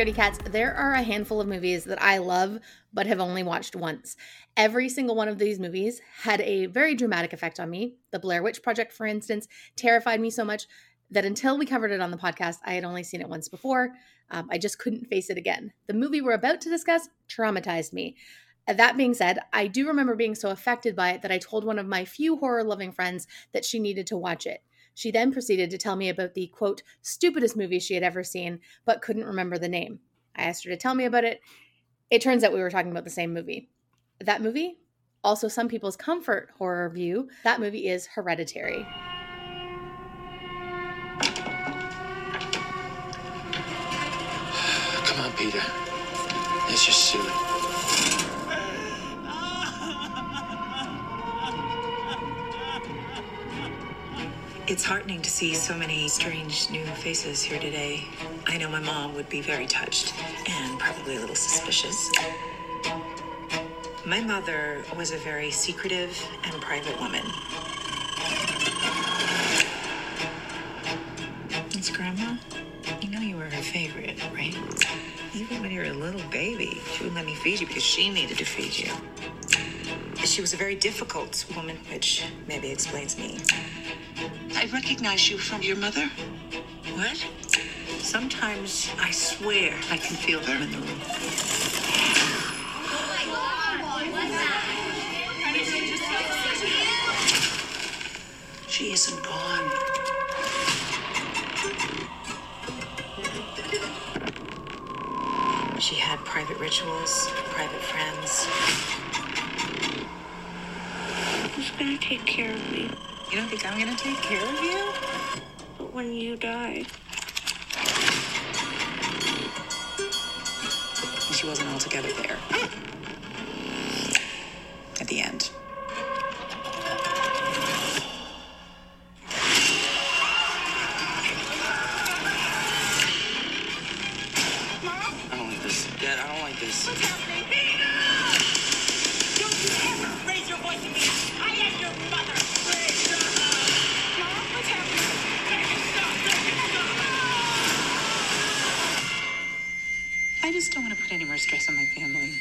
Scaredy Cats, there are a handful of movies that I love but have only watched once. Every single one of these movies had a very dramatic effect on me. The Blair Witch Project, for instance, terrified me so much that until we covered it on the podcast, I had only seen it once before. I just couldn't face it again. The movie we're about to discuss traumatized me. That being said, I do remember being so affected by it that I told one of my few horror-loving friends that she needed to watch it. She then proceeded to tell me about the, quote, stupidest movie she had ever seen, but couldn't remember the name. I asked her to tell me about it. It turns out we were talking about the same movie. That movie, also some people's comfort horror view, that movie is Hereditary. Come on, Peter. It's your suit. It's heartening to see so many strange new faces here today. I know my mom would be very touched and probably a little suspicious. My mother was a very secretive and private woman. It's Grandma. You know you were her favorite, right? Even when you were a little baby, she wouldn't let me feed you because she needed to feed you. She was a very difficult woman, which maybe explains me. I recognize you from your mother. What? Sometimes I swear I can feel them in the room. She isn't gone. She had private rituals, private friends. Who's gonna take care of me? You don't think I'm gonna take care of you? But when you die, She wasn't altogether there. At the end. I don't like this. Dad, I don't like this. What's happening? Don't you ever raise your voice at me! I am your mother! Mom, what's happening? Make it stop! Make it stop! I just don't want to put any more stress on my family.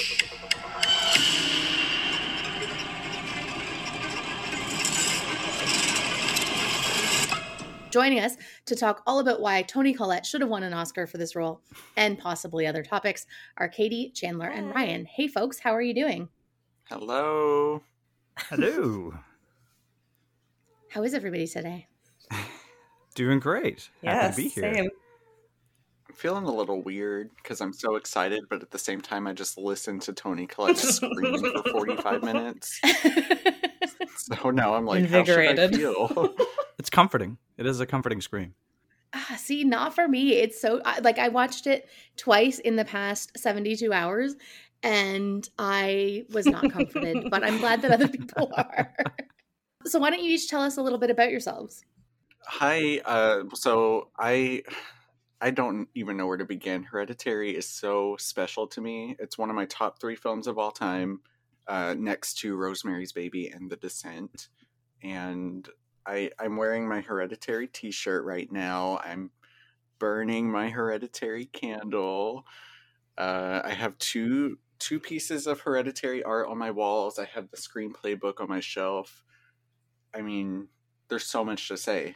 Joining us to talk all about why Toni Collette should have won an Oscar for this role and possibly other topics are Katie, Chandler, and Ryan. Hey, folks, how are you doing? Hello. Hello. How is everybody today? Doing great. Happy to be here. Same. I'm feeling a little weird because I'm so excited, but at the same time, I just listened to Toni Collette scream for 45 minutes. So now I'm like, Invigorated. how should I feel? It's comforting. It is a comforting scream. See, not for me. It's so, I watched it twice in the past 72 hours, and I was not comforted, but I'm glad that other people are. So why don't you each tell us a little bit about yourselves? Hi. So I don't even know where to begin. Hereditary is so special to me. It's one of my top 3 films of all time, next to Rosemary's Baby and The Descent. And I'm wearing my Hereditary t-shirt right now. I'm burning my Hereditary candle. I have two pieces of Hereditary art on my walls. I have the screenplay book on my shelf. I mean, there's so much to say.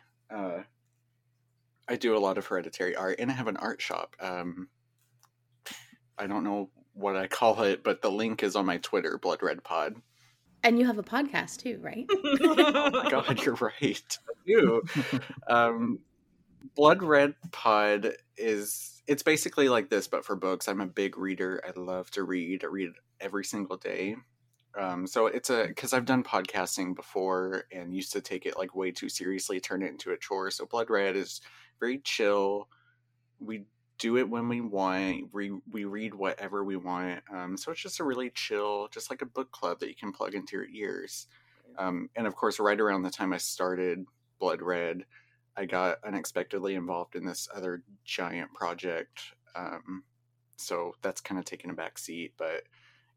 I do a lot of Hereditary art, and I have an art shop. I don't know what I call it, but the link is on my Twitter, Blood Red Pod. And you have a podcast too, right? Oh my God, you're right. I do. Blood Red Pod it's basically like this, but for books. I'm a big reader. I love to read. I read every single day. So it's because I've done podcasting before and used to take it like way too seriously, turn it into a chore. So Blood Red is very chill. We do it when we want. We read whatever we want. So it's just a really chill, just like a book club that you can plug into your ears. And of course, right around the time I started Blood Red, I got unexpectedly involved in this other giant project. So that's kind of taken a back seat. But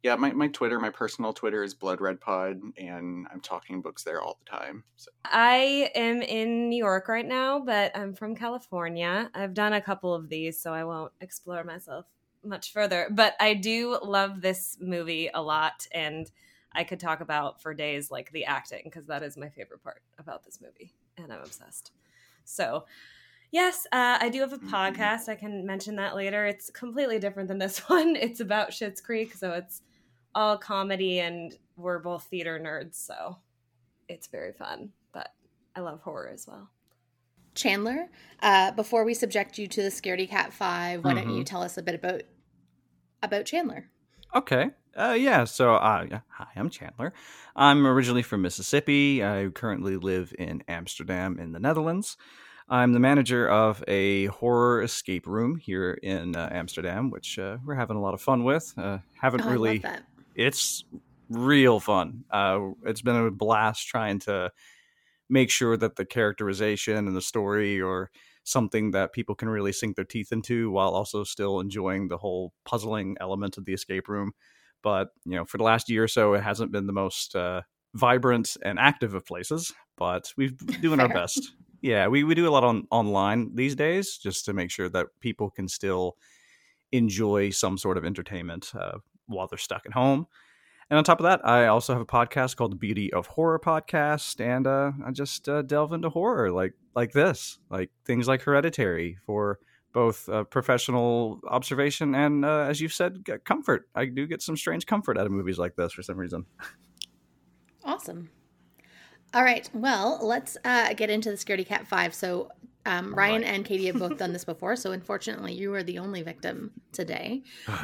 Yeah, my Twitter, my personal Twitter is Blood Red Pod, and I'm talking books there all the time. So. I am in New York right now, but I'm from California. I've done a couple of these, so I won't explore myself much further. But I do love this movie a lot, and I could talk about for days like the acting, because that is my favorite part about this movie, and I'm obsessed. So yes, I do have a podcast. I can mention that later. It's completely different than this one. It's about Schitt's Creek, so it's all comedy, and we're both theater nerds, so it's very fun. But I love horror as well. Chandler, before we subject you to the Scaredy Cat 5, why don't you tell us a bit about Chandler? Okay. Yeah. So, hi, I'm Chandler. I'm originally from Mississippi. I currently live in Amsterdam in the Netherlands. I'm the manager of a horror escape room here in Amsterdam, which we're having a lot of fun with. Haven't really. I love that. It's real fun. It's been a blast trying to make sure that the characterization and the story are something that people can really sink their teeth into while also still enjoying the whole puzzling element of the escape room. But, for the last year or so, it hasn't been the most vibrant and active of places, but we've been doing our best. Yeah, we do a lot online these days just to make sure that people can still enjoy some sort of entertainment while they're stuck at home. And on top of that, I also have a podcast called the Beauty of Horror Podcast, and I just delve into horror like this, like things like Hereditary for both professional observation and, as you've said, comfort. I do get some strange comfort out of movies like this for some reason. Awesome. All right. Well, let's get into the Scaredy Cat 5. So Ryan and Katie have both done this before, so unfortunately you are the only victim today.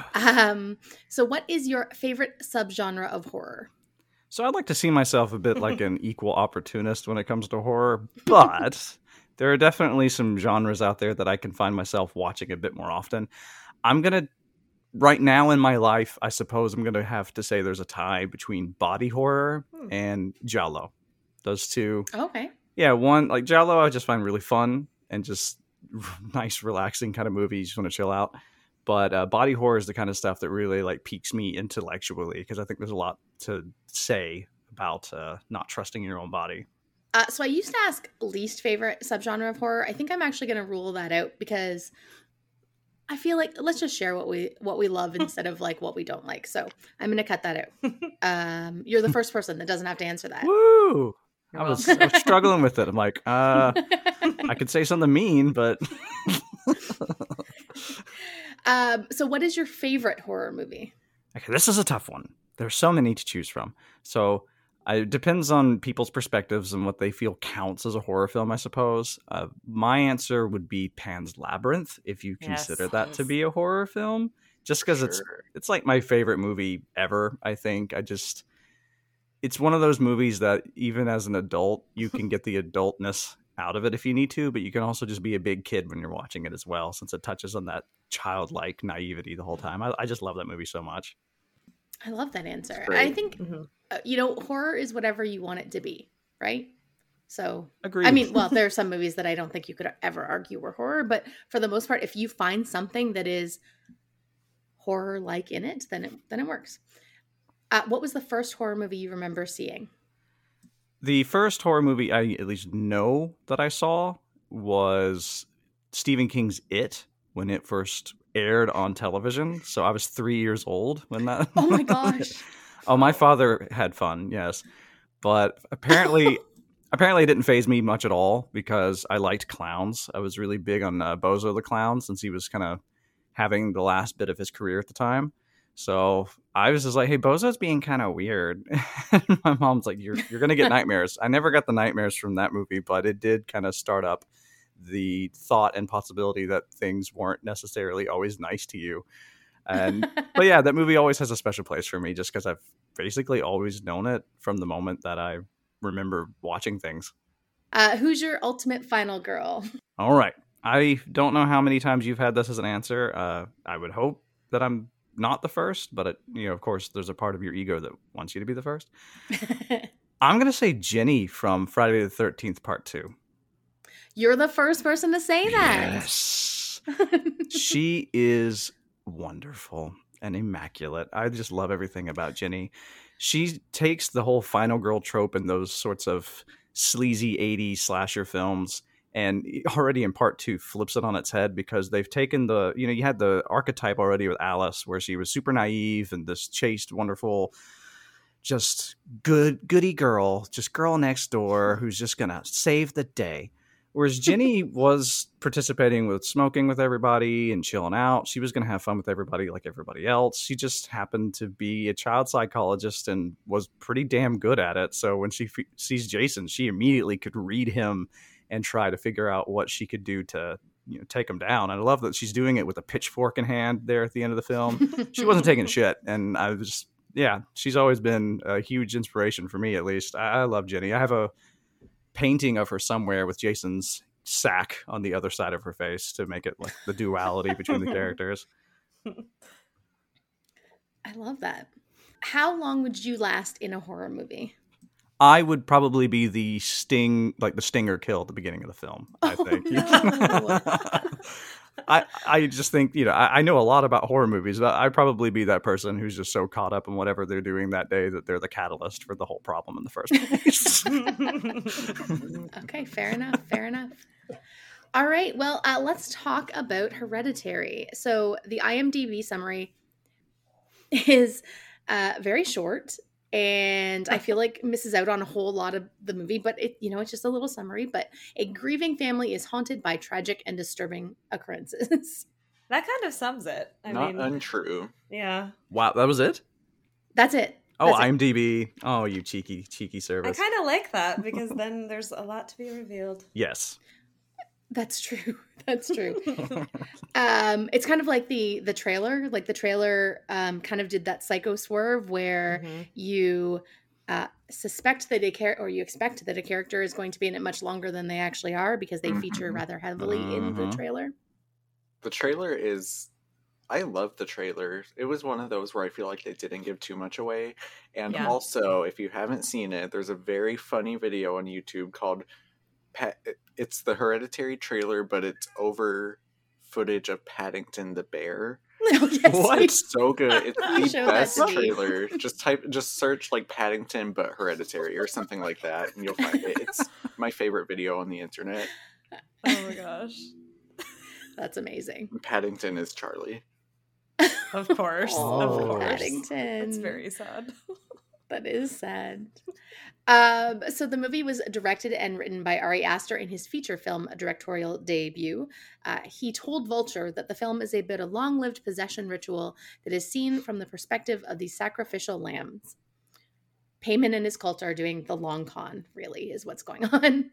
So what is your favorite subgenre of horror? So I'd like to see myself a bit like an equal opportunist when it comes to horror, but there are definitely some genres out there that I can find myself watching a bit more often. Right now in my life, I suppose I'm going to have to say there's a tie between body horror and giallo. Those two. Okay. Yeah, one, like giallo, I just find really fun and just nice, relaxing kind of movie. You just want to chill out. But body horror is the kind of stuff that really like piques me intellectually, because I think there's a lot to say about not trusting your own body. So I used to ask least favorite subgenre of horror. I think I'm actually going to rule that out because I feel like let's just share what we love instead of like what we don't like. So I'm going to cut that out. You're the first person that doesn't have to answer that. Woo! I was struggling with it. I'm like, I could say something mean, but. So what is your favorite horror movie? Okay, this is a tough one. There's so many to choose from. So it depends on people's perspectives and what they feel counts as a horror film, I suppose. My answer would be Pan's Labyrinth, if you consider that to be a horror film. Just because it's like my favorite movie ever, I think. It's one of those movies that even as an adult, you can get the adultness out of it if you need to, but you can also just be a big kid when you're watching it as well, since it touches on that childlike naivety the whole time. I just love that movie so much. I love that answer. I think, horror is whatever you want it to be, right? So, agreed. I mean, well, there are some movies that I don't think you could ever argue were horror, but for the most part, if you find something that is horror-like in it, then it works. What was the first horror movie you remember seeing? The first horror movie I at least know that I saw was Stephen King's It, when it first aired on television. So I was 3 years old when that. Oh my gosh. Oh, my father had fun, yes. But apparently it didn't faze me much at all because I liked clowns. I was really big on Bozo the Clown since he was kind of having the last bit of his career at the time. So I was just like, hey, Bozo's being kind of weird. My mom's like, you're going to get nightmares. I never got the nightmares from that movie, but it did kind of start up the thought and possibility that things weren't necessarily always nice to you. But yeah, that movie always has a special place for me just because I've basically always known it from the moment that I remember watching things. Who's your ultimate final girl? All right. I don't know how many times you've had this as an answer. I would hope that I'm not the first, but of course there's a part of your ego that wants you to be the first. I'm going to say Jenny from Friday the 13th Part 2. You're the first person to say that. Yes. She is wonderful. and immaculate. I just love everything about Ginny. She takes the whole final girl trope in those sorts of sleazy 80s slasher films and already in part 2 flips it on its head, because they've taken the, you had the archetype already with Alice where she was super naive and this chaste, wonderful, just goody girl, just girl next door who's just gonna save the day. Whereas Ginny was participating with smoking with everybody and chilling out. She was going to have fun with everybody like everybody else. She just happened to be a child psychologist and was pretty damn good at it. So when she sees Jason, she immediately could read him and try to figure out what she could do to take him down. And I love that she's doing it with a pitchfork in hand there at the end of the film. She wasn't taking shit. And I was she's always been a huge inspiration for me, at least. I love Ginny. I have a painting of her somewhere with Jason's sack on the other side of her face to make it like the duality between the characters. I love that. How long would you last in a horror movie? I would probably be the stinger kill at the beginning of the film, I think. No. I just think, I know a lot about horror movies, but I'd probably be that person who's just so caught up in whatever they're doing that day that they're the catalyst for the whole problem in the first place. Okay, fair enough. All right, well, let's talk about Hereditary. So the IMDb summary is very short, and I feel like misses out on a whole lot of the movie, but it's just a little summary. But a grieving family is haunted by tragic and disturbing occurrences. That kind of sums it. I Not mean, untrue. yeah. Wow, that was it? That's it. Oh, That's it. IMDb. Oh, you cheeky I service. kind of like that because then there's a lot to be revealed. Yes. That's true. It's kind of like the trailer. Like the trailer kind of did that psycho swerve where you suspect that you expect that a character is going to be in it much longer than they actually are, because they feature rather heavily in the trailer. The trailer is... I love the trailer. It was one of those where I feel like they didn't give too much away. And also, if you haven't seen it, there's a very funny video on YouTube called... It's the Hereditary trailer, but it's over footage of Paddington the bear. Oh, yes, What? It's so good. It's the showed that best to me. trailer. Just search like Paddington but Hereditary or something like that, and you'll find it. It's my favorite video on the internet. Oh my gosh. That's amazing. Paddington is Charlie. Of course. Of course. Paddington. It's very sad. That is sad. So the movie was directed and written by Ari Aster in his feature film directorial debut. He told Vulture that the film is about a long-lived possession ritual that is seen from the perspective of these sacrificial lambs. Payman and his cult are doing the long con, really, is what's going on.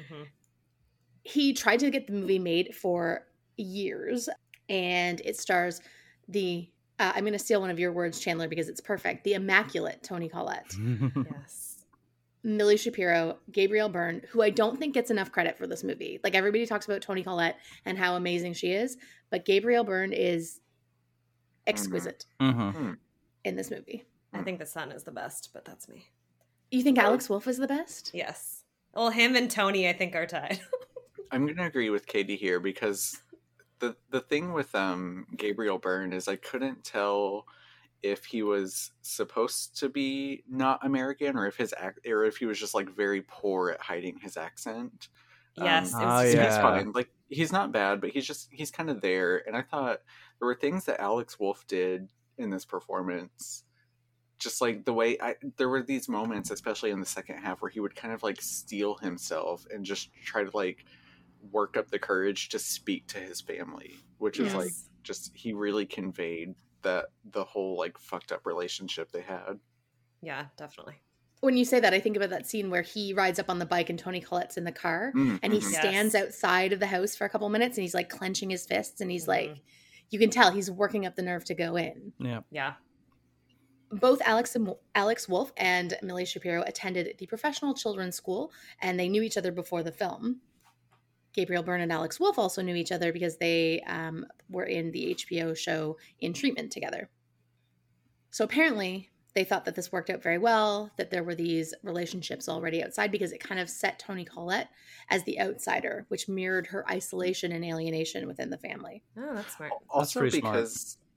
He tried to get the movie made for years, and it stars the... I'm going to steal one of your words, Chandler, because it's perfect. The immaculate Toni Collette. Yes. Millie Shapiro, Gabriel Byrne, who I don't think gets enough credit for this movie. Like, everybody talks about Toni Collette and how amazing she is, but Gabriel Byrne is exquisite in this movie. I think the son is the best, but that's me. You think Alex Wolff is the best? Yes. Well, him and Tony, I think, are tied. I'm going to agree with Katie here, because the thing with Gabriel Byrne is I couldn't tell if he was supposed to be not American or if he was just like very poor at hiding his accent. Yes, He's fine. Like, he's not bad, but he's kind of there. And I thought there were things that Alex Wolff did in this performance, just like the way there were these moments, especially in the second half, where he would kind of like steel himself and just try to like work up the courage to speak to his family, which is like just he really conveyed that the whole like fucked up relationship they had. Yeah, definitely. When you say that, I think about that scene where he rides up on the bike and Toni Collette's in the car and he stands outside of the house for a couple minutes and he's like clenching his fists and he's like, you can tell he's working up the nerve to go in. Yeah. Both Alex Wolff and Millie Shapiro attended the professional children's school, and they knew each other before the film. Gabriel Byrne and Alex Wolff also knew each other because they were in the HBO show In Treatment together. So apparently they thought that this worked out very well, that there were these relationships already outside, because it kind of set Toni Collette as the outsider, which mirrored her isolation and alienation within the family. Oh, that's smart. Also pretty because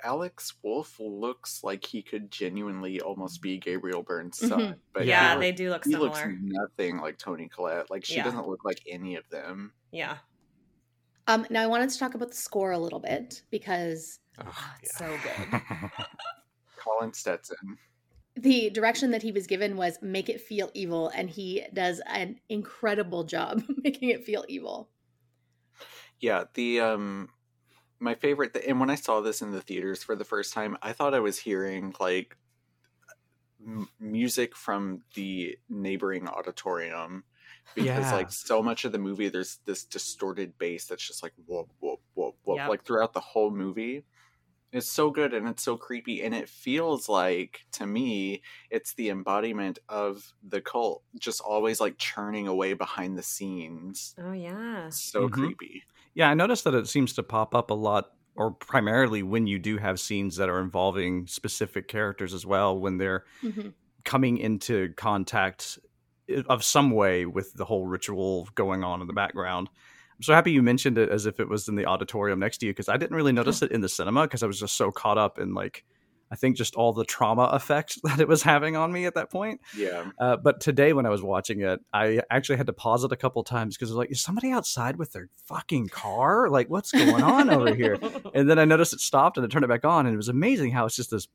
Alex Wolff looks like he could genuinely almost be Gabriel Byrne's son. Mhm. But Yeah, he they do look he looks similar. nothing like Toni Collette. Like, she Yeah. doesn't look like any of them. Yeah. Now I wanted to talk about the score a little bit because It's so good. Colin Stetson. the direction that he was given was make it feel evil, and he does an incredible job making it feel evil. Yeah, the my favorite and when I saw this in the theaters for the first time, I thought I was hearing like music from the neighboring auditorium, because Yeah. like so much of the movie there's this distorted bass that's just like whoop whoop whoop whoop, Yep. like throughout the whole movie. It's so good and it's so creepy, and it feels like, to me, it's the embodiment of the cult, just always like churning away behind the scenes. Oh yeah. So Mhm. creepy. Yeah, I noticed that it seems to pop up a lot, or primarily when you do have scenes that are involving specific characters as well, when they're Mhm. coming into contact of some way with the whole ritual going on in the background. I'm so happy you mentioned it as if it was in the auditorium next to you, because I didn't really notice it in the cinema because I was just so caught up in, like, I think just all the trauma effects that it was having on me at that point. Yeah. But today when I was watching it, I actually had to pause it a couple times because I was like, is somebody outside with their fucking car? Like, what's going on over here? And then I noticed it stopped and I turned it back on, and it was amazing how it's just this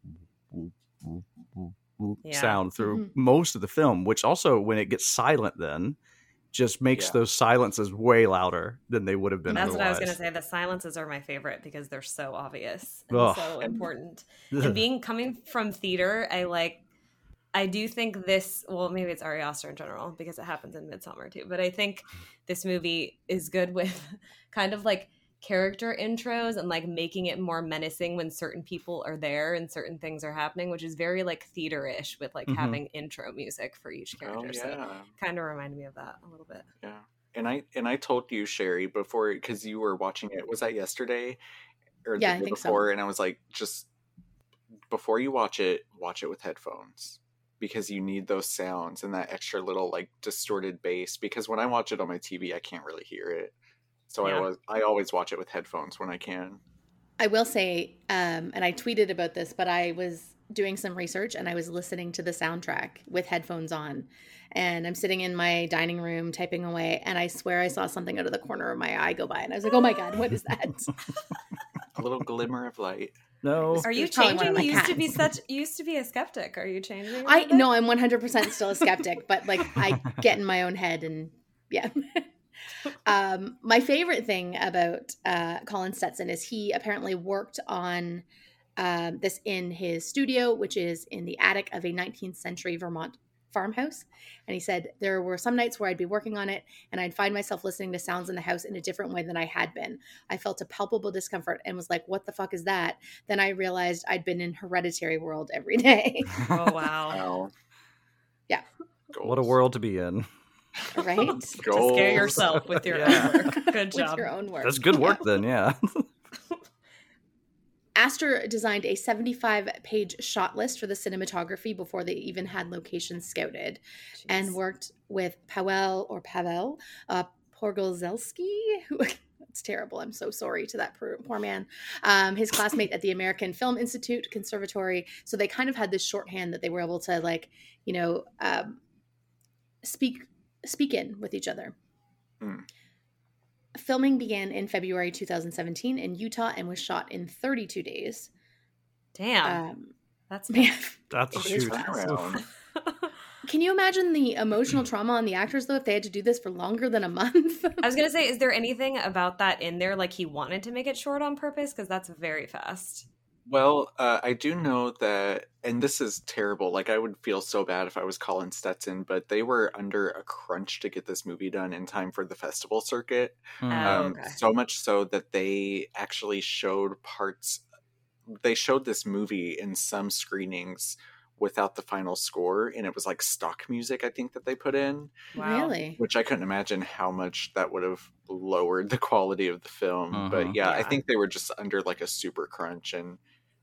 Yeah. sound through Mhm. most of the film, which also, when it gets silent, then just makes Yeah. those silences way louder than they would have been That's what I was otherwise. going to say. The silences are my favorite because they're so obvious and Ugh. so important. And coming from theater, I do think this, well, maybe it's Ari Aster in general because it happens in Midsommar too, but I think this movie is good with kind of like character intros and like making it more menacing when certain people are there and certain things are happening, which is very like theater-ish with like Mhm. having intro music for each character. Oh So yeah. kind of reminded me of that a little bit. Yeah. And I told you, Sherry, before, because you were watching it, was that yesterday or Yeah, the I day think so. before? And I was like, just before you watch it with headphones, because you need those sounds and that extra little like distorted bass. Because when I watch it on my TV, I can't really hear it. So Yeah. I always watch it with headphones when I can. I will say, and I tweeted about this, but I was doing some research and I was listening to the soundtrack with headphones on. And I'm sitting in my dining room typing away, and I swear I saw something out of the corner of my eye go by. And I was like, oh my God, what is that? A little glimmer of light. No. Are you It's probably one of changing? my You used to be a skeptic. Are you changing? a I little bit? no, I'm 100% still a skeptic, but like I get in my own head, and yeah. My favorite thing about Colin Stetson is he apparently worked on this in his studio, which is in the attic of a 19th century Vermont farmhouse. And he said, there were some nights where I'd be working on it and I'd find myself listening to sounds in the house in a different way than I had been. I felt a palpable discomfort and was like, what the fuck is that? Then I realized I'd been in Hereditary world every day. Oh wow! Wow. Yeah. What a world to be in. Right? To scare yourself with your Yeah. own work. Good With job. your own work. That's good work then, yeah. Astor designed a 75-page shot list for the cinematography before they even had locations scouted, and worked with Pavel Pogorzelski, who it's terrible. I'm so sorry to that poor man. His classmate at the American Film Institute Conservatory. So they kind of had this shorthand that they were able to, like, you know, speak in with each other. Hmm. Filming began in February 2017 in Utah and was shot in 32 days. Damn, that's Man, That's It is huge. fast. Turnaround. can you imagine the emotional trauma on the actors, though, if they had to do this for longer than a month? I was gonna say, is there anything about that in there? Like he wanted to make it short on purpose because that's very fast. Well, I do know that, and this is terrible, like I would feel so bad if I was Colin Stetson, but they were under a crunch to get this movie done in time for the festival circuit. Oh, okay. So much so that they actually showed they showed this movie in some screenings without the final score, and it was like stock music, I think, that they put in, Wow. Really? which I couldn't imagine how much that would have lowered the quality of the film. Uh-huh. But yeah, I Yeah. think they were just under like a super crunch, and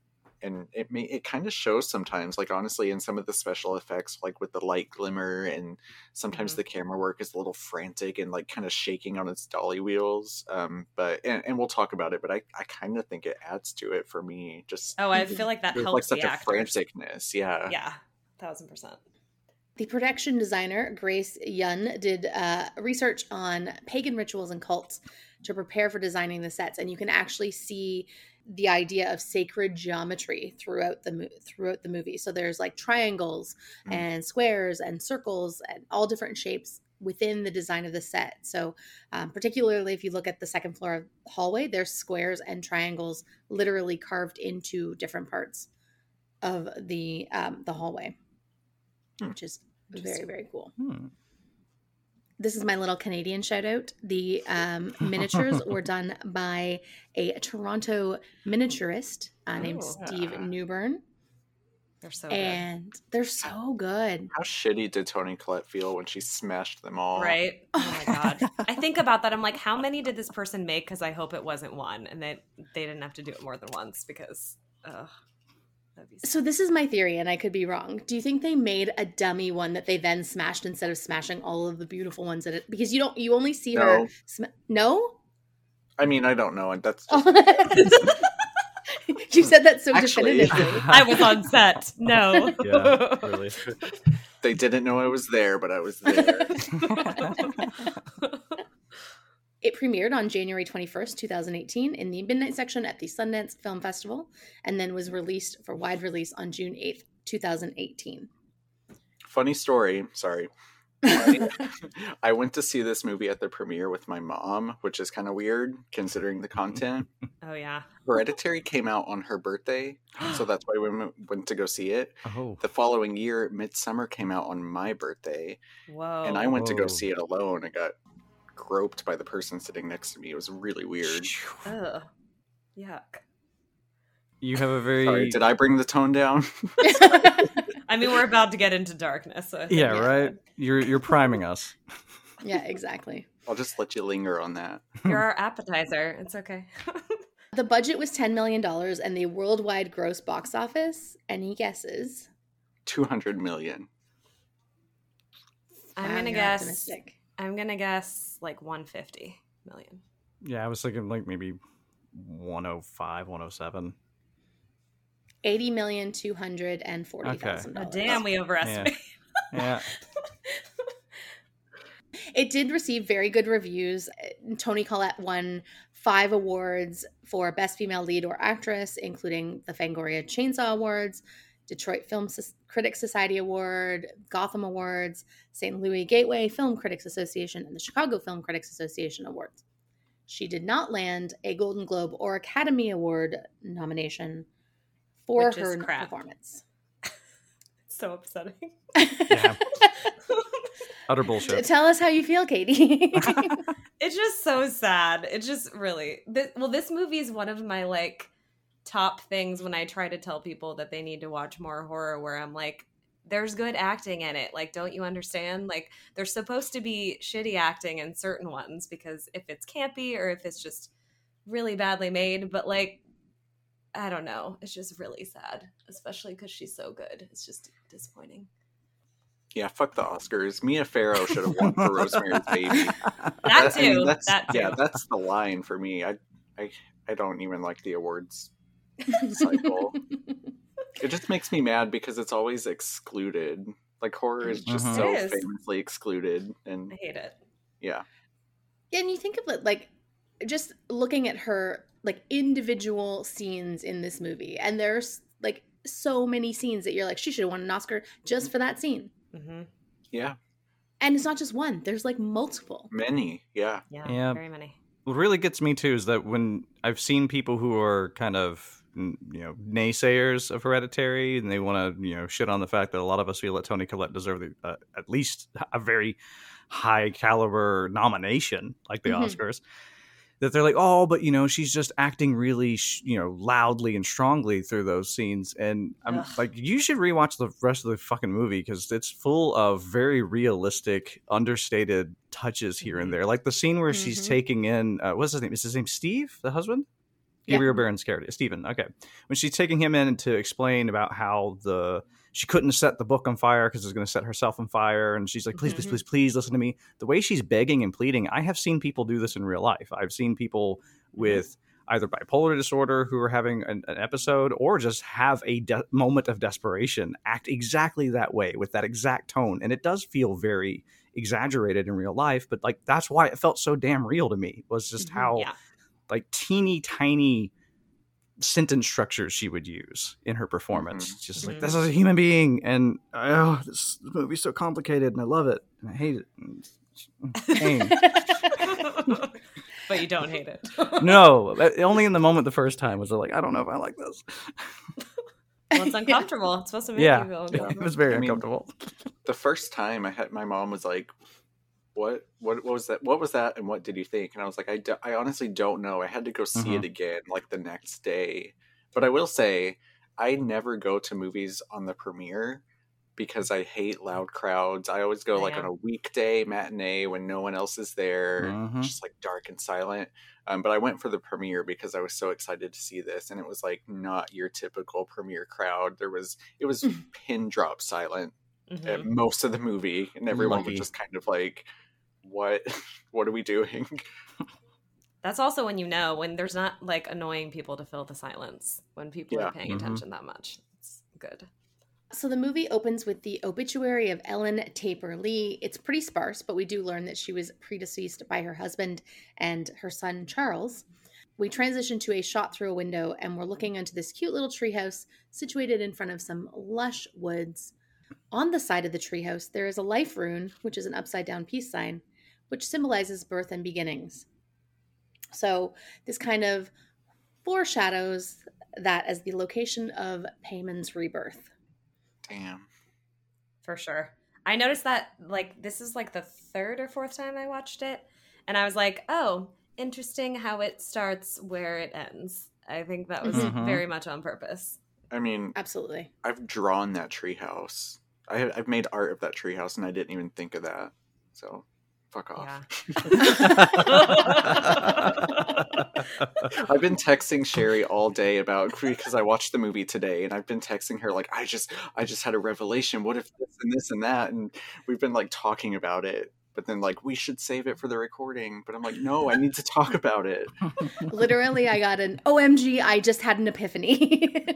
and it kind of shows sometimes, like honestly in some of the special effects, like with the light glimmer, and sometimes the camera work is a little frantic and like kind of shaking on its dolly wheels. But we'll talk about it, but I kind of think it adds to it for me. Just I feel like that there's helps like such the a actors. franticness. Yeah. Yeah, 1000%. The production designer, Grace Yun, did research on pagan rituals and cults to prepare for designing the sets. And you can actually see the idea of sacred geometry throughout the movie. So there's like triangles and squares and circles and all different shapes within the design of the set. So particularly if you look at the second floor of the hallway, there's squares and triangles literally carved into different parts of the hallway. Which is very, very cool. This is my little Canadian shout out. The miniatures were done by a Toronto miniaturist named Steve Newburn. They're so good. And they're so good. How shitty did Toni Collette feel when she smashed them all? Right? Oh my God. I think about that. I'm like, how many did this person make? Because I hope it wasn't one. And they didn't have to do it more than once because... So this is my theory, and I could be wrong. Do you think they made a dummy one that they then smashed instead of smashing all of the beautiful ones in it? Because you only see her. No. I mean, I don't know, and that's just... You said that so Actually, definitively. I was on set. No. Yeah, really. They didn't know I was there, but I was there. It premiered on January 21st, 2018 in the midnight section at the Sundance Film Festival, and then was released for wide release on June 8th, 2018. Funny story. Sorry. I went to see this movie at the premiere with my mom, which is kind of weird considering the content. Oh, yeah. Hereditary came out on her birthday, so that's why we went to go see it. Oh. The following year, Midsummer came out on my birthday. Whoa. And I went to go see it alone. I got groped by the person sitting next to me. It was really weird. Ugh. Yuck. You have a very... Sorry, did I bring the tone down? I mean, we're about to get into darkness. So Yeah, right? You're priming us. Yeah, exactly. I'll just let you linger on that. You're our appetizer. It's okay. The budget was $10 million, and the worldwide gross box office, any guesses? 200 million. I'm Wow, going to you're guess... optimistic. I'm going to guess like 150 million. Yeah, I was thinking like maybe 105, 107. $80,240,000. Oh, damn, we overestimated. Yeah. It did receive very good reviews. Toni Collette won 5 awards for Best Female Lead or Actress, including the Fangoria Chainsaw Awards, Detroit Film Critics Society Award, Gotham Awards, St. Louis Gateway Film Critics Association, and the Chicago Film Critics Association Awards. She did not land a Golden Globe or Academy Award nomination for her performance. So upsetting. Yeah. Utter bullshit. Tell us how you feel, Katie. It's just so sad. It's just really... this movie is one of my like top things when I try to tell people that they need to watch more horror, where I'm like, there's good acting in it. Like, don't you understand? Like, there's supposed to be shitty acting in certain ones because if it's campy or if it's just really badly made, but like, I don't know. It's just really sad, especially because she's so good. It's just disappointing. Yeah, fuck the Oscars. Mia Farrow should have won for Rosemary's Baby. That too. That's that too. Yeah, that's the line for me. I don't even like the awards cycle. It just makes me mad because it's always excluded. Like, horror is just so famously excluded, and I hate it. Yeah. And you think of it like just looking at her like individual scenes in this movie, and there's like so many scenes that you're like, she should have won an Oscar just for that scene. Mm-hmm. Yeah. And it's not just one. There's like multiple. Many. Yeah. Yeah. Very many. What really gets me too is that when I've seen people who are kind of, naysayers of Hereditary, and they want to, shit on the fact that a lot of us feel that Toni Collette deserved at least a very high caliber nomination, like the Oscars, that they're like, oh, but she's just acting really, loudly and strongly through those scenes. And I'm like, you should rewatch the rest of the fucking movie because it's full of very realistic, understated touches here and there. Like the scene where she's taking in, what's his name? Is his name Steve, the husband? Gabriel Baron's character, Stephen. Okay. When she's taking him in to explain about how she couldn't set the book on fire because it was going to set herself on fire. And she's like, please, please, please, please listen to me. The way she's begging and pleading, I have seen people do this in real life. I've seen people with either bipolar disorder who are having an episode or just have a moment of desperation act exactly that way with that exact tone. And it does feel very exaggerated in real life, but like that's why it felt so damn real to me, was just how like teeny tiny sentence structures she would use in her performance. Just like, this is a human being, and this movie's so complicated and I love it and I hate it. Pain. But you don't hate it. No, only in the moment the first time was like, I don't know if I like this. Well, it's uncomfortable. It's supposed to make you feel uncomfortable. It was very uncomfortable. The first time my mom was like, what was that? What was that? And what did you think? And I was like, I honestly don't know. I had to go see it again like the next day. But I will say, I never go to movies on the premiere because I hate loud crowds. I always go like on a weekday matinee when no one else is there, just like dark and silent. But I went for the premiere because I was so excited to see this, and it was like not your typical premiere crowd. It was pin drop silent at most of the movie, and everyone was just kind of like, what are we doing? That's also when when there's not like annoying people to fill the silence, when people are paying attention that much. It's good. So the movie opens with the obituary of Ellen Taper Lee. It's pretty sparse, but we do learn that she was predeceased by her husband and her son, Charles. We transition to a shot through a window, and we're looking into this cute little treehouse situated in front of some lush woods. On the side of the treehouse, there is a life rune, which is an upside-down peace sign, which symbolizes birth and beginnings. So this kind of foreshadows that as the location of Payman's rebirth. Damn. For sure. I noticed that, like, this is like the third or fourth time I watched it, and I was like, oh, interesting how it starts where it ends. I think that was very much on purpose. I mean, absolutely. I've drawn that treehouse. I've made art of that treehouse, and I didn't even think of that. So, fuck off. Yeah. I've been texting Sherry all day because I watched the movie today, and I've been texting her like, I just had a revelation. What if this and that? And we've been like talking about it. But then like, we should save it for the recording. But I'm like, no, I need to talk about it. Literally, I got an OMG, I just had an epiphany.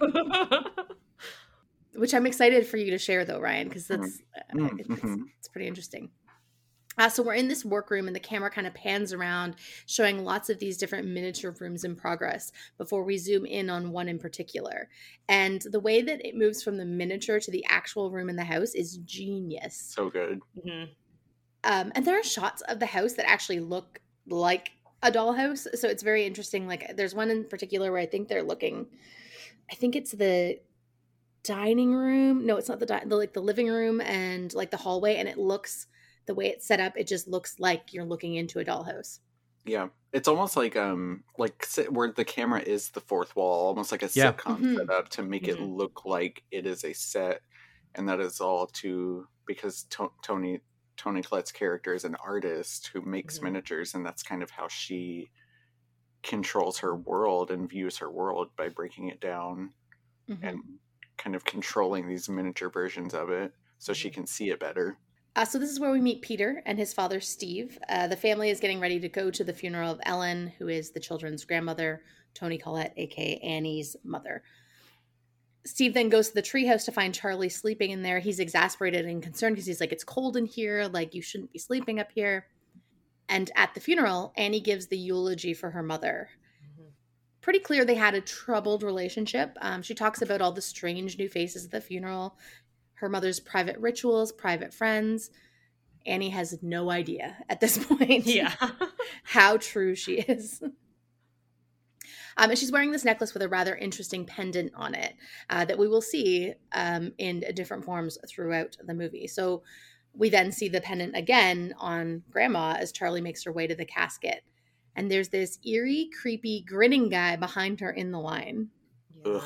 Which I'm excited for you to share though, Ryan, because that's it's pretty interesting. So we're in this workroom, and the camera kind of pans around, showing lots of these different miniature rooms in progress before we zoom in on one in particular. And the way that it moves from the miniature to the actual room in the house is genius. So good. And there are shots of the house that actually look like a dollhouse. So it's very interesting. Like, there's one in particular where I think it's the dining room. No, it's not the living room and like the hallway. And it looks, the way it's set up, it just looks like you're looking into a dollhouse. Yeah. It's almost like where the camera is the fourth wall, almost like a sitcom set up to make it look like it is a set. And that is all because Toni Collette's character is an artist who makes miniatures, and that's kind of how she controls her world and views her world, by breaking it down and kind of controlling these miniature versions of it so she can see it better. So this is where we meet Peter and his father, Steve. The family is getting ready to go to the funeral of Ellen, who is the children's grandmother, Toni Collette, a.k.a. Annie's mother. Steve then goes to the treehouse to find Charlie sleeping in there. He's exasperated and concerned because he's like, it's cold in here. Like, you shouldn't be sleeping up here. And at the funeral, Annie gives the eulogy for her mother. Pretty clear they had a troubled relationship. She talks about all the strange new faces at the funeral, her mother's private rituals, private friends. Annie has no idea at this point how true she is. And she's wearing this necklace with a rather interesting pendant on it that we will see in different forms throughout the movie. So we then see the pendant again on Grandma as Charlie makes her way to the casket. And there's this eerie, creepy, grinning guy behind her in the line. Ugh.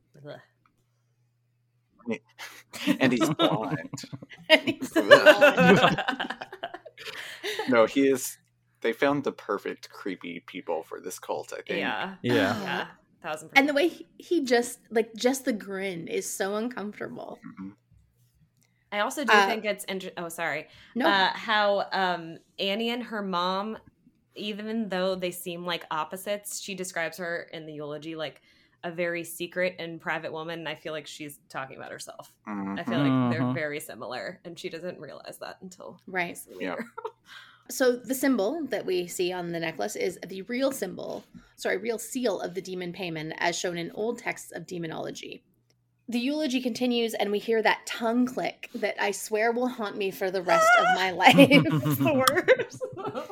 And he's blind. And he's blind. No, he is They found the perfect creepy people for this cult, I think. Yeah. Yeah. 1000%. And the way he just the grin is so uncomfortable. Mhm. I also do think it's interesting. Oh, sorry. No. How Annie and her mom, even though they seem like opposites, she describes her in the eulogy like a very secret and private woman. And I feel like she's talking about herself. Mhm. I feel like they're very similar, and she doesn't realize that until Right. Yeah. So the symbol that we see on the necklace is the real seal of the demon Payman, as shown in old texts of demonology. The eulogy continues, and we hear that tongue click that I swear will haunt me for the rest of my life. the worst.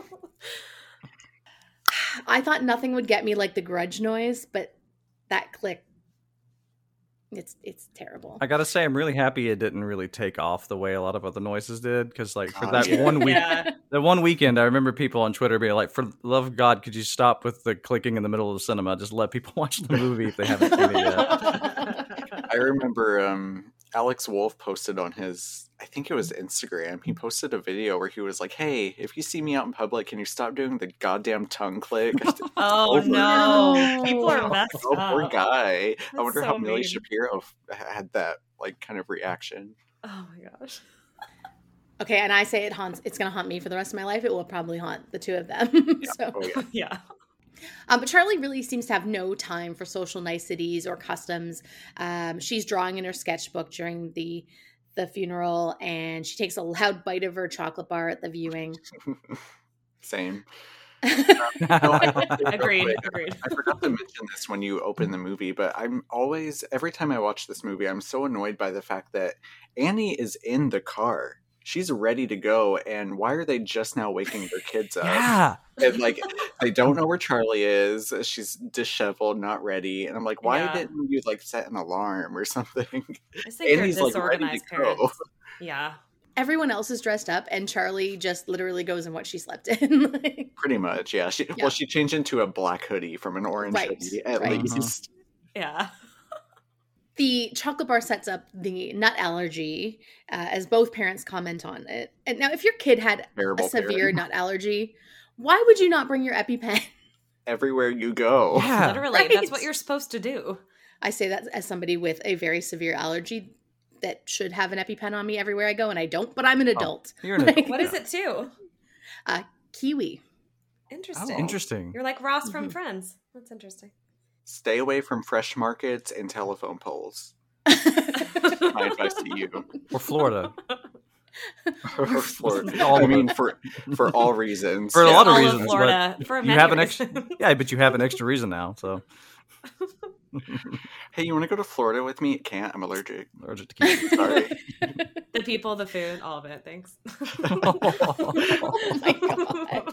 I thought nothing would get me like the Grudge noise, but that click, it's terrible. I gotta say, I'm really happy it didn't really take off the way a lot of other noises did, because like for Oh, that yeah. 1 week, Yeah. the one weekend, I remember people on Twitter being like, "For the love of God, could you stop with the clicking in the middle of the cinema? Just let people watch the movie if they haven't seen it yet." I remember Alex Wolf posted on his, I think it was Instagram, he posted a video where he was like, "Hey, if you see me out in public, can you stop doing the goddamn tongue click?" Oh Over. no. People are messed Oh, poor up. guy. I That's wonder so how Millie mean. Shapiro had that like kind of reaction. Oh my gosh. Okay, and I say it's going to haunt me for the rest of my life. It will probably haunt the two of them. So, Oh yeah. Yeah. but Charlie really seems to have no time for social niceties or customs. She's drawing in her sketchbook during the funeral, and she takes a loud bite of her chocolate bar at the viewing. Same. Agreed. I forgot to mention this when you open the movie, but every time I watch this movie, I'm so annoyed by the fact that Annie is in the car. She's ready to go, and why are they just now waking their kids up? Yeah. And like they don't know where Charlie is. She's disheveled, not ready. And I'm like, why Yeah. didn't you like set an alarm or something? I just think Annie's they're like ready disorganized to go. parents. Yeah. Everyone else is dressed up, and Charlie just literally goes in what she slept in. Like, Pretty much, yeah. Yeah. Well, she changed into a black hoodie from an orange Right, hoodie at right. least. Yeah. the chocolate bar sets up the nut allergy, as both parents comment on it. And now, if your kid had Terrible a severe parent. nut allergy, why would you not bring your EpiPen? Everywhere you go. Yeah. Literally, Right. that's what you're supposed to do. I say that as somebody with a very severe allergy that should have an EpiPen on me everywhere I go, and I don't, but I'm an adult. You're an Like, What is it too? Kiwi. Interesting. Oh. Interesting. You're like Ross from Friends. That's interesting. Stay away from fresh markets and telephone poles. My advice to you. Or Florida. I mean, for all reasons. For a lot of All of reasons, Florida, but for you many have an extra. reasons. Yeah, but you have an extra reason now. So Hey, you want to go to Florida with me? Can't. I'm allergic. allergic to kiwi. Sorry. The people, the food, all of it. Thanks. Oh my God.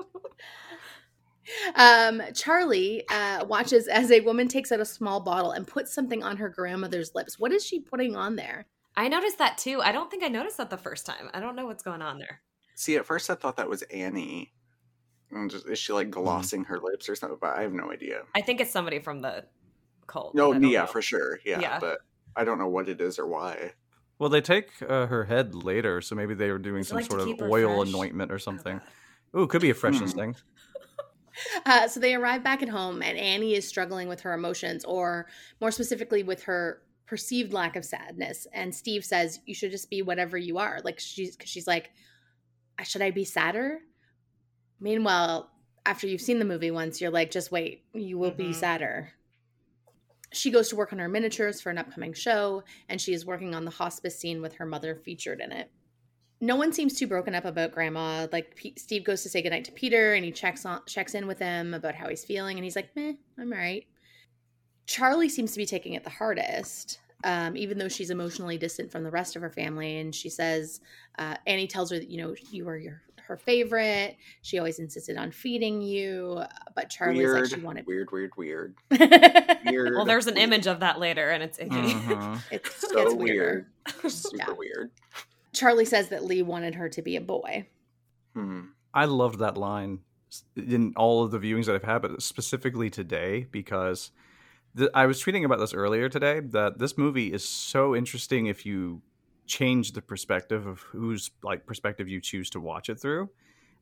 Charlie watches as a woman takes out a small bottle and puts something on her grandmother's lips. What is she putting on there? I noticed that too. I don't think I noticed that the first time. I don't know what's going on there. See, at first I thought that was Annie. Is she like glossing her lips or something? But I have no idea. I think it's somebody from the cult. No, I don't yeah, know. for sure. Yeah, Yeah. but I don't know what it is or why. Well, they take her head later, so maybe they were doing Is it some like to sort of keep her oil fresh? anointment or something. Oh, Ooh, could be a freshness Hmm. thing. So they arrive back at home, and Annie is struggling with her emotions, or more specifically with her perceived lack of sadness. And Steve says, "You should just be whatever you are." Like she's like, "Should I be sadder?" Meanwhile, after you've seen the movie once, you're like, "Just wait, you will be Mhm. sadder." She goes to work on her miniatures for an upcoming show, and she is working on the hospice scene with her mother featured in it. No one seems too broken up about Grandma. Like Steve goes to say goodnight to Peter, and he checks in with him about how he's feeling, and he's like, "Meh, I'm all right." Charlie seems to be taking it the hardest, even though she's emotionally distant from the rest of her family. And she says, Annie tells her that you are her favorite. She always insisted on feeding you, but Charlie's like she wanted Weird. weird. Weird. Well, there's an image of that later, and it's icky. Mhm. It's So weird. weird. Super Yeah. weird. Charlie says that Lee wanted her to be a boy. I loved that line in all of the viewings that I've had, but specifically today because I was tweeting about this earlier today, that this movie is so interesting if you change the perspective of whose perspective you choose to watch it through.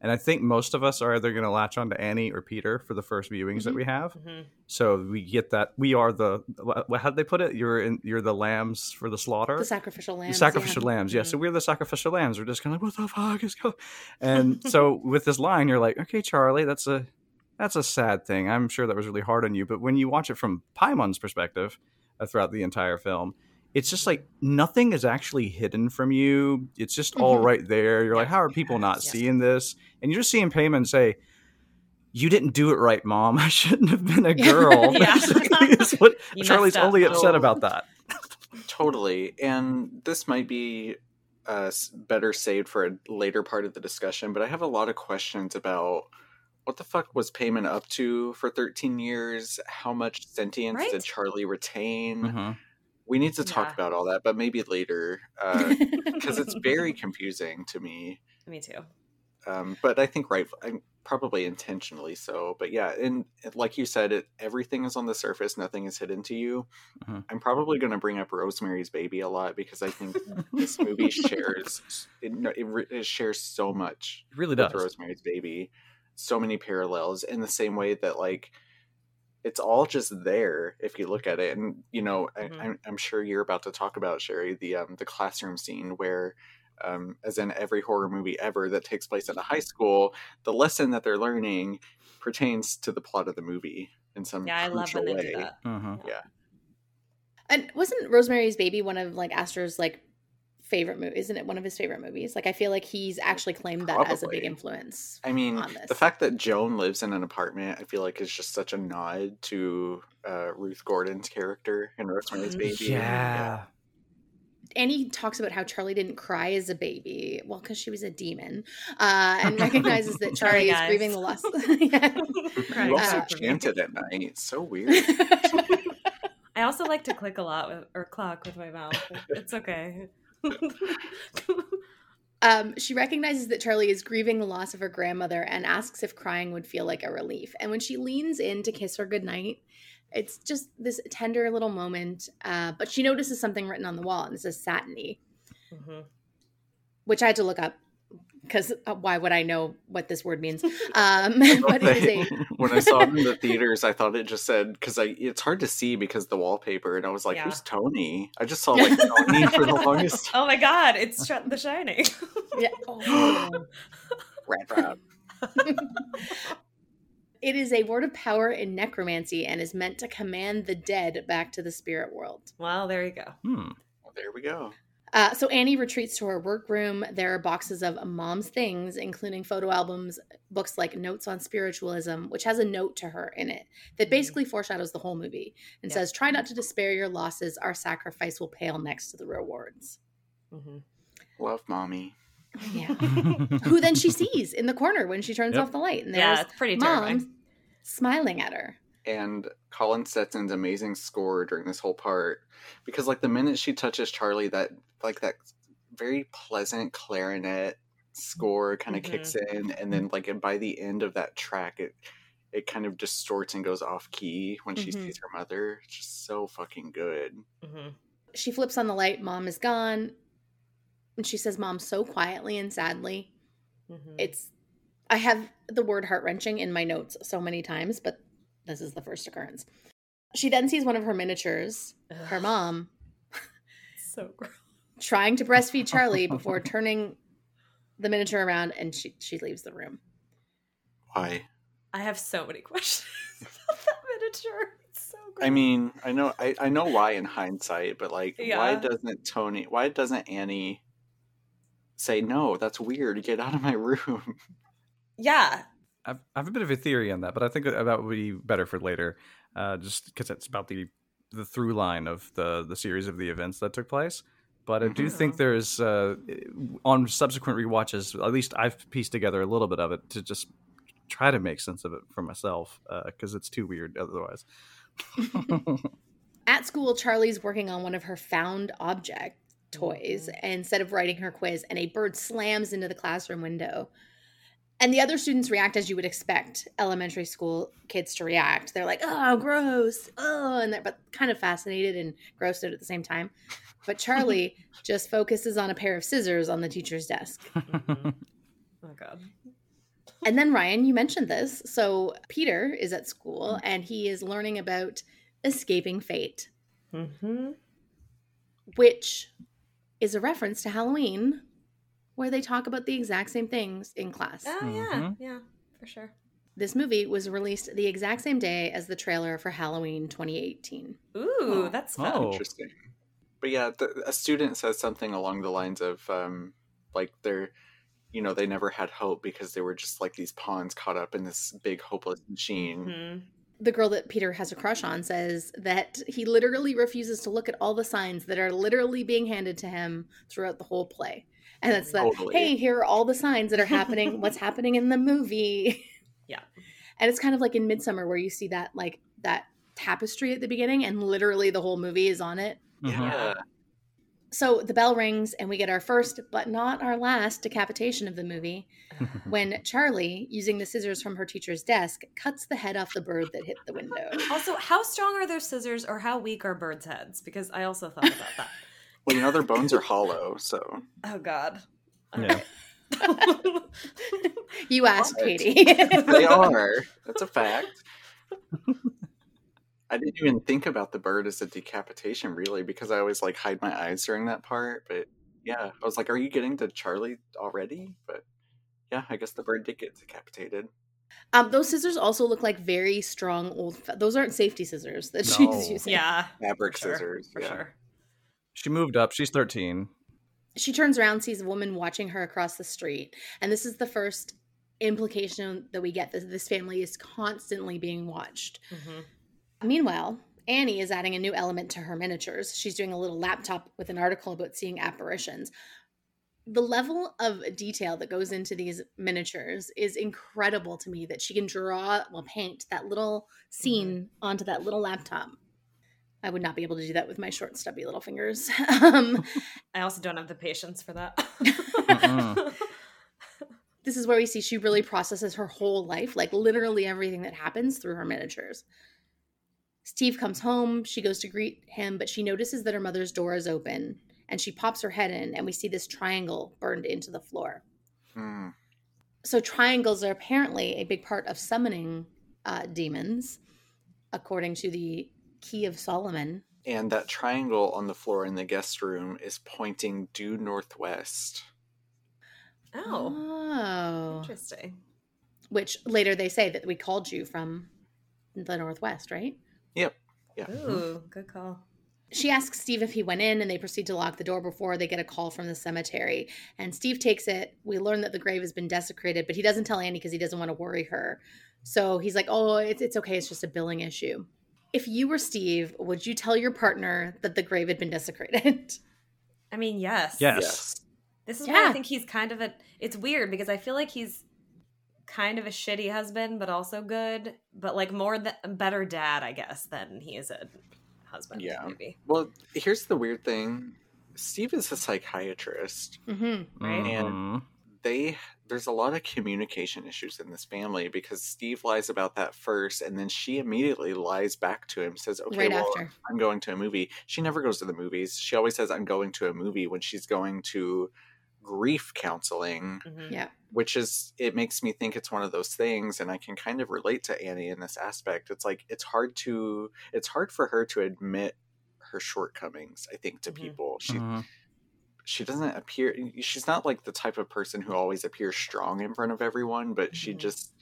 And I think most of us are either going to latch on to Annie or Peter for the first viewings that we have. Mhm. So we get that we are how'd they put it? You're the lambs for the slaughter. The sacrificial lambs. The sacrificial yeah. lambs, yeah. So we're the sacrificial lambs. We're just kind of like, what the fuck is going? And so with this line, you're like, okay, Charlie, that's a sad thing. I'm sure that was really hard on you. But when you watch it from Paimon's perspective throughout the entire film, it's just like nothing is actually hidden from you. It's just all right there. You're like, how are people not seeing this? And you're just seeing Paimon say, you didn't do it right, Mom. I shouldn't have been a girl. Yeah. Basically, is what You Charlie's messed up. only upset about that. Totally. And this might be better saved for a later part of the discussion, but I have a lot of questions about what the fuck was Paimon up to for 13 years? How much sentience Right? did Charlie retain? Mhm. We need to talk Yeah. about all that, but maybe later, because it's very confusing to me. Me too. But I think probably intentionally so. But yeah, and like you said, everything is on the surface. Nothing is hidden to you. Mhm. I'm probably going to bring up Rosemary's Baby a lot because I think this movie shares it shares so much. It really with does. Rosemary's Baby, so many parallels in the same way that like it's all just there if you look at it. And you know, I'm sure you're about to talk about, Sherry, the classroom scene where as in every horror movie ever that takes place at a high school, the lesson that they're learning pertains to the plot of the movie in some Yeah, I love when crucial they do way. that. Mhm. Yeah. And wasn't Rosemary's Baby one of like Astor's like favorite movie? Isn't it one of his favorite movies? Like I feel like he's actually claimed that as a big Probably. influence. I mean, on this. the fact that Joan lives in an apartment, I feel like is just such a nod to Ruth Gordon's character in Rosemary's Baby. Yeah. Annie talks about how Charlie didn't cry as a baby, well, because she was a demon, and recognizes that Charlie is guys. grieving the loss. Yeah. You also for me. chanted at night. It's so weird. I also like to click a lot or clock with my mouth. It's okay. She recognizes that Charlie is grieving the loss of her grandmother and asks if crying would feel like a relief. And when she leans in to kiss her goodnight, it's just this tender little moment. But she notices something written on the wall, and it says satiny, which I had to look up because why would I know what this word means? But it is a When I saw it in the theaters, I thought it just said, because it's hard to see because of the wallpaper, and I was like, Yeah. who's Tony? I just saw like Tony for the longest time. Oh my god, it's The Shining. yeah. Oh. Rat. It is a word of power in necromancy and is meant to command the dead back to the spirit world. Well, there you go. Well, there we go. So Annie retreats to her workroom. There are boxes of Mom's things, including photo albums, books like Notes on Spiritualism, which has a note to her in it that basically foreshadows the whole movie and says, try not to despair your losses. Our sacrifice will pale next to the rewards. Love Mommy. Yeah. Who then she sees in the corner when she turns off the light. And Yeah, there's it's pretty Mom terrifying. smiling at her. And Colin Stetson's amazing score during this whole part, because like the minute she touches Charlie, that very pleasant clarinet score kind of kicks in, and then like by the end of that track, it kind of distorts and goes off key when she sees her mother. It's just so fucking good. She flips on the light. Mom is gone. And she says Mom so quietly and sadly. I have the word heart-wrenching in my notes so many times, but this is the first occurrence. She then sees one of her miniatures, her mom, So gross. trying to breastfeed Charlie before turning the miniature around, and she leaves the room. Why? I have so many questions about that miniature. It's so gross. I mean, I know why in hindsight, but like, Yeah. why doesn't Annie say, no, that's weird, get out of my room? Yeah. I have a bit of a theory on that, but I think that would be better for later, just because it's about the through line of the series of the events that took place. But I do think there's, on subsequent rewatches, at least I've pieced together a little bit of it to just try to make sense of it for myself, because it's too weird otherwise. At school, Charlie's working on one of her found object toys instead of writing her quiz, and a bird slams into the classroom window. And the other students react as you would expect elementary school kids to react. They're like, oh, gross. Oh, and they're but kind of fascinated and grossed out at the same time. But Charlie just focuses on a pair of scissors on the teacher's desk. Oh, God. And then, Ryan, you mentioned this. So Peter is at school and he is learning about escaping fate, which is a reference to Halloween, where they talk about the exact same things in class. Oh, yeah. Yeah, for sure. This movie was released the exact same day as the trailer for Halloween 2018. Ooh, that's fun. Oh. Interesting. But yeah, a student says something along the lines of, like, they're, you know, they never had hope because they were just like these pawns caught up in this big hopeless machine. Mm-hmm. The girl that Peter has a crush on says that he literally refuses to look at all the signs that are literally being handed to him throughout the whole play. And that's that, Totally. hey, here are all the signs that are happening, what's happening in the movie. Yeah. And it's kind of like in Midsummer where you see that, like, that tapestry at the beginning and literally the whole movie is on it. Yeah. So the bell rings and we get our first, but not our last, decapitation of the movie when Charlie, using the scissors from her teacher's desk, cuts the head off the bird that hit the window. Also, how strong are those scissors or how weak are birds' heads? Because I also thought about that. Well, you know, their bones are hollow, so. Oh, God. Yeah. You asked, Katie. They are. That's a fact. I didn't even think about the bird as a decapitation, really, because I always, like, hide my eyes during that part. But, yeah, I was like, are you getting to Charlie already? But, yeah, I guess the bird did get decapitated. Those scissors also look like very strong old. Those aren't safety scissors that No. she's using. Yeah. Fabric Sure, scissors. for yeah. sure. She moved up. She's 13. She turns around, sees a woman watching her across the street, and this is the first implication that we get that this family is constantly being watched. Mm-hmm. Meanwhile, Annie is adding a new element to her miniatures. She's doing a little laptop with an article about seeing apparitions. The level of detail that goes into these miniatures is incredible to me, that she can paint that little scene onto that little laptop. I would not be able to do that with my short, stubby little fingers. I also don't have the patience for that. This is where we see she really processes her whole life, like literally everything that happens through her miniatures. Steve comes home. She goes to greet him, but she notices that her mother's door is open, and she pops her head in, and we see this triangle burned into the floor. Mm. So triangles are apparently a big part of summoning demons, according to the Key of Solomon. And that triangle on the floor in the guest room is pointing due northwest. Oh. Interesting. Which later they say that we called you from the northwest, right? Yep. Yeah. Ooh, good call. She asks Steve if he went in, and they proceed to lock the door before they get a call from the cemetery. And Steve takes it. We learn that the grave has been desecrated, but he doesn't tell Annie because he doesn't want to worry her. So he's like, oh, it's okay. It's just a billing issue. If you were Steve, would you tell your partner that the grave had been desecrated? I mean, yes. Yes. This is why I think he's kind of it's weird because I feel like he's kind of a shitty husband, but also good, but like better dad, I guess, than he is a husband. Yeah. Maybe. Well, here's the weird thing. Steve is a psychiatrist. Mm-hmm. Right? And there's a lot of communication issues in this family because Steve lies about that first, and then she immediately lies back to him, says, okay, after. I'm going to a movie. She never goes to the movies. She always says, I'm going to a movie when she's going to grief counseling, Mm-hmm. Yeah. which is, it makes me think it's one of those things, and I can kind of relate to Annie in this aspect. It's like, it's hard for her to admit her shortcomings, I think, to people. She doesn't appear, she's not like the type of person who always appears strong in front of everyone, but she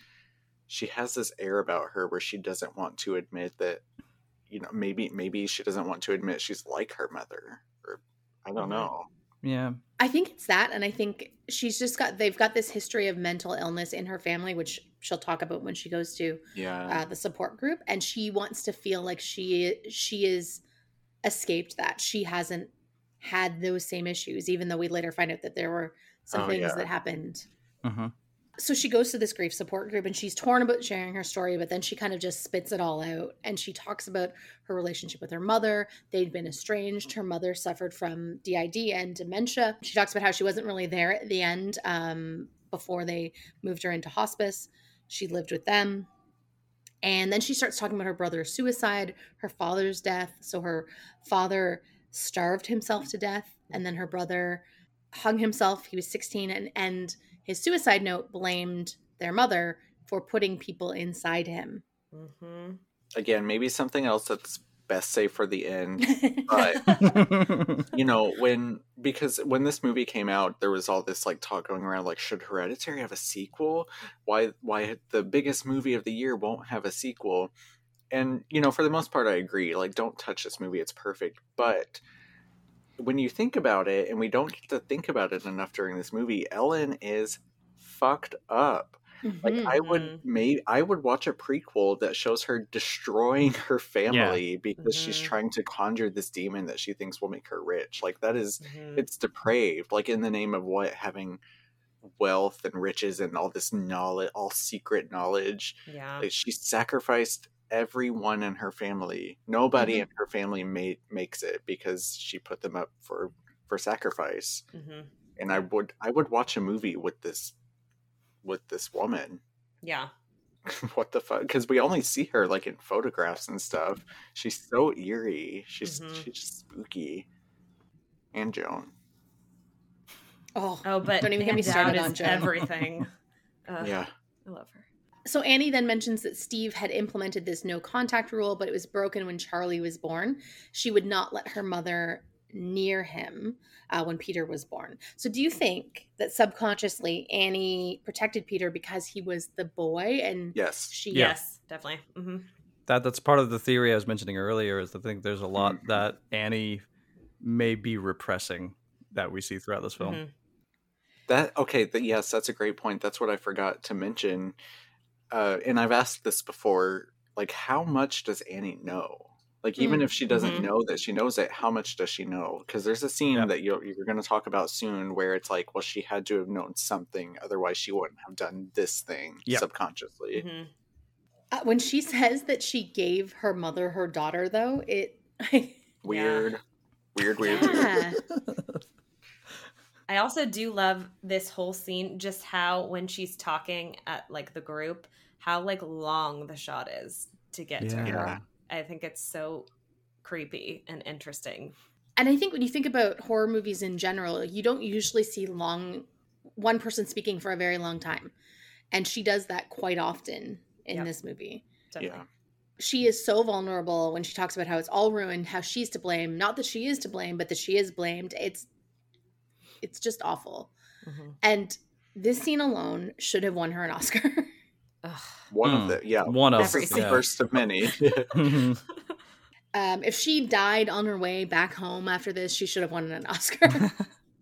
has this air about her where she doesn't want to admit that, you know, maybe she doesn't want to admit she's like her mother, or I don't know. Yeah. I think it's that, and I think they've got this history of mental illness in her family, which she'll talk about when she goes to the support group, and she wants to feel like she is escaped that. She hasn't had those same issues, even though we later find out that there were some things that happened. Mm-hmm. So she goes to this grief support group, and she's torn about sharing her story, but then she kind of just spits it all out. And she talks about her relationship with her mother. They'd been estranged. Her mother suffered from DID and dementia. She talks about how she wasn't really there at the end before they moved her into hospice. She lived with them. And then she starts talking about her brother's suicide, her father's death. So her father starved himself to death, and then her brother hung himself. He was 16, and his suicide note blamed their mother for putting people inside him. Mm-hmm. Again, maybe something else that's best saved for the end. But you know, because when this movie came out, there was all this like talk going around, like, should Hereditary have a sequel? Why the biggest movie of the year won't have a sequel? And you know, for the most part, I agree. Like, don't touch this movie; it's perfect. But when you think about it, and we don't get to think about it enough during this movie, Ellen is fucked up. Like, I would watch a prequel that shows her destroying her family because she's trying to conjure this demon that she thinks will make her rich. Like, that is, it's depraved. Like, in the name of what? Having wealth and riches and all this knowledge, all secret knowledge. Yeah. Like, she sacrificed everyone in her family. Nobody in her family makes it because she put them up for sacrifice. And I would watch a movie with this woman. Yeah. What the fuck? Because we only see her like in photographs and stuff. She's so eerie. She's spooky. And Joan. Oh, but don't even get me started on Joan. Everything. Yeah. I love her. So Annie then mentions that Steve had implemented this no contact rule, but it was broken when Charlie was born. She would not let her mother near him when Peter was born. So do you think that subconsciously Annie protected Peter because he was the boy? And yes, yes, definitely. That's part of the theory I was mentioning earlier, is I think there's a lot that Annie may be repressing that we see throughout this film. Yes, that's a great point. That's what I forgot to mention. And I've asked this before, like, how much does Annie know? Like, even if she doesn't know that she knows it, how much does she know? Because there's a scene that you're going to talk about soon where it's like, well, she had to have known something. Otherwise, she wouldn't have done this thing subconsciously. When she says that she gave her mother her daughter, though, Weird. I also do love this whole scene, just how when she's talking at like the group, how like long the shot is to get to her. I think it's so creepy and interesting. And I think when you think about horror movies in general, you don't usually see one person speaking for a very long time. And she does that quite often in this movie. Definitely. Yeah. She is so vulnerable when she talks about how it's all ruined, how she's to blame. Not that she is to blame, but that she is blamed. It's just awful. And this scene alone should have won her an Oscar. One of the first of many. If she died on her way back home after this, she should have won an Oscar.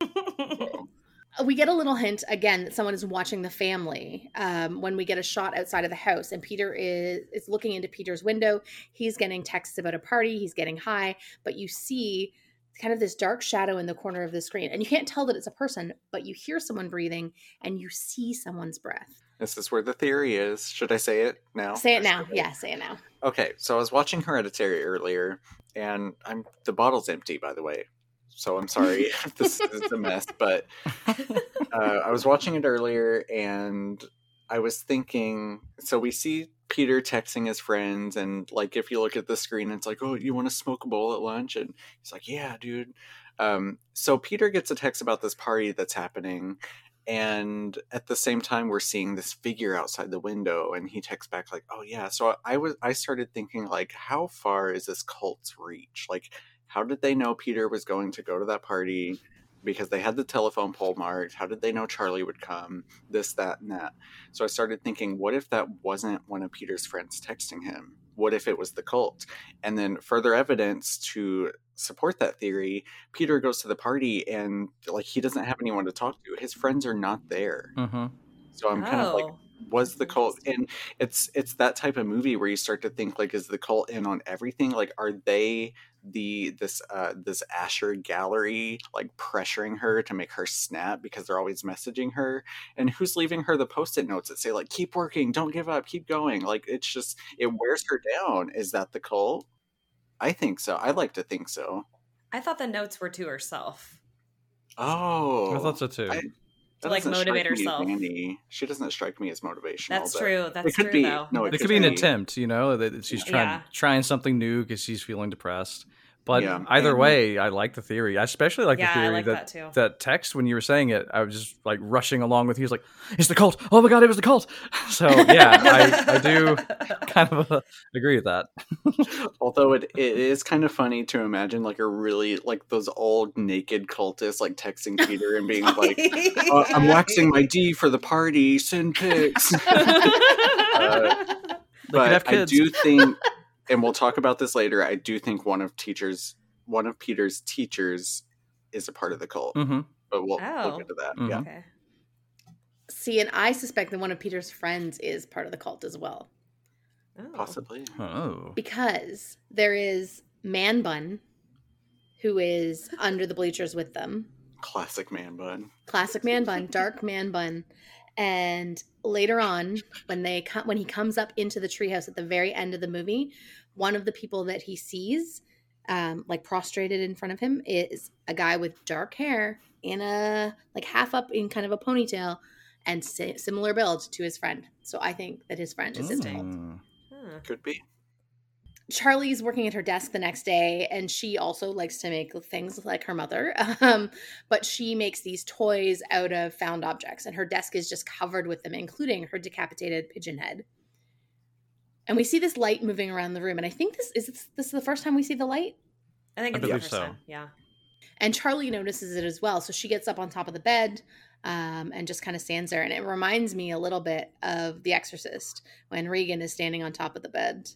We get a little hint again that someone is watching the family when we get a shot outside of the house, and Peter is looking into Peter's window. He's getting texts about a party. He's getting high, but you see kind of this dark shadow in the corner of the screen, and you can't tell that it's a person, but you hear someone breathing and you see someone's breath. This is where the theory is. Should I say it now? Say it now. Yeah, say it now. Okay, so I was watching Hereditary earlier, and the bottle's empty, by the way. So I'm sorry if this is a mess, but I was watching it earlier, and I was thinking, so we see Peter texting his friends, and like if you look at the screen, it's like, oh, you want to smoke a bowl at lunch? And he's like, yeah, dude. So Peter gets a text about this party that's happening, and at the same time we're seeing this figure outside the window, and he texts back like, oh yeah. So I started thinking, like, how far is this cult's reach? Like, how did they know Peter was going to go to that party? Because they had the telephone pole marked. How did they know Charlie would come? This, that, and that. So I started thinking, what if that wasn't one of Peter's friends texting him? What if it was the cult? And then further evidence to support that theory, Peter goes to the party and like he doesn't have anyone to talk to. His friends are not there. So I'm kind of like, was the cult? And it's that type of movie where you start to think, like, is the cult in on everything? Like, are they this Asher gallery like pressuring her to make her snap because they're always messaging her? And who's leaving her the post-it notes that say like, keep working, don't give up, keep going? Like, it's just, it wears her down. Is that the cult? I think so. I like to think so. I thought the notes were to herself. Oh, I thought so too. To like motivate herself. She doesn't strike me as motivational. That's true. That's true, though. No, it could be an attempt, you know, that she's trying something new because she's feeling depressed. But Yeah. either way, I like the theory. I especially like the Yeah, I theory like that too. that text, when you were saying it, I was just like rushing along with you. He was like, it's the cult. Oh my God, it was the cult. So yeah, I do kind of agree with that. Although it is kind of funny to imagine like a really like those old naked cultists like texting Peter and being like, I'm waxing my D for the party, send pics. They could have But I kids. do think, and we'll talk about this later, I do think one of Peter's teachers is a part of the cult. Mm-hmm. But we'll Oh. get to that. Mhm. Yeah. Okay. See, and I suspect that one of Peter's friends is part of the cult as well. Oh. Possibly. Oh. Because there is Man Bun, who is under the bleachers with them. Classic man bun. Classic Man Bun, dark Man Bun. And later on, when he comes up into the treehouse at the very end of the movie, one of the people that he sees, like prostrated in front of him, is a guy with dark hair in a like half up in kind of a ponytail and similar build to his friend. So I think that his friend is his cult. Mm. Huh. Could be. Charlie's working at her desk the next day, and she also likes to make things like her mother. But she makes these toys out of found objects, and her desk is just covered with them, including her decapitated pigeon head. And we see this light moving around the room, and I think this is the first time we see the light. I think I it's the believe first so. time. Yeah. And Charlie notices it as well, so she gets up on top of the bed and just kind of stands there. And it reminds me a little bit of The Exorcist when Regan is standing on top of the bed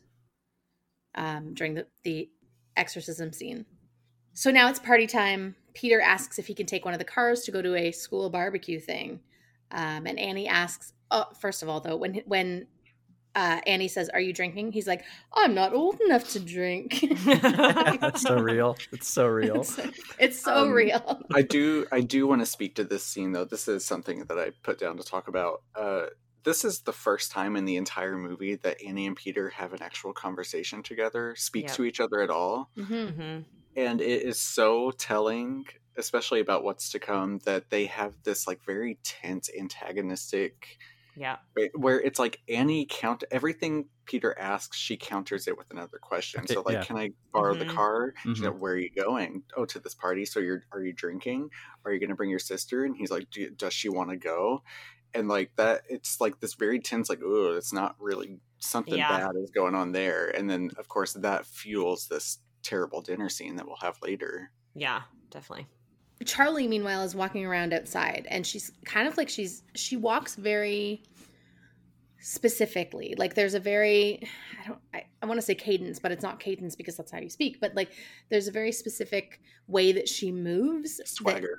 during the exorcism scene. So now it's party time. Peter asks if he can take one of the cars to go to a school barbecue thing. And Annie asks, first of all, though, when Annie says, "Are you drinking?" He's like, "I'm not old enough to drink." That's so real. It's so real. It's so real. I do want to speak to this scene though. This is something that I put down to talk about. This is the first time in the entire movie that Annie and Peter have an actual conversation together, speak Yep. to each other at all. Mm-hmm. Mm-hmm. And it is so telling, especially about what's to come, that they have this like very tense antagonistic, Yeah. where it's like Annie everything Peter asks, she counters it with another question. Okay, So like, yeah. can I borrow the Mhm. car? She's Mhm. like, where are you going? Oh, to this party. So are you drinking? Are you going to bring your sister? And he's like, does she want to go? And like that, it's like this very tense, like, oh, it's not really something Yeah. bad is going on there. And then of course that fuels this terrible dinner scene that we'll have later. Yeah. Definitely. Charlie, meanwhile, is walking around outside, and she's kind of like she walks very specifically. Like there's a very I want to say cadence, but it's not cadence because that's how you speak. But like there's a very specific way that she moves. Swagger.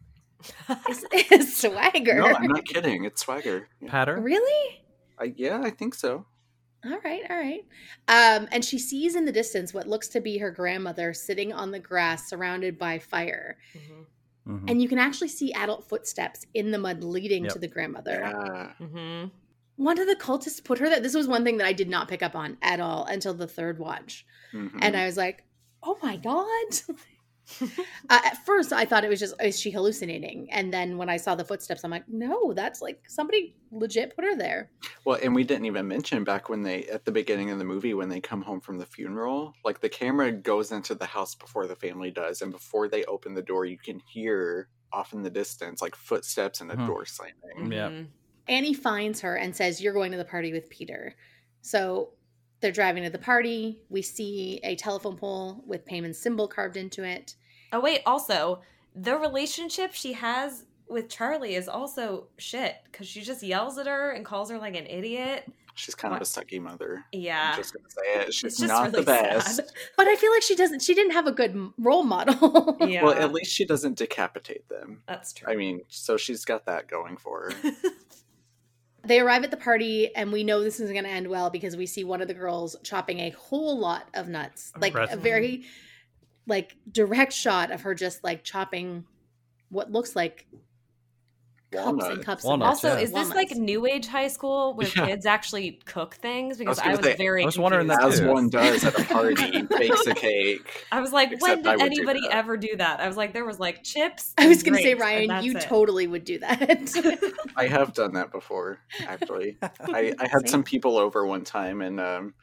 Is swagger. No, I'm not kidding. It's swagger. Yeah. Patter? Really? I think so. All right. And she sees in the distance what looks to be her grandmother sitting on the grass surrounded by fire. Mm-hmm. Mhm. And you can actually see adult footsteps in the mud leading Yep. to the grandmother. Yeah. Mm-hmm. One of the cultists put her there. This was one thing that I did not pick up on at all until the third watch. Mhm. And I was like, oh my God. At first, I thought it was just, is she hallucinating? And then when I saw the footsteps, I'm like, no, that's like somebody legit put her there. Well, and we didn't even mention back when at the beginning of the movie, when they come home from the funeral, like the camera goes into the house before the family does. And before they open the door, you can hear off in the distance, like footsteps and a Hmm. door slamming. Yeah. Mm-hmm. Annie finds her and says, you're going to the party with Peter. So they're driving to the party. We see a telephone pole with Payman's symbol carved into it. Oh wait, also the relationship she has with Charlie is also shit because she just yells at her and calls her like an idiot. She's kind of a sucky mother. Yeah. I'm just going to say it. She's It's just not really the best. sad. But I feel like she didn't have a good role model. Yeah. Well, at least she doesn't decapitate them. That's true. I mean, so she's got that going for her. They arrive at the party, and we know this isn't going to end well because we see one of the girls chopping a whole lot of nuts. Like Impressive. a very like direct shot of her just like chopping what looks like cups Walnut. and cups Walnuts, of Also, yeah. is this like new age high school where Yeah. kids actually cook things? Because gonna I was say, very I was wondering that confused. As too. one does at a party, bakes a cake. I was like, when Except I did would do anybody that. ever do that? I was like, there was like chips. I was and going to say, grapes, and Ryan, that's you it. totally would do that. I have done that before, actually. I had some people over one time, and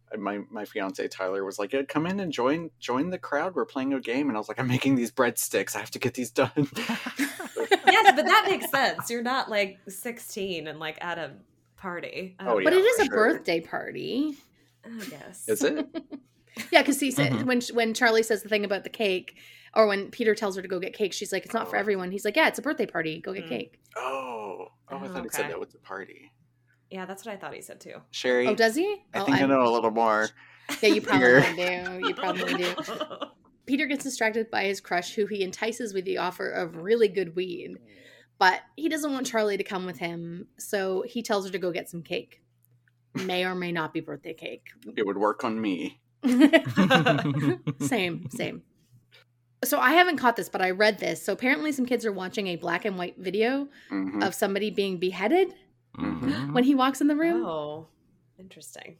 my fiance Tyler was like, come in and join the crowd. We're playing a game. And I was like, I'm making these breadsticks. I have to get these done. Yes, but that makes sense. You're not like 16 and like at a party. Oh, yeah, but it is for a sure. birthday party. I guess. Is it? Yeah, because he said when Charlie says the thing about the cake, or when Peter tells her to go get cake, she's like, it's not for everyone. He's like, yeah, it's a birthday party. Go get cake. Oh, I thought he said okay. that was a party. Yeah, that's what I thought he said too. Sherry. Oh, does he? I think I know a little more. Yeah, you Here. probably do. You probably do. Peter gets distracted by his crush, who he entices with the offer of really good weed. But he doesn't want Charlie to come with him, so he tells her to go get some cake. May or may not be birthday cake. It would work on me. Same. So I haven't caught this, but I read this. So apparently some kids are watching a black and white video Mhm. of somebody being beheaded Mhm. when he walks in the room. Oh, interesting.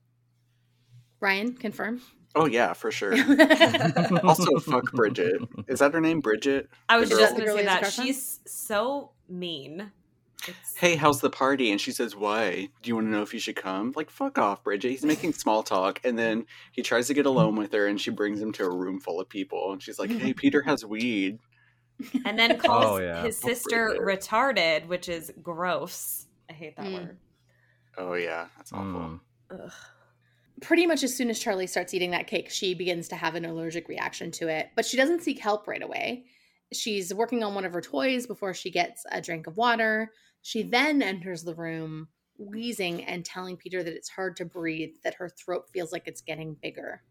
Ryan, confirm. Oh, yeah, for sure. Also, fuck Bridget. Is that her name, Bridget? I was The just girl? going to say The girl he has a that. crush on? She's so mean. It's, Hey, how's the party? And she says, why? Do you want to know if you should come? Like, fuck off, Bridget. He's making small talk. And then he tries to get alone with her, and she brings him to a room full of people. And she's like, hey, Peter has weed. and then calls Oh, yeah. his sister retarded, which is gross. I hate that word. Oh, yeah. That's awful. Ugh. Pretty much as soon as Charlie starts eating that cake, she begins to have an allergic reaction to it. But she doesn't seek help right away. She's working on one of her toys before she gets a drink of water. She then enters the room wheezing and telling Peter that it's hard to breathe, that her throat feels like it's getting bigger.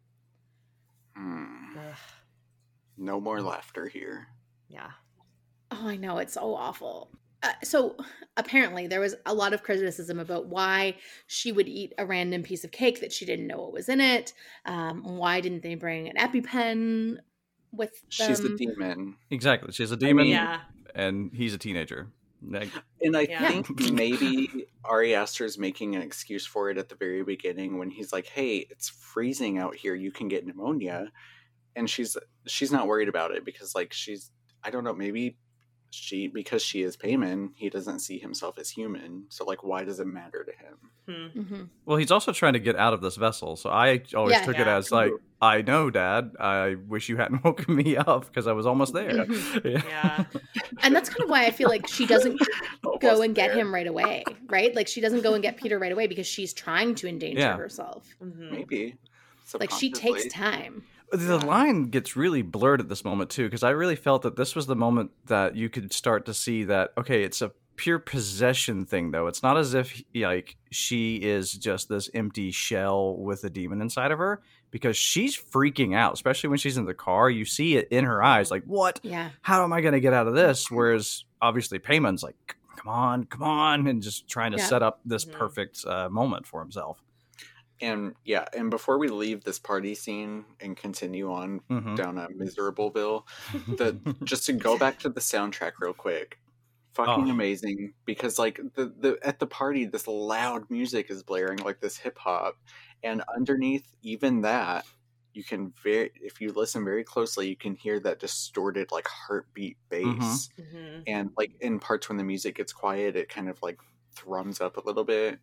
Ugh. No more laughter here. Yeah. Oh, I know. It's so awful. So apparently there was a lot of criticism about why she would eat a random piece of cake that she didn't know what was in it. Why didn't they bring an EpiPen with them? She's a demon. Exactly. She's a demon, Yeah. and he's a teenager. Like, And I Yeah. think maybe Ari Aster's making an excuse for it at the very beginning when he's like, hey, it's freezing out here. You can get pneumonia. And she's not worried about it because, like, I don't know, maybe because she is Payman, he doesn't see himself as human. So, like, why does it matter to him? Mm-hmm. well, he's also trying to get out of this vessel. So I always Yeah. took it as like, I know, Dad. I wish you hadn't woken me up because I was almost there. Yeah. And that's kind of why I feel like she doesn't go Almost and get there. him right away, right? Like she doesn't go and get Peter right away because she's trying to endanger Yeah. herself. Mhm. Maybe. Like she takes Subconsciously. time. The line gets really blurred at this moment too, because I really felt that this was the moment that you could start to see that, okay, it's a pure possession thing though. It's not as if like she is just this empty shell with a demon inside of her, because she's freaking out, especially when she's in the car. You see it in her eyes, like, what? Yeah. How am I going to get out of this? Whereas obviously Payman's like, come on, and just trying to Yeah. set up this Mhm. perfect moment for himself. And yeah, and before we leave this party scene and continue on Mhm. down a Miserable-ville, just to go back to the soundtrack real quick, fucking Oh. amazing, because like the at the party this loud music is blaring, like this hip hop, and underneath even that you can if you listen very closely you can hear that distorted like heartbeat bass, Mhm. and like in parts when the music gets quiet it kind of like thrums up a little bit.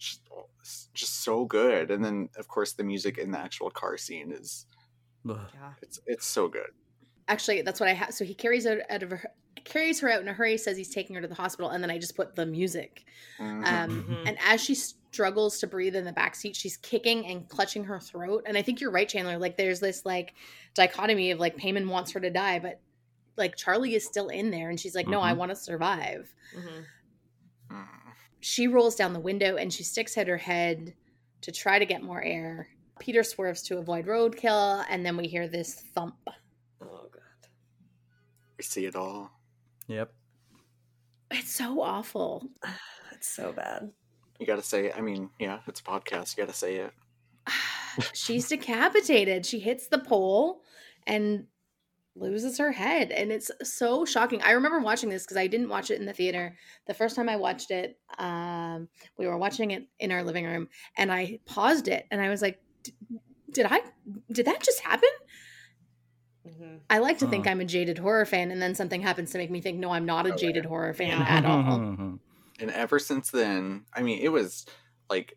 Just so good. And then of course the music in the actual car scene is Ugh. Yeah. it's so good. Actually, that's what I have. So he carries her out in a hurry, says he's taking her to the hospital, and then I just put the music. Mhm. Mhm. And as she struggles to breathe in the backseat, she's kicking and clutching her throat. And I think you're right, Chandler. Like there's this like dichotomy of like Payman wants her to die, but like Charlie is still in there, and she's like, no, I want to survive. Mhm. Mm. She rolls down the window and she sticks out her head to try to get more air. Peter swerves to avoid roadkill, and then we hear this thump. Oh god. We see it all. Yep. It's so awful. That's so bad. You gotta say, I mean, yeah, it's a podcast, you gotta say it. She's decapitated. She hits the pole and loses her head. And it's so shocking. I remember watching this because I didn't watch it in the theater. The first time I watched it, we were watching it in our living room, and I paused it and I was like, did that just happen? Mm-hmm. I like to think I'm a jaded horror fan, and then something happens to make me think, no, I'm not a jaded horror fan at all. And ever since then, I mean, it was like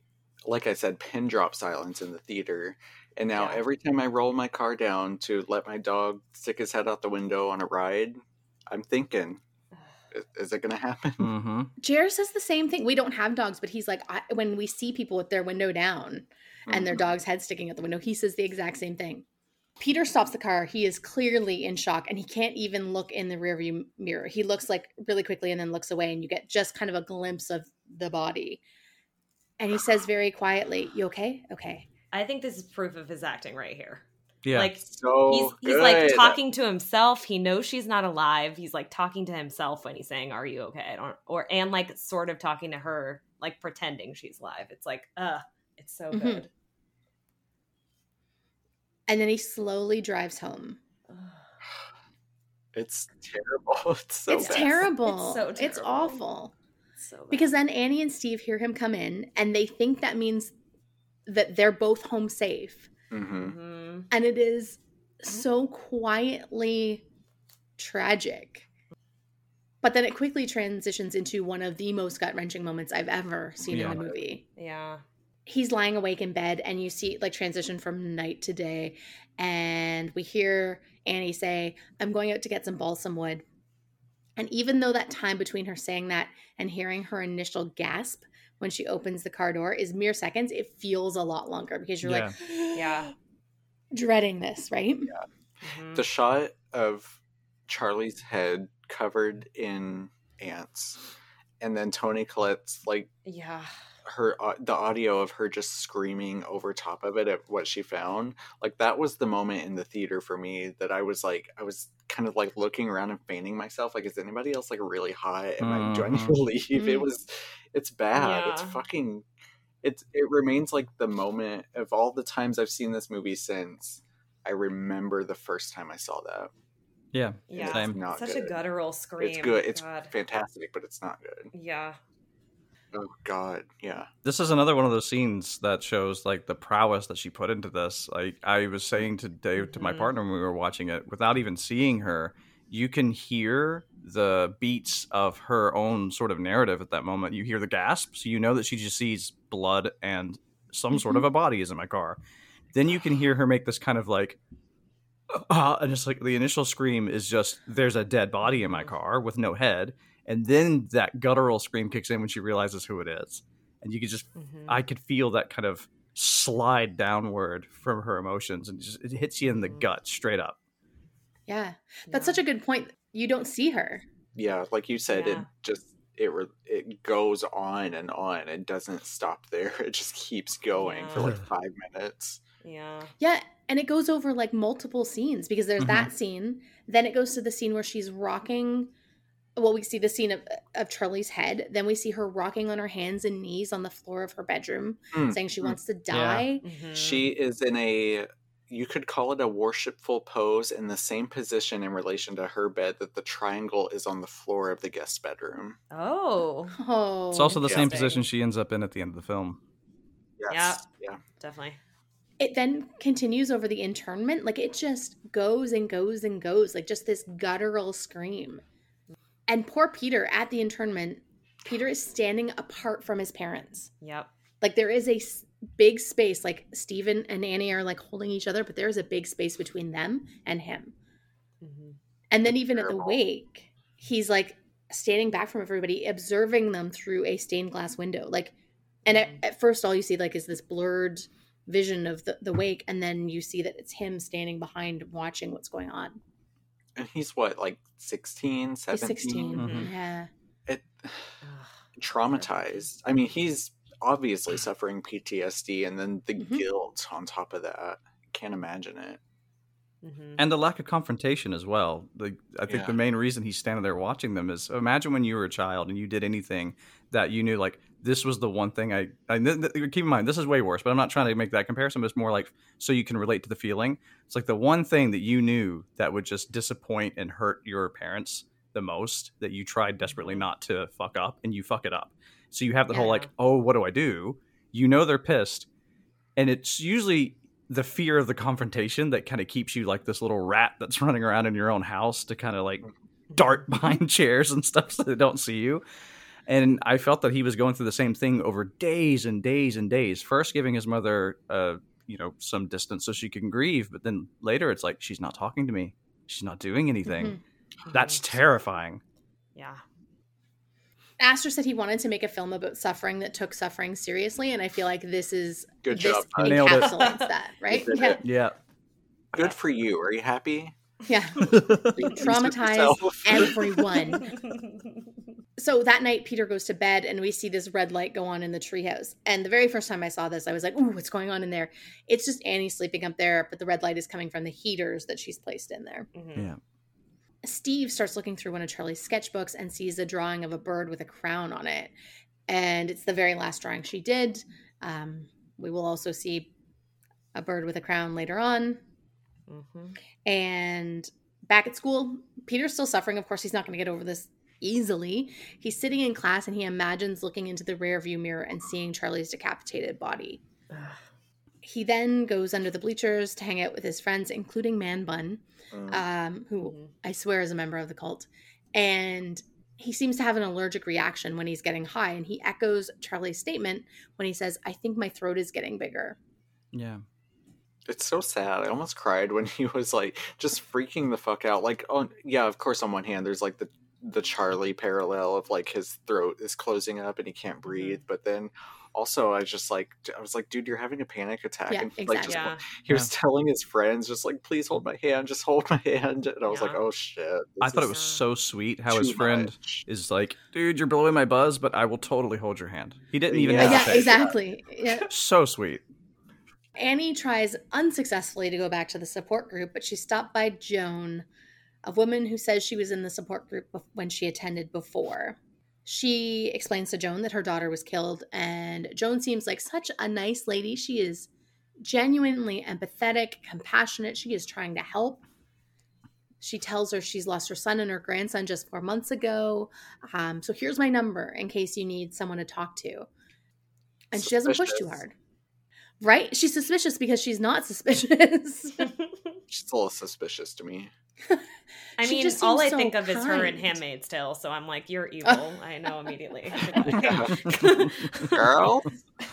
like I said, pin drop silence in the theater. And now Yeah. every time I roll my car down to let my dog stick his head out the window on a ride, I'm thinking, is it going to happen? Mm-hmm. Jer says the same thing. We don't have dogs, but he's like, when we see people with their window down and their Mhm. dog's head sticking out the window, he says the exact same thing. Peter stops the car. He is clearly in shock, and he can't even look in the rearview mirror. He looks like really quickly and then looks away, and you get just kind of a glimpse of the body. And he says very quietly, "You okay? Okay." I think this is proof of his acting right here. Yeah. Like So he's like good. talking to himself. He knows she's not alive. He's like talking to himself when he's saying, "Are you okay?" And like sort of talking to her, like pretending she's alive. It's like, it's so Mhm. good. And then he slowly drives home. It's terrible. It's so it's bad. terrible. It's so It's terrible. awful. So bad. Because then Annie and Steve hear him come in, and they think that means that they're both home safe. Hmm. Mhm. And it is so quietly tragic. But then it quickly transitions into one of the most gut-wrenching moments I've ever seen in Yeah. a movie. Yeah. He's lying awake in bed, and you see like transition from night to day, and we hear Annie say, "I'm going out to get some balsam wood." And even though that time between her saying that and hearing her initial gasp when she opens the car door is mere seconds, it feels a lot longer because you're like, Yeah. dreading this, right? Mhm. The shot of Charlie's head covered in ants, and then Toni Collette's like Yeah. the audio of her just screaming over top of it at what she found, like that was the moment in the theater for me that I was kind of like looking around and feigning myself, like, is anybody else like really hot? Do I need to leave? It's bad. It's Yeah. fucking, it remains like the moment of all the times I've seen this movie since. I remember the first time I saw that. Yeah. Yeah. Same. Not Such good. a guttural scream. It's good. It's God. fantastic, but it's not good. Yeah. Oh God, yeah. This is another one of those scenes that shows like the prowess that she put into this. Like I was saying to Dave, to my Mhm. partner when we were watching it, without even seeing her, you can hear the beats of her own sort of narrative at that moment. You hear the gasp, so you know that she just sees blood and some sort of a body is in my car. Then you can hear her make this kind of like, and just like the initial scream is just, there's a dead body in my car with no head. And then that guttural scream kicks in when she realizes who it is. And you could just, Mhm. I could feel that kind of slide downward from her emotions. And it hits you in the gut straight up. Yeah. That's such a good point. You don't see her. Yeah, like you said, Yeah. it goes on and on. It doesn't stop there. It just keeps going for like Yeah. 5 minutes. Yeah. Yeah. And it goes over like multiple scenes because there's that scene. Then it goes to the scene where she's rocking. Well, we see the scene of Charlie's head. Then we see her rocking on her hands and knees on the floor of her bedroom, saying she wants to die. Mhm. She is in a, you could call it a worshipful pose, in the same position in relation to her bed that the triangle is on the floor of the guest bedroom. Oh, Oh. It's also the same Interesting. position she ends up in at the end of the film. Yes. Yeah. definitely. It then continues over the internment. Like it just goes and goes and goes. Like just this guttural scream. And poor Peter at the internment, Peter is standing apart from his parents. Yep. Like there is a big space. Like Stephen and Annie are like holding each other, but there is a big space between them and him. Mhm. And then even at the Terrible. wake, he's like standing back from everybody, observing them through a stained glass window. Like, and at first all you see like is this blurred vision of the wake, and then you see that it's him standing behind watching what's going on. And he's what, like 16, 17? He's 16. Mhm. Yeah. It, Ugh. traumatized. I mean, he's obviously suffering PTSD, and then the Mhm. guilt on top of that. Can't imagine it. Mhm. And the lack of confrontation as well. I think Yeah. the main reason he's standing there watching them is, imagine when you were a child and you did anything that you knew, like, this was the one thing keep in mind, this is way worse, but I'm not trying to make that comparison, but it's more like, so you can relate to the feeling. It's like the one thing that you knew that would just disappoint and hurt your parents the most, that you tried desperately not to fuck up, and you fuck it up. So you have the whole like, oh, what do I do? You know they're pissed. And it's usually the fear of the confrontation that kind of keeps you like this little rat that's running around in your own house to kind of like dart behind chairs and stuff so they don't see you. And I felt that he was going through the same thing over days and days and days. First giving his mother, some distance so she can grieve. But then later it's like, she's not talking to me. She's not doing anything. Mm-hmm. That's terrifying. Yeah. Astor said he wanted to make a film about suffering that took suffering seriously, and I feel like this job. Nailed it. encapsulates that, right? Yeah. Yeah. Good for you. Are you happy? Yeah. Traumatize everyone. So that night, Peter goes to bed, and we see this red light go on in the treehouse. And the very first time I saw this, I was like, ooh, what's going on in there? It's just Annie sleeping up there, but the red light is coming from the heaters that she's placed in there. Mm-hmm. Yeah. Steve starts looking through one of Charlie's sketchbooks and sees a drawing of a bird with a crown on it. And it's the very last drawing she did. We will also see a bird with a crown later on. Mm-hmm. And back at school, Peter's still suffering. Of course, he's not going to get over this easily. He's sitting in class and he imagines looking into the rear view mirror and seeing Charlie's decapitated body. He then goes under the bleachers to hang out with his friends, including Man Bun, who I swear is a member of the cult. And he seems to have an allergic reaction when he's getting high. And he echoes Charlie's statement when he says, I think my throat is getting bigger. Yeah. It's so sad. I almost cried when he was like just freaking the fuck out. Like, oh yeah, of course on one hand there's like the Charlie parallel of like his throat is closing up and he can't breathe. But then also I was like, dude, you're having a panic attack. Yeah, And exactly. he was telling his friends just like, please hold my hand, just hold my hand. And I was like, oh shit. I thought it was so sweet how his too friend much. is like, dude, you're blowing my buzz, but I will totally hold your hand. He didn't even Yeah. hesitate. Yeah, exactly. Yeah. So sweet. Annie tries unsuccessfully to go back to the support group, but she's stopped by Joan, a woman who says she was in the support group when she attended before. She explains to Joan that her daughter was killed, and Joan seems like such a nice lady. She is genuinely empathetic, compassionate. She is trying to help. She tells her she's lost her son and her grandson just 4 months ago. So here's my number in case you need someone to talk to. And she doesn't push too hard. Right? She's suspicious because she's not suspicious. She's a little suspicious to me. I She mean, just all I seems so think of is her in kind. Handmaid's Tale, so I'm like, you're evil. I know immediately. Girl.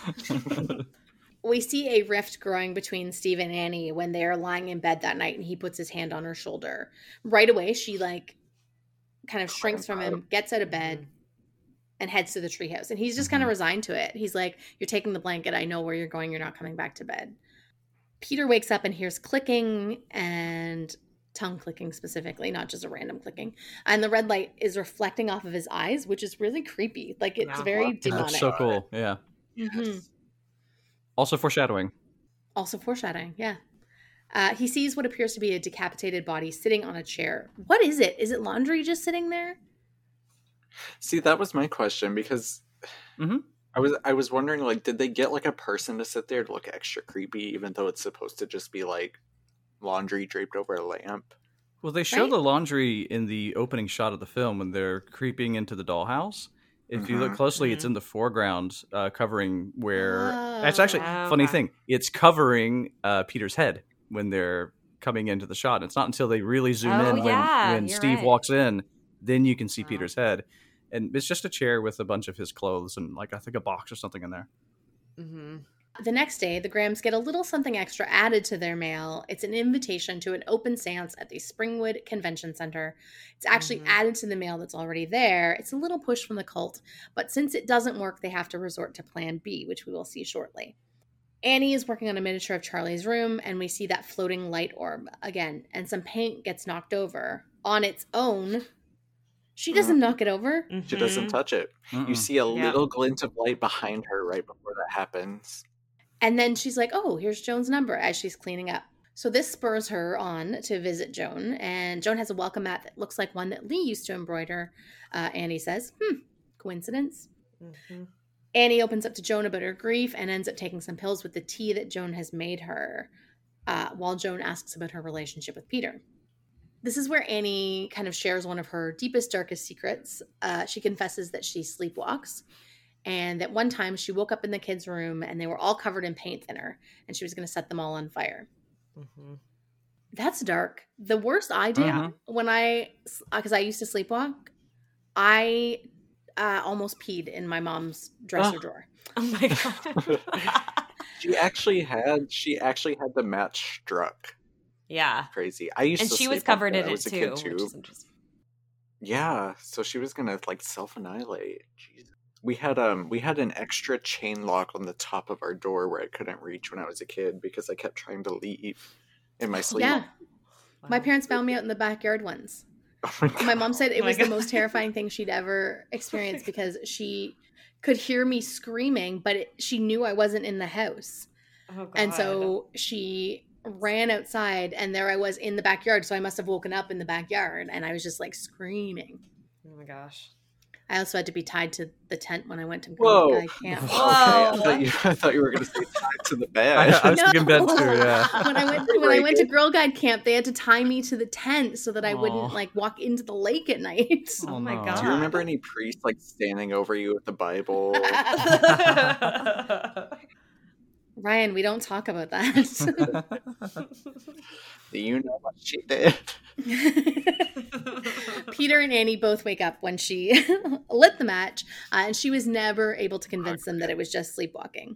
We see a rift growing between Steve and Annie when they are lying in bed that night and he puts his hand on her shoulder. Right away, she like kind of shrinks from him, gets out of bed, and heads to the treehouse. And he's just kind of resigned to it. He's like, you're taking the blanket. I know where you're going. You're not coming back to bed. Peter wakes up and hears clicking and tongue clicking specifically, not just a random clicking. And the red light is reflecting off of his eyes, which is really creepy. Like it's Yeah. very demonic. That's so cool. Yeah. Mhm. Also foreshadowing. Also foreshadowing, yeah. He sees what appears to be a decapitated body sitting on a chair. What is it? Is it Laundry just sitting there? See, that was my question because Mhm. I was wondering, like, did they get like a person to sit there to look extra creepy, even though it's supposed to just be like laundry draped over a lamp? Well, they show Right? the laundry in the opening shot of the film when they're creeping into the dollhouse. If you look closely, it's in the foreground, covering where... It's actually Oh, funny okay. thing. It's covering Peter's head when they're coming into the shot. It's not until they really zoom Oh, in yeah, when you're Steve right. walks in, then you can see Wow. Peter's head. And it's just a chair with a bunch of his clothes and, like, I think a box or something in there. Mm-hmm. The next day, the Grahams get a little something extra added to their mail. It's an invitation to an open seance at the Springwood Convention Center. It's actually added to the mail that's already there. It's a little push from the cult, but since it doesn't work, they have to resort to Plan B, which we will see shortly. Annie is working on a miniature of Charlie's room, and we see that floating light orb again, and some paint gets knocked over on its own. She doesn't knock it over. She doesn't touch it. You Mm-mm. see a Yeah. little glint of light behind her right before that happens. And then she's like, oh, here's Joan's number as she's cleaning up. So this spurs her on to visit Joan. And Joan has a welcome mat that looks like one that Lee used to embroider. Annie says, coincidence? Mm-hmm. Annie opens up to Joan about her grief and ends up taking some pills with the tea that Joan has made her, while Joan asks about her relationship with Peter. This is where Annie kind of shares one of her deepest, darkest secrets. She confesses that she sleepwalks. And that one time she woke up in the kids' room and they were all covered in paint thinner and she was going to set them all on fire. Mm-hmm. That's dark. The worst I did when because I used to sleepwalk, I almost peed in my mom's dresser drawer. Oh my god. She actually had the match struck. Yeah. Crazy. I used And to she was sleep on covered that. in I it was a too, kid which is interesting. Yeah, so she was gonna like self-annihilate. Jesus. We had an extra chain lock on the top of our door where I couldn't reach when I was a kid because I kept trying to leave in my sleep. Yeah. My parents found me out in the backyard once. Oh my God. My mom said it Oh my was the God. most terrifying thing she'd ever experienced because she could hear me screaming, but she knew I wasn't in the house. Oh god. And so she ran outside, and there I was in the backyard. So I must have woken up in the backyard, and I was just like screaming. Oh my gosh. I also had to be tied to the tent when I went to Whoa. Girl Guide camp. Okay, I thought you were going to say tied to the bed. I was thinking bed too, yeah. When I went to Girl Guide camp, they had to tie me to the tent so that I wouldn't Aw. like walk into the lake at night. Oh my no. god. Do you remember any priest like standing over you with the Bible? Ryan, we don't talk about that. Do you know what she did? Peter and Annie both wake up when she lit the match, and she was never able to convince them that it was just sleepwalking.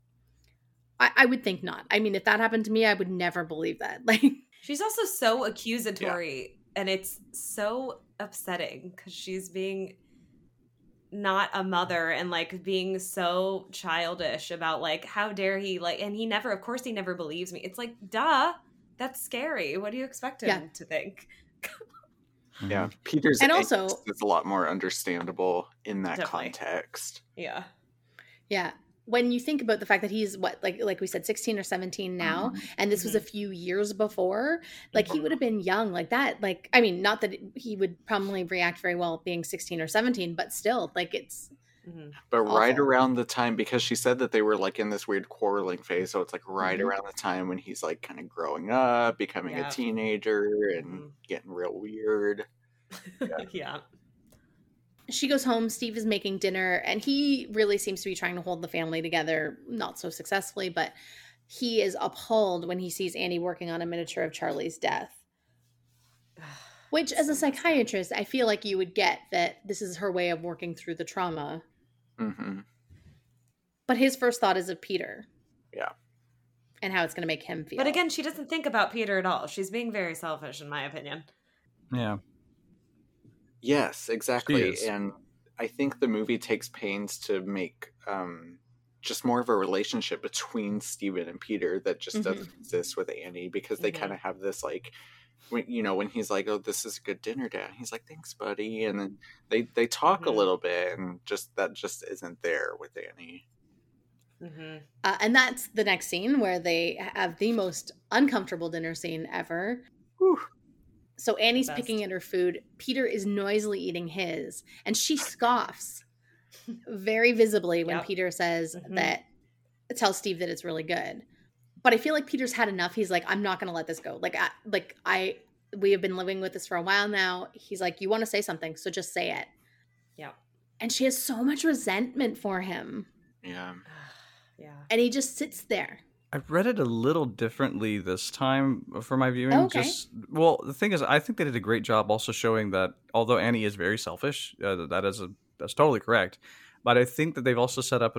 I would think not. I mean, if that happened to me, I would never believe that. Like, She's also so accusatory, and it's so upsetting because she's being not a mother and like being so childish about like how dare he like, and he never believes me. It's like, duh, that's scary. What do you expect him to think? Yeah, Peter's And angst also- is a lot more understandable in that Definitely. context. Yeah. yeah. When you think about the fact that he's what, like we said, 16 or 17 now, and this was a few years before, like he would have been young like that. Like, I mean, not that he would probably react very well being 16 or 17, but still, like it's But right awful. around the time, because she said that they were like in this weird quarreling phase, so it's like right Mhm. around the time when he's like kind of growing up, becoming Yeah. a teenager, and getting real weird. Yeah. She goes home, Steve is making dinner, and he really seems to be trying to hold the family together, not so successfully, but he is appalled when he sees Annie working on a miniature of Charlie's death. Which, as a psychiatrist, I feel like you would get that this is her way of working through the trauma. Hmm. But his first thought is of Peter. Yeah. And how it's going to make him feel. But again, she doesn't think about Peter at all. She's being very selfish, in my opinion. Yeah. Yes, exactly. She is. And I think the movie takes pains to make just more of a relationship between Steven and Peter that just doesn't exist with Annie, because they kind of have this like, when he's like, "Oh, this is a good dinner, Dad," he's like, "Thanks, buddy," and then they talk a little bit, and that just isn't there with Annie. Mm-hmm. And that's the next scene where they have the most uncomfortable dinner scene ever. Whew. So Annie's Best. picking at her food. Peter is noisily eating his, and she scoffs very visibly when Yep. Peter says Mhm. that, tells Steve that it's really good. But I feel like Peter's had enough. He's like, I'm not going to let this go. We have been living with this for a while now. He's like, you want to say something, so just say it. Yeah. And she has so much resentment for him. Yeah. Yeah. And he just sits there. I read it a little differently this time for my viewing. Okay. The thing is, I think they did a great job also showing that although Annie is very selfish, that's totally correct. But I think that they've also set up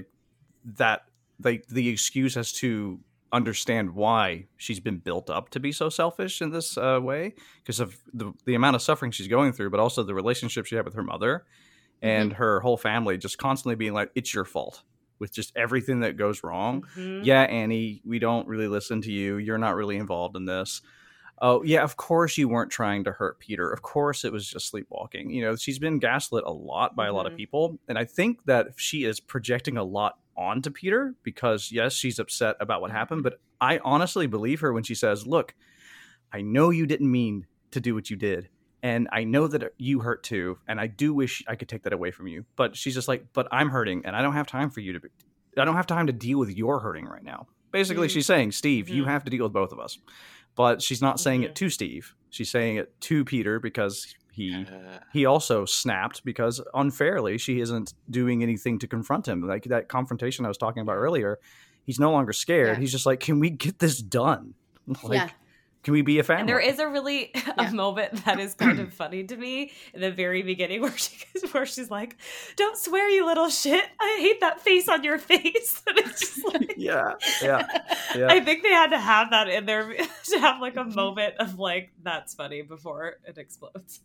the excuse as to understand why she's been built up to be so selfish in this way, because of the amount of suffering she's going through, but also the relationship she had with her mother and her whole family just constantly being like, it's your fault. With just everything that goes wrong. Mhm. Yeah, Annie, we don't really listen to you. You're not really involved in this. Oh, yeah, of course you weren't trying to hurt Peter. Of course it was just sleepwalking. She's been gaslit a lot by a lot of people. And I think that she is projecting a lot onto Peter because, yes, she's upset about what happened. But I honestly believe her when she says, look, I know you didn't mean to do what you did. And I know that you hurt too, and I do wish I could take that away from you. But she's just like, but I'm hurting, and I don't have time I don't have time to deal with your hurting right now. Basically, she's saying, Steve, you have to deal with both of us. But she's not saying it to Steve. She's saying it to Peter because he also snapped because unfairly she isn't doing anything to confront him. Like that confrontation I was talking about earlier, he's no longer scared. Yeah. He's just like, can we get this done? Yeah. Can we be a family? And there is a really a moment that is kind of funny to me in the very beginning where she's like, "Don't swear, you little shit. I hate that face on your face." And it's just like, yeah. I think they had to have that in there to have like a moment of like, that's funny before it explodes.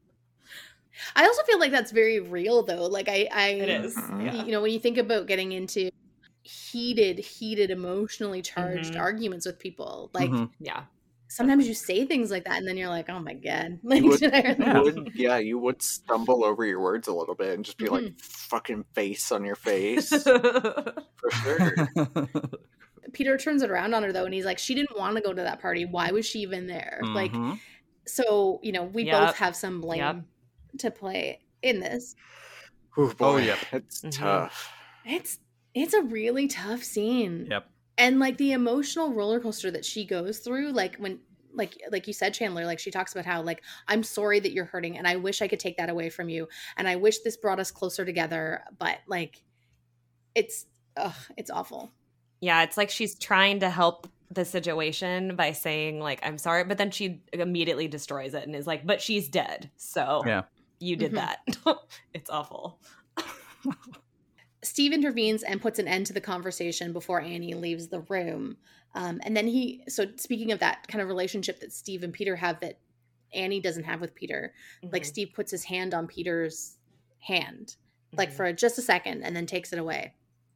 I also feel like that's very real though. Like it is. Yeah. You know, when you think about getting into heated, emotionally charged arguments with people, like yeah. Sometimes you say things like that, and then you're like, "Oh my god!" Like, you would stumble over your words a little bit and just be like, "Fucking face on your face," for sure. Peter turns it around on her though, and he's like, "She didn't want to go to that party. Why was she even there?" Like, so you know, we both have some blame to play in this. Ooh, boy, it's tough. It's a really tough scene. Yep. And like the emotional roller coaster that she goes through, like when, like you said, Chandler, like she talks about how like, I'm sorry that you're hurting and I wish I could take that away from you. And I wish this brought us closer together. But like, it's awful. Yeah. It's like she's trying to help the situation by saying like, I'm sorry. But then she immediately destroys it and is like, but she's dead. So you did that. It's awful. Steve intervenes and puts an end to the conversation before Annie leaves the room. And then so speaking of that kind of relationship that Steve and Peter have that Annie doesn't have with Peter, like Steve puts his hand on Peter's hand, like for just a second, and then takes it away.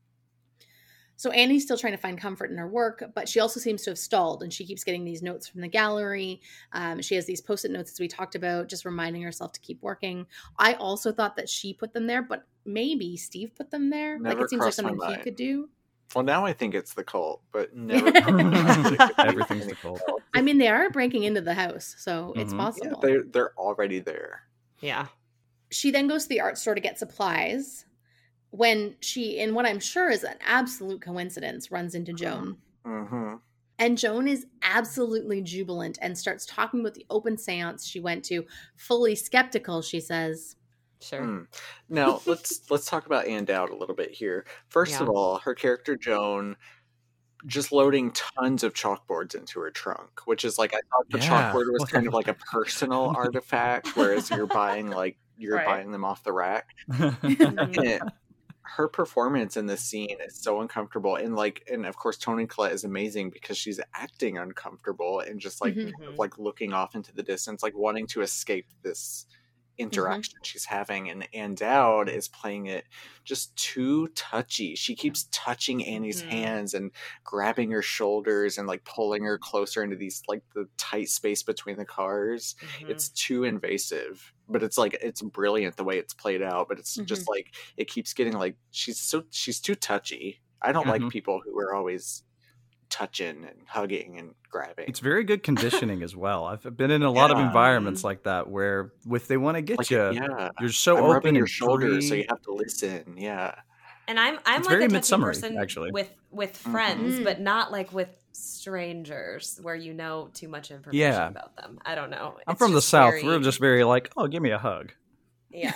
So Annie's still trying to find comfort in her work, but she also seems to have stalled, and she keeps getting these notes from the gallery. She has these Post-it notes, as we talked about, just reminding herself to keep working. I also thought that she put them there, but maybe Steve put them there. Never like it seems like something crossed my he could do. Well, now I think it's the cult, but never. Everything's the cult. I mean, they are breaking into the house, so it's possible. Yeah, they're already there. Yeah. She then goes to the art store to get supplies when she, in what I'm sure is an absolute coincidence, runs into Joan. And Joan is absolutely jubilant and starts talking about the open seance she went to, fully skeptical, she says. Sure. Now, let's talk about Ann Dowd a little bit here. First of all, her character Joan just loading tons of chalkboards into her trunk, which is like, I thought the chalkboard was kind of like a personal artifact, whereas you're buying them off the rack. And her performance in this scene is so uncomfortable, and of course Toni Collette is amazing because she's acting uncomfortable and just like like looking off into the distance, like wanting to escape this interaction she's having, and Ann Dowd is playing it just too touchy. She keeps touching Annie's hands and grabbing her shoulders and like pulling her closer into these like the tight space between the cars. It's too invasive, but it's like it's brilliant the way it's played out, but it's just like it keeps getting like she's too touchy. I don't like people who are always touching and hugging and grabbing. It's very good conditioning as well. I've been in a lot of environments like that where if they want to get you, you're so open your and shoulders, free. so you have to listen. Yeah. And I'm It's like very a touchy Midsummer-y, person actually. with friends, but not like with strangers where you know too much information about them. I don't know. I'm It's from the just South. very- We're just very like, oh, give me a hug. Yeah.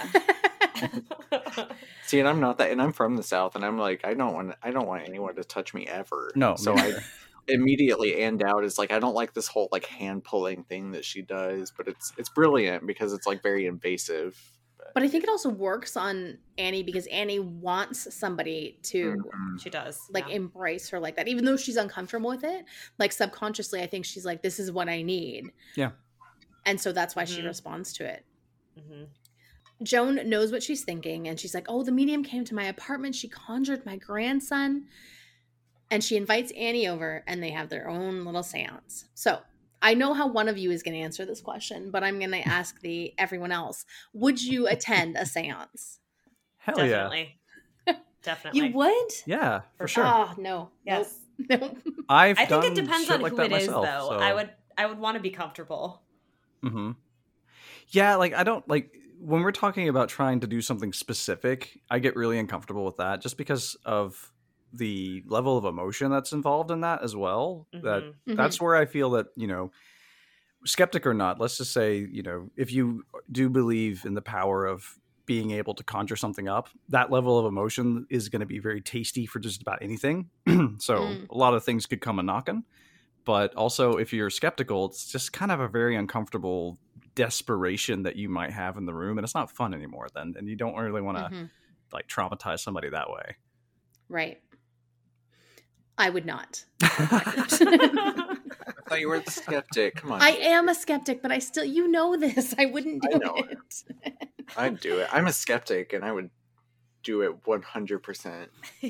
See, and I'm not that, and I'm from the South, and I'm like, I don't want anyone to touch me ever. No, so no. I immediately Ann Dowd is like, I don't like this whole like hand pulling thing that she does, but it's brilliant because it's like very invasive. But I think it also works on Annie because Annie wants somebody to She does. like embrace her like that, even though she's uncomfortable with it. Like subconsciously, I think she's like, this is what I need. Yeah. And so that's why she responds to it. Joan knows what she's thinking, and she's like, oh, the medium came to my apartment. She conjured my grandson. And she invites Annie over, and they have their own little seance. So I know how one of you is going to answer this question, but I'm going to ask everyone else. Would you attend a seance? Hell Definitely. Definitely. You would? yeah, for sure. Oh, no. Yes. Nope. I I think it depends on like who that it is, myself, though. so- I would want to be comfortable. Yeah, like I don't like when we're talking about trying to do something specific, I get really uncomfortable with that just because of the level of emotion that's involved in that as well. That's where I feel that, skeptic or not, let's just say, if you do believe in the power of being able to conjure something up, that level of emotion is going to be very tasty for just about anything. So a lot of things could come a knocking. But also, if you're skeptical, it's just kind of a very uncomfortable desperation that you might have in the room, and it's not fun anymore then, and you don't really want to like traumatize somebody that way. Right. I would not. I thought you were the skeptic. Come on. I am a skeptic, but I still, you know this. I wouldn't do it. I'd do it. I'm a skeptic, and I would do it 100%.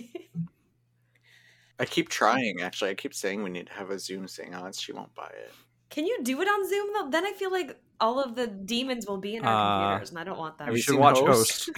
I keep trying, actually. I keep saying we need to have a Zoom Seance. She won't buy it. Can you do it on Zoom, though? Then I feel like all of the demons will be in our computers, and I don't want that. Have You you should seen watch Host?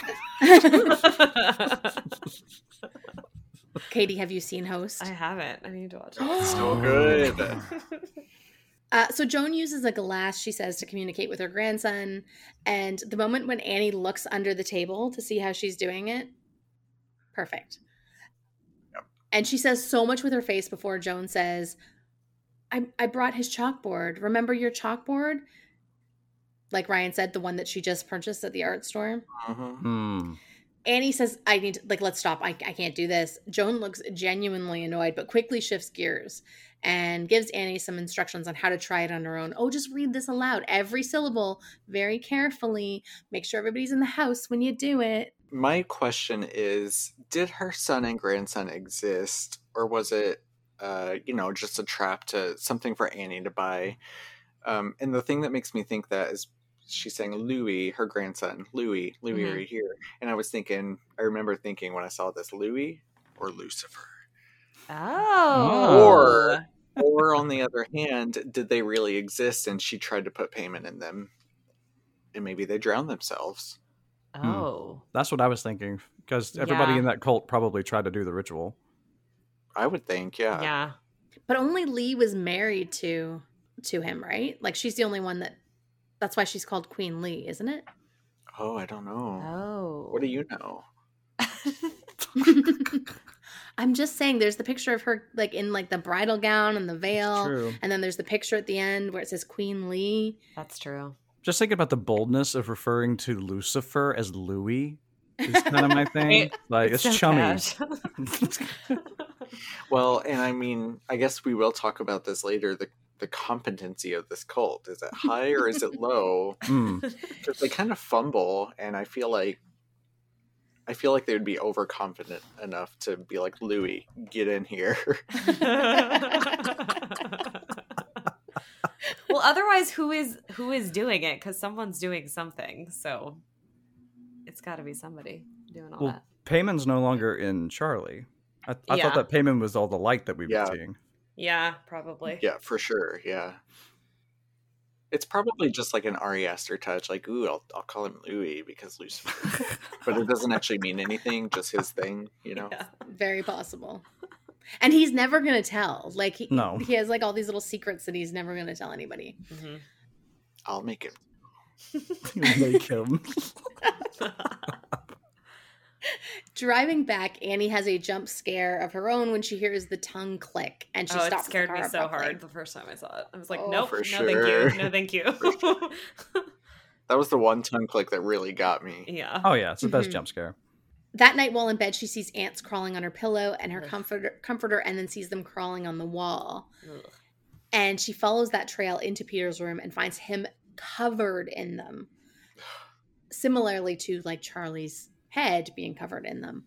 Katie, have you seen Host? I haven't. I need to watch it. So good. So Joan uses a glass, she says, to communicate with her grandson. And the moment when Annie looks under the table to see how she's doing it, perfect. Yep. And she says so much with her face before Joan says, I brought his chalkboard. Remember your chalkboard? Like Ryan said, the one that she just purchased at the art store. Annie says, I need to, like, let's stop. I can't do this. Joan looks genuinely annoyed, but quickly shifts gears and gives Annie some instructions on how to try it on her own. Oh, just read this aloud. Every syllable, very carefully. Make sure everybody's in the house when you do it. My question is, did her son and grandson exist? Or was it, just a trap to something for Annie to buy? And the thing that makes me think that is she's saying Louis, her grandson, Louis right here. And I remember thinking when I saw this, Louis or Lucifer? Oh. Or on the other hand, did they really exist and she tried to put payment in them and maybe they drowned themselves? Oh. That's what I was thinking, because everybody in that cult probably tried to do the ritual. I would think, yeah. Yeah. But only Lee was married to him, right? Like, she's the only one that's why she's called Queen Lee, isn't it? Oh, I don't know. Oh. What do you know? I'm just saying, there's the picture of her like in like the bridal gown and the veil. True. And then there's the picture at the end where it says Queen Lee. That's true. Just thinking about the boldness of referring to Lucifer as Louis is kind of my thing. Like, it's so chummy. Well, and I mean, I guess we will talk about this later. The competency of this cult, is it high or is it low? Because they kind of fumble, and I feel like they would be overconfident enough to be like, Louis, get in here. Well, otherwise, who is doing it? Because someone's doing something, so it's got to be somebody doing all that. Payman's no longer in Charlie. I thought that Payman was all the light that we were seeing. Yeah, probably. Yeah, for sure. Yeah, it's probably just like an Ari Aster touch. Like, ooh, I'll call him Louis because Lucifer, but it doesn't actually mean anything. Just his thing, you know. Yeah. Very possible. And he's never gonna tell. Like, he has like all these little secrets that he's never gonna tell anybody. Mm-hmm. I'll make him. Make him. Driving back, Annie has a jump scare of her own when she hears the tongue click, and she stops. It scared the car me so abruptly. hard the first time I saw it. I was like, Oh, nope, for no, sure. thank you, no, thank you. That was the one tongue click that really got me. Yeah. Oh yeah, it's the best jump scare. That night, while in bed, she sees ants crawling on her pillow and her comforter, and then sees them crawling on the wall. Ugh. And she follows that trail into Peter's room and finds him covered in them, similarly to like Charlie's head being covered in them.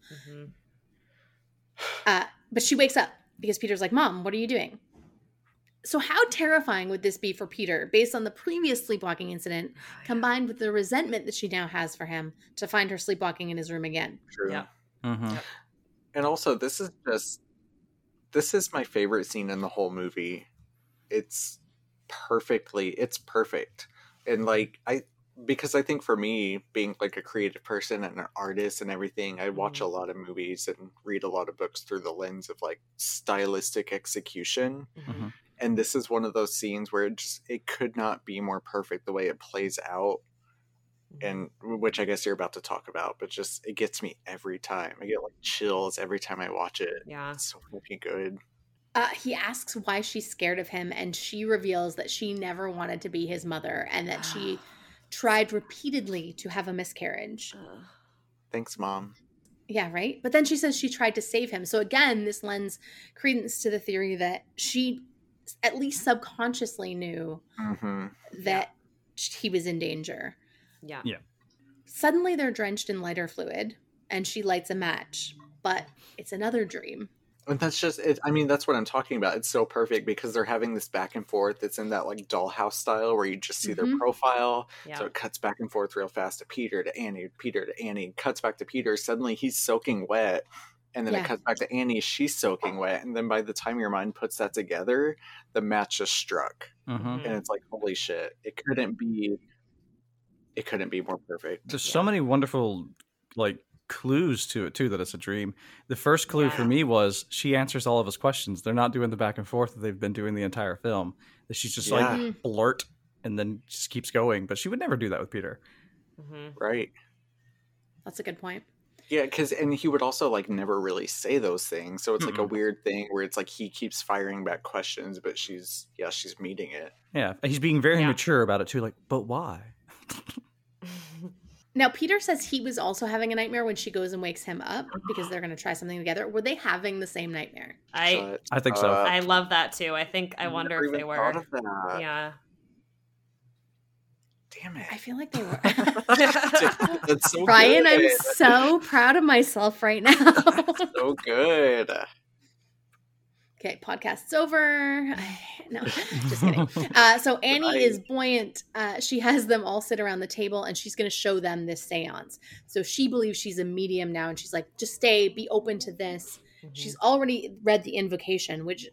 But she wakes up because Peter's like, Mom, what are you doing? So how terrifying would this be for Peter based on the previous sleepwalking incident combined with the resentment that she now has for him to find her sleepwalking in his room again? True. Yeah. Mm-hmm. And also, this is my favorite scene in the whole movie. It's perfect. And like, because I think for me, being like a creative person and an artist and everything, I watch a lot of movies and read a lot of books through the lens of like stylistic execution. Mm-hmm. And this is one of those scenes where it could not be more perfect the way it plays out. And which I guess you're about to talk about, but just, it gets me every time. I get like chills every time I watch it. Yeah. It's so fucking good. He asks why she's scared of him, and she reveals that she never wanted to be his mother and that she tried repeatedly to have a miscarriage. Thanks, Mom. Yeah, right? But then she says she tried to save him. So again, this lends credence to the theory that she at least subconsciously knew Mm-hmm. that he was in danger. Yeah. Suddenly they're drenched in lighter fluid and she lights a match, but it's another dream. And that's just it. I mean, that's what I'm talking about. It's so perfect because they're having this back and forth. It's in that like dollhouse style where you just see their profile. Yeah. So it cuts back and forth real fast to Peter, to Annie, Peter to Annie, cuts back to Peter. Suddenly he's soaking wet. And then it cuts back to Annie. She's soaking wet. And then by the time your mind puts that together, the match just struck. Mhm. And it's like, holy shit. It couldn't be more perfect. There's so many wonderful like clues to it too that it's a dream. The first clue for me was she answers all of his questions. They're not doing the back and forth that they've been doing the entire film. That she's just like blurt and then just keeps going. But she would never do that with Peter. Right. That's a good point. Yeah, and he would also like never really say those things. So it's like a weird thing where it's like he keeps firing back questions, but she's meeting it. Yeah. And he's being very mature about it too. Like, but why? Now, Peter says he was also having a nightmare when she goes and wakes him up because they're going to try something together. Were they having the same nightmare? I think so. I love that too. I wonder if they were. Thought of that. Yeah. Damn it. I feel like they were. That's so Ryan, good. I'm so proud of myself right now. So good. Okay, podcast's over. No, just kidding. So Annie is buoyant. She has them all sit around the table and she's going to show them this seance. So she believes she's a medium now and she's like, just stay, be open to this. She's already read the invocation, which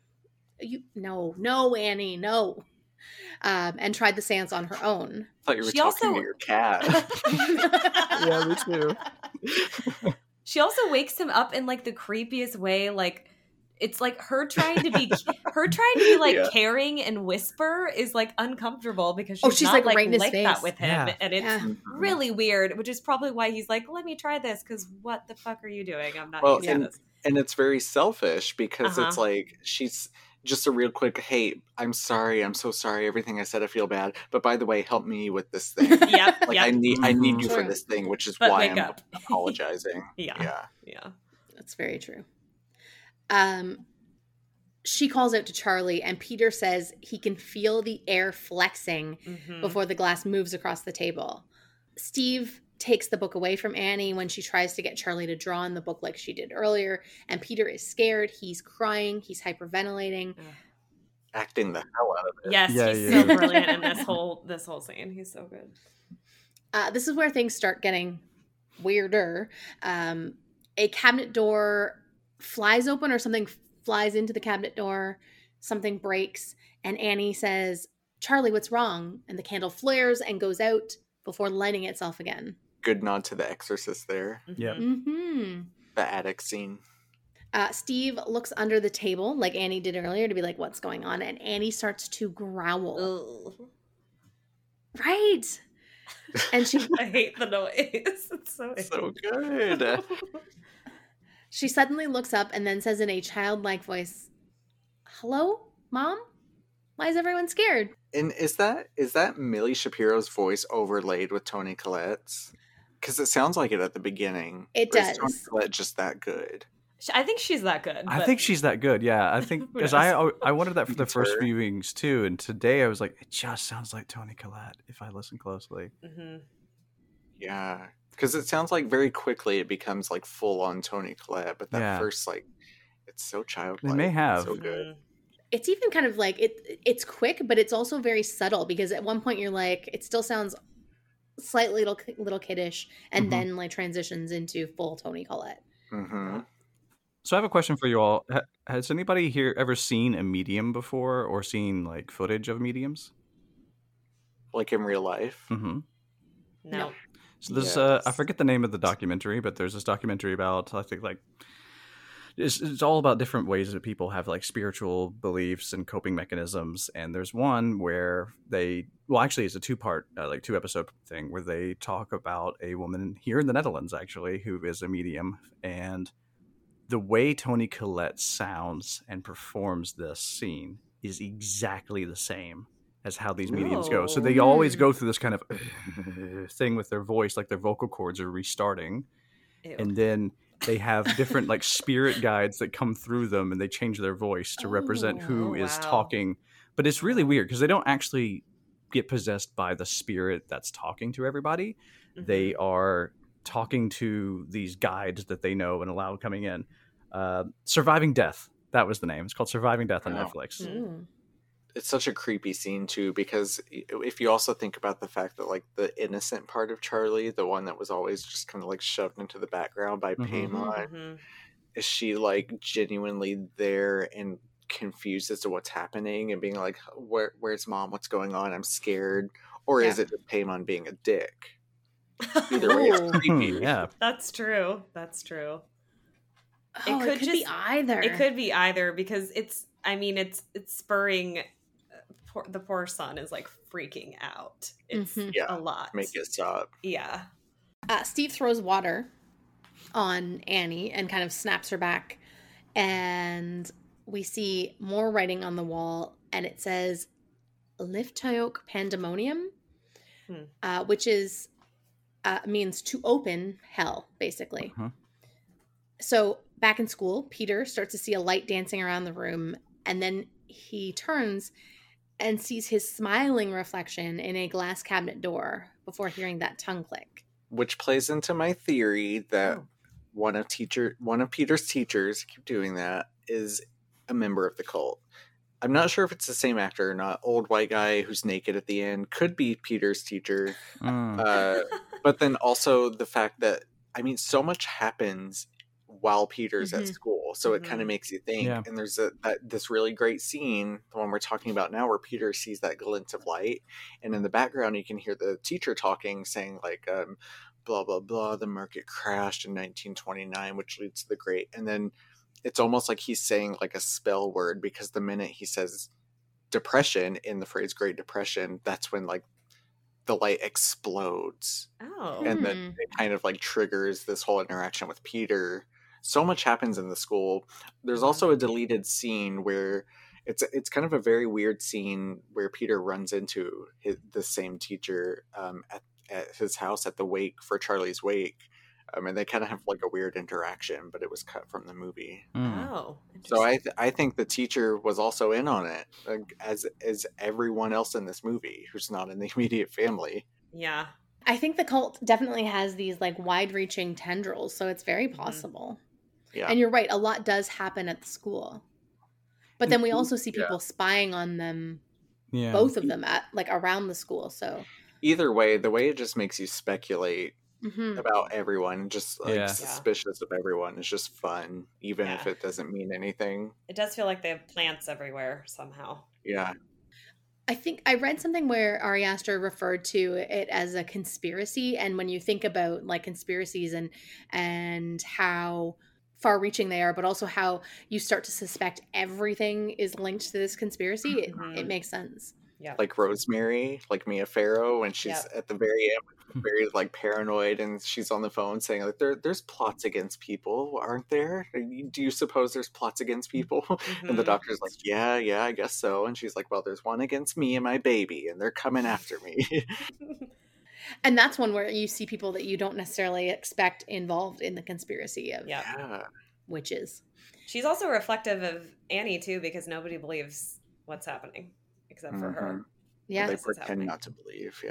no, Annie, no. And tried the seance on her own. I thought you were talking to your cat. Yeah, me too. She also wakes him up in like the creepiest way. Like it's like her trying to be like caring and whisper is like uncomfortable because she's not like right in his face. that with him, Yeah. and it's really weird. Which is probably why he's like, "Let me try this," because what the fuck are you doing? I'm not used to this. And it's very selfish because it's like she's just a real quick, hey, I'm sorry, I'm so sorry, everything I said, I feel bad. But by the way, help me with this thing. I need you for this thing, which is why I'm apologizing. Yeah. That's very true. She calls out to Charlie and Peter says he can feel the air flexing before the glass moves across the table. Steve takes the book away from Annie when she tries to get Charlie to draw in the book like she did earlier, and Peter is scared. He's crying. He's hyperventilating. Acting the hell out of it. Yes, he's so brilliant in this whole scene. He's so good. This is where things start getting weirder. A cabinet door flies open or something flies into the cabinet door. Something breaks, and Annie says, Charlie, what's wrong? And the candle flares and goes out before lighting itself again. Good nod to The Exorcist there. Yeah. Mm-hmm. The attic scene. Steve looks under the table like Annie did earlier to be like, what's going on? And Annie starts to growl. Ugh. Right. And she I hate the noise. It's so good. She suddenly looks up and then says in a childlike voice, hello, Mom? Why is everyone scared? And is that Millie Shapiro's voice overlaid with Toni Collette's? Because it sounds like it at the beginning. It does. Is Toni Collette just that good? I think she's that good. I think she's that good. Yeah, I think because I wondered that for the first viewings too, and today I was like, it just sounds like Toni Collette if I listen closely. Mm-hmm. Yeah, because it sounds like very quickly it becomes like full on Toni Collette, but that first like it's so childlike. They may have so good. It's even kind of like it's quick, but it's also very subtle because at one point you're like, it still sounds slightly little kiddish, and then like transitions into full Toni Collette. Mm-hmm. So I have a question for you all. Has anybody here ever seen a medium before or seen like footage of mediums? Like in real life? Mm-hmm. No. So there's I forget the name of the documentary, but there's this documentary about, I think like, it's all about different ways that people have like spiritual beliefs and coping mechanisms. And there's one where actually it's a two-part, like 2-episode thing where they talk about a woman here in the Netherlands actually who is a medium, and the way Toni Collette sounds and performs this scene is exactly the same as how these mediums go. So they always go through this kind of thing with their voice, like their vocal cords are restarting. Ew. And then they have different like spirit guides that come through them, and they change their voice to represent who is wow. talking. But it's really weird because they don't actually get possessed by the spirit that's talking to everybody. They are talking to these guides that they know and allow coming in. Surviving Death, that was the name. It's called Surviving Death on Netflix. It's such a creepy scene too, because if you also think about the fact that like the innocent part of Charlie, the one that was always just kind of like shoved into the background by Paimon, is she like genuinely there and confused as to what's happening and being like, where's mom? What's going on? I'm scared. Or is it just Paimon being a dick? Either way, it's creepy. Yeah. That's true. That's true. Oh, it could be either. It could be either because it's spurring. The poor son is like freaking out. It's a lot. Make it stop. Yeah. Steve throws water on Annie and kind of snaps her back. And we see more writing on the wall. And it says, Liftyoke Pandemonium, which is means to open hell, basically. So back in school, Peter starts to see a light dancing around the room. And then he turns and sees his smiling reflection in a glass cabinet door before hearing that tongue click. Which plays into my theory that one of Peter's teachers, keep doing that, is a member of the cult. I'm not sure if it's the same actor or not. Old white guy who's naked at the end could be Peter's teacher. But then also the fact that, I mean, so much happens while Peter's at school, so it kind of makes you think. And there's this really great scene, the one we're talking about now, where Peter sees that glint of light, and in the background you can hear the teacher talking, saying like blah blah blah, the market crashed in 1929, which leads to the great, and then it's almost like he's saying like a spell word, because the minute he says depression in the phrase Great Depression, that's when like the light explodes. And then it kind of like triggers this whole interaction with Peter. So much happens in the school. There's also a deleted scene where it's kind of a very weird scene where Peter runs into the same teacher at his house at the wake for Charlie's wake. And they kind of have like a weird interaction, but it was cut from the movie. So I think the teacher was also in on it, as everyone else in this movie who's not in the immediate family. Yeah. I think the cult definitely has these like wide-reaching tendrils, so it's very possible. Yeah. And you're right, a lot does happen at the school. But then we also see people spying on them, both of them, at like around the school. So either way, the way it just makes you speculate about everyone, just like suspicious of everyone, is just fun, even if it doesn't mean anything. It does feel like they have plants everywhere somehow. Yeah. I think I read something where Ari Aster referred to it as a conspiracy, and when you think about like conspiracies and how far-reaching they are, but also how you start to suspect everything is linked to this conspiracy, it makes sense. Yeah, like Rosemary, like Mia Farrow, when she's at the very end, very like paranoid, and she's on the phone saying like there's plots against people, aren't there? Do you suppose there's plots against people? And the doctor's like, yeah, I guess so. And she's like, well, there's one against me and my baby, and they're coming after me. And that's one where you see people that you don't necessarily expect involved in the conspiracy of witches. She's also reflective of Annie too, because nobody believes what's happening except for her. Yeah, they pretend not to believe.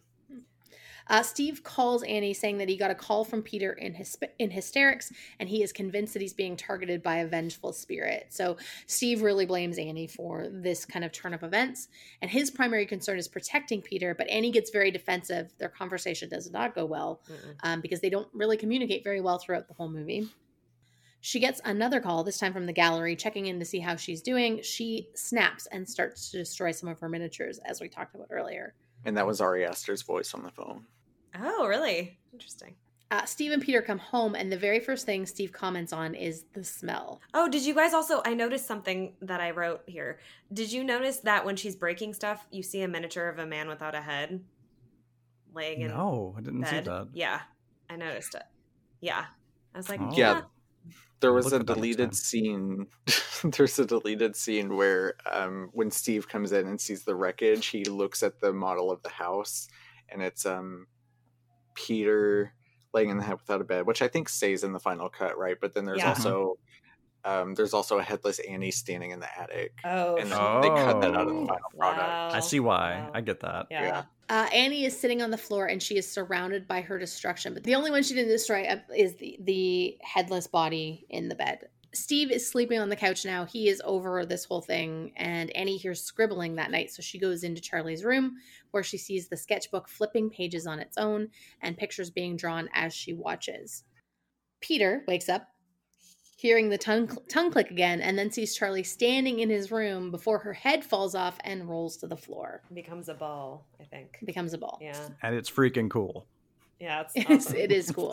Steve calls Annie saying that he got a call from Peter in hysterics, and he is convinced that he's being targeted by a vengeful spirit. So Steve really blames Annie for this kind of turn of events, and his primary concern is protecting Peter, but Annie gets very defensive. Their conversation does not go well because they don't really communicate very well throughout the whole movie. She gets another call, this time from the gallery, checking in to see how she's doing. She snaps and starts to destroy some of her miniatures, as we talked about earlier. And that was Ari Aster's voice on the phone. Oh, really? Interesting. Steve and Peter come home, and the very first thing Steve comments on is the smell. Oh, did you guys also... I noticed something that I wrote here. Did you notice that when she's breaking stuff, you see a miniature of a man without a head laying in No, I didn't bed? see that. Yeah, I noticed it. Yeah. I was like, yeah. There was a deleted scene. There's a deleted scene where when Steve comes in and sees the wreckage, he looks at the model of the house, and it's Peter laying in the head without a bed, which I think stays in the final cut, right? But then there's Yeah. also a headless Annie standing in the attic. Oh, And then they cut that out of the Oh. final product. wow. I see why. Wow. I get that. Yeah. Annie is sitting on the floor and she is surrounded by her destruction. But the only one she didn't destroy is the headless body in the bed. Steve is sleeping on the couch now. He is over this whole thing. And Annie hears scribbling that night. So she goes into Charlie's room where she sees the sketchbook flipping pages on its own and pictures being drawn as she watches. Peter wakes up, hearing the tongue click again, and then sees Charlie standing in his room before her head falls off and rolls to the floor. Becomes a ball, I think. Becomes a ball. Yeah. And it's freaking cool. Yeah, it's It's, awesome. it is cool.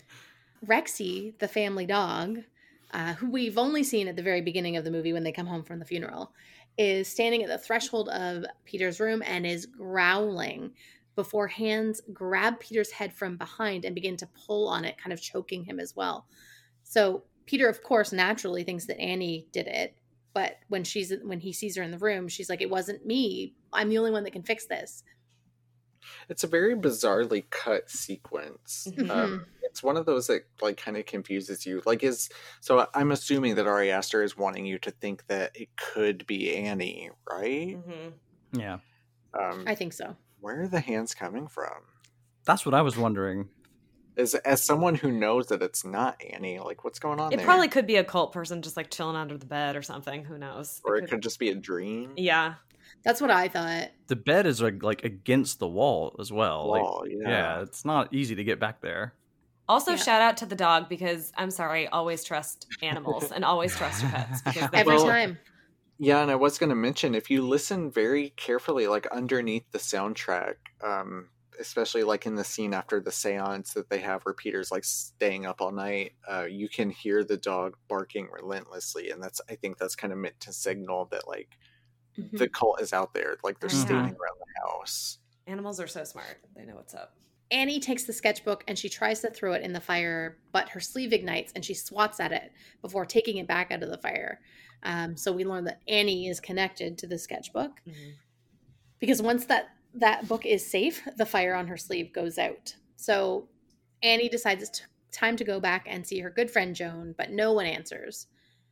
Rexy, the family dog, who we've only seen at the very beginning of the movie when they come home from the funeral, is standing at the threshold of Peter's room and is growling before hands grab Peter's head from behind and begin to pull on it, kind of choking him as well. So Peter, of course, naturally thinks that Annie did it, but when he sees her in the room, she's like, "It wasn't me. I'm the only one that can fix this." It's a very bizarrely cut sequence. Mhm. It's one of those that like kind of confuses you. So I'm assuming that Ari Aster is wanting you to think that it could be Annie, right? Mm-hmm. Yeah. I think so. Where are the hands coming from? That's what I was wondering. As someone who knows that it's not Annie, like what's going on It there? probably could be a cult person just like chilling under the bed or something. Who knows? Or it could just be a dream. Yeah. That's what I thought. The bed is like against the wall as well. Wall, like, yeah. it's not easy to get back there. Also, Yeah. shout out to the dog because I'm sorry, always trust animals and always trust your pets. Because they Every Well, time. Yeah, and I was going to mention, if you listen very carefully, like underneath the soundtrack, especially like in the scene after the seance that they have where Peter's like staying up all night, you can hear the dog barking relentlessly. And I think that's kind of meant to signal that like Mhm. the cult is out there. Like they're Mhm. standing around the house. Animals are so smart. They know what's up. Annie takes the sketchbook and she tries to throw it in the fire, but her sleeve ignites and she swats at it before taking it back out of the fire. So we learn that Annie is connected to the sketchbook Mhm. because once that book is safe, the fire on her sleeve goes out. So Annie decides it's time to go back and see her good friend Joan, but no one answers.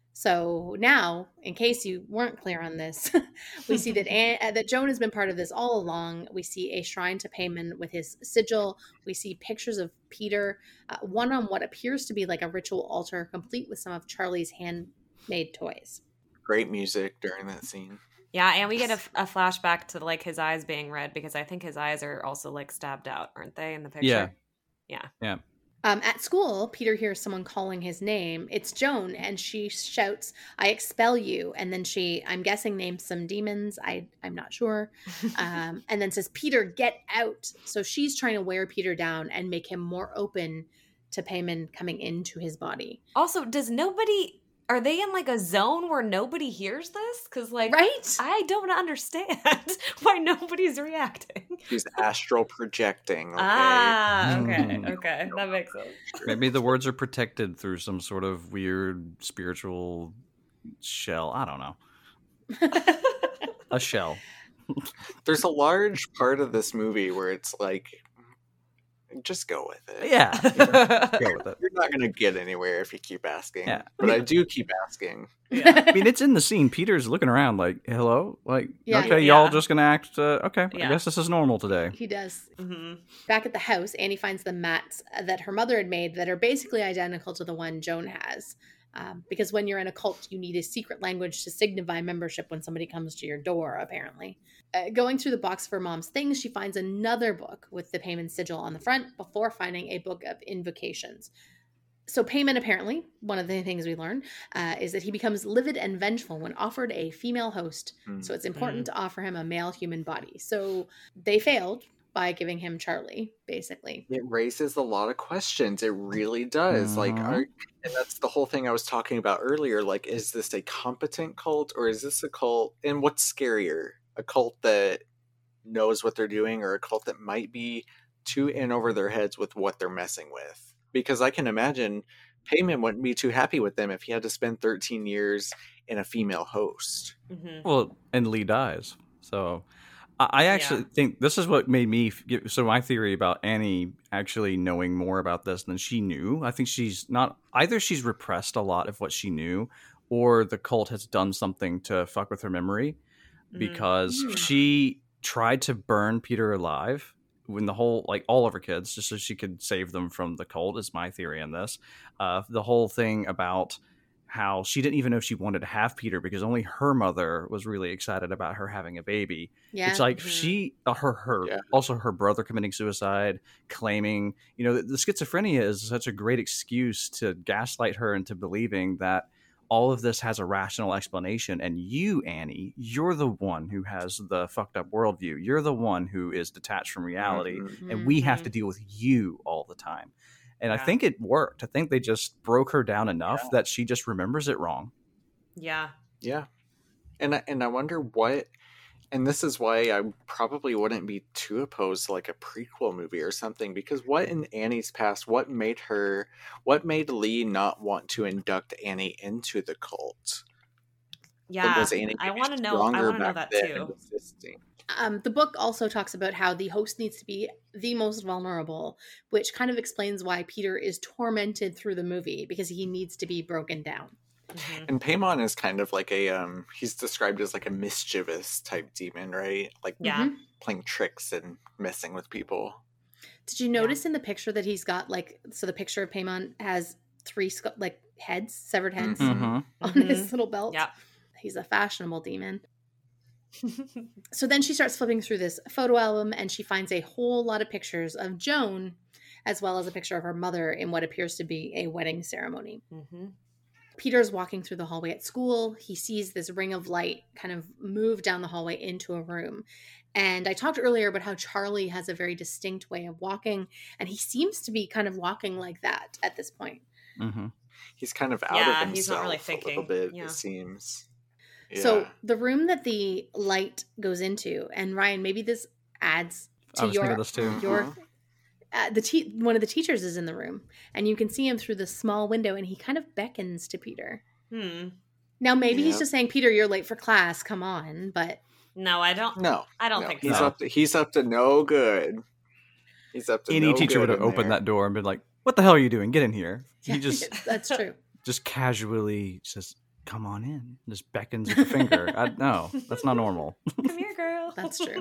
So now, in case you weren't clear on this, we see that Joan has been part of this all along. We see a shrine to Paimon with his sigil. We see pictures of Peter, one on what appears to be like a ritual altar, complete with some of Charlie's handmade toys. Great music during that scene. Yeah, and we get a flashback to like his eyes being red because I think his eyes are also like stabbed out, aren't they, in the picture? Yeah. At school, Peter hears someone calling his name. It's Joan, and she shouts, "I expel you!" And then I'm guessing, names some demons. I'm not sure. And then says, "Peter, get out!" So she's trying to wear Peter down and make him more open to Paimon coming into his body. Also, are they in like a zone where nobody hears this? Because like, Right? I don't understand why nobody's reacting. She's astral projecting. Okay? Okay, that makes sense. Maybe the words are protected through some sort of weird spiritual shell. I don't know. A shell. There's a large part of this movie where it's like, just go with it. Yeah. Go with it. You're not going to get anywhere if you keep asking. Yeah. But I do keep asking. I mean, it's in the scene. Peter's looking around like, hello? Like, Yeah. okay, Yeah. y'all just going to act, okay, Yeah. I guess this is normal today. He does. hmm Back at the house, Annie finds the mats that her mother had made that are basically identical to the one Joan has. Because when you're in a cult, you need a secret language to signify membership when somebody comes to your door, apparently. Going through the box of her mom's things, she finds another book with the Paimon sigil on the front before finding a book of invocations. So Paimon, apparently, one of the things we learn is that he becomes livid and vengeful when offered a female host. So it's important to offer him a male human body. So they failed by giving him Charlie, basically. It raises a lot of questions. It really does. Like, Mhm. and that's the whole thing I was talking about earlier. Like, is this a competent cult or is this a cult? And what's scarier? A cult that knows what they're doing or a cult that might be too in over their heads with what they're messing with? Because I can imagine Paimon wouldn't be too happy with them if he had to spend 13 years in a female host. hmm Well, and Lee dies. So I actually think this is what made me so my theory about Annie actually knowing more about this than she knew. I think she's not either she's repressed a lot of what she knew, or the cult has done something to fuck with her memory, because she tried to burn Peter alive when the whole, like, all of her kids, just so she could save them from the cult, is my theory on this. The whole thing about how she didn't even know if she wanted to have Peter because only her mother was really excited about her having a baby. Yeah. It's like also her brother committing suicide, claiming, the schizophrenia is such a great excuse to gaslight her into believing that all of this has a rational explanation. And you, Annie, you're the one who has the fucked up worldview. You're the one who is detached from reality. And we have to deal with you all the time. And I think it worked. I think they just broke her down enough that she just remembers it wrong. Yeah. Yeah. And I wonder what, and this is why I probably wouldn't be too opposed to like a prequel movie or something, because what in Annie's past, what made Lee not want to induct Annie into the cult? Yeah. Was Annie I want to know that too. The book also talks about how the host needs to be the most vulnerable, which kind of explains why Peter is tormented through the movie, because he needs to be broken down. Mm-hmm. And Paimon is kind of like he's described as like a mischievous type demon, right? Like playing tricks and messing with people. Did you notice in the picture that he's got the picture of Paimon has 3 heads, severed heads on his little belt? Yeah. He's a fashionable demon. So then she starts flipping through this photo album and she finds a whole lot of pictures of Joan, as well as a picture of her mother in what appears to be a wedding ceremony. Mm-hmm. Peter's walking through the hallway at school. He sees this ring of light kind of move down the hallway into a room. And I talked earlier about how Charlie has a very distinct way of walking, and he seems to be kind of walking like that at this point. Mm-hmm. He's kind of out of himself he's not really thinking. a little bit, it seems. Yeah. So the room that the light goes into, and Ryan, maybe this adds to thinking this too. One of the teachers is in the room, and you can see him through the small window, and he kind of beckons to Peter. Now maybe he's just saying, Peter, you're late for class, come on. But no, I don't. No, I don't think he's so. He's up to no good. He's up to any no teacher would have opened that door and been like, "What the hell are you doing? Get in here." He just that's true. Just casually says, "Come on in." Just beckons with a finger. No, that's not normal. Come here, girl. That's true.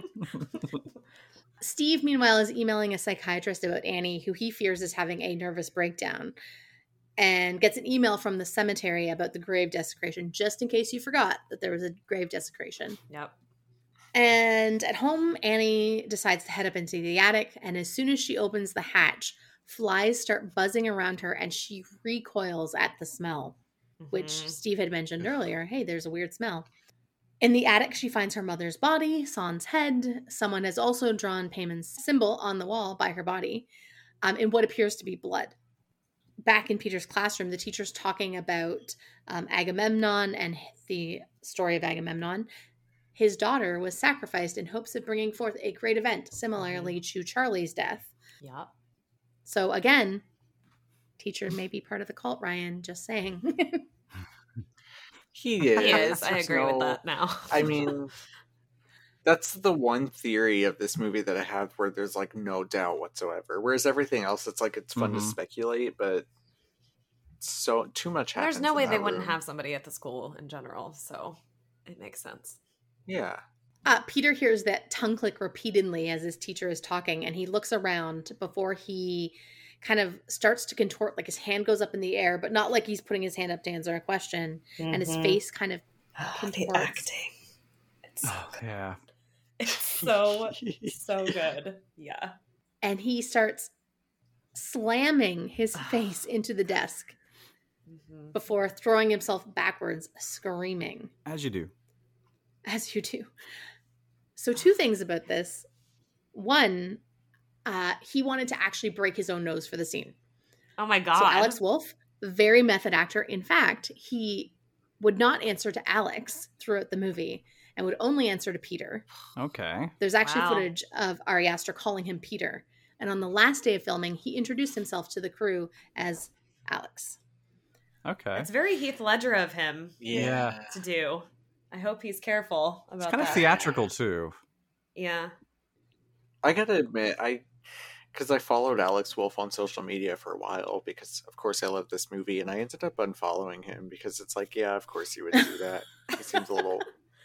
Steve, meanwhile, is emailing a psychiatrist about Annie, who he fears is having a nervous breakdown, and gets an email from the cemetery about the grave desecration, just in case you forgot that there was a grave desecration. Yep. And at home, Annie decides to head up into the attic, and as soon as she opens the hatch, flies start buzzing around her, and she recoils at the smell, which Steve had mentioned earlier. Hey, there's a weird smell. In the attic, she finds her mother's body, Son's head. Someone has also drawn Paimon's symbol on the wall by her body, in what appears to be blood. Back in Peter's classroom, the teacher's talking about Agamemnon and the story of Agamemnon. His daughter was sacrificed in hopes of bringing forth a great event, similarly to Charlie's death. Yep. So again, teacher may be part of the cult, Ryan, just saying. He is. He is. I agree with that now. I mean, that's the one theory of this movie that I have where there's like no doubt whatsoever. Whereas everything else, it's like it's fun to speculate, but so too much happens. There's no way they room. wouldn't have somebody at the school in general, so it makes sense. Yeah. Peter hears that tongue click repeatedly as his teacher is talking, and he looks around before he kind of starts to contort, like his hand goes up in the air, but not like he's putting his hand up to answer a question, and his face kind of contorts. The acting. It's so good. Yeah. It's so good. Yeah. And he starts slamming his face into the desk before throwing himself backwards, screaming. As you do. As you do. So 2 things about this. One, he wanted to actually break his own nose for the scene. Oh my God. So Alex Wolff, very method actor. In fact, he would not answer to Alex throughout the movie and would only answer to Peter. Okay. There's actually footage of Ari Aster calling him Peter. And on the last day of filming, he introduced himself to the crew as Alex. Okay. It's very Heath Ledger of him Yeah. to do. I hope he's careful about that. It's kind of theatrical, too. Yeah. I gotta admit, because I followed Alex Wolff on social media for a while because, of course, I love this movie, and I ended up unfollowing him because it's like, yeah, of course he would do that. He seems a little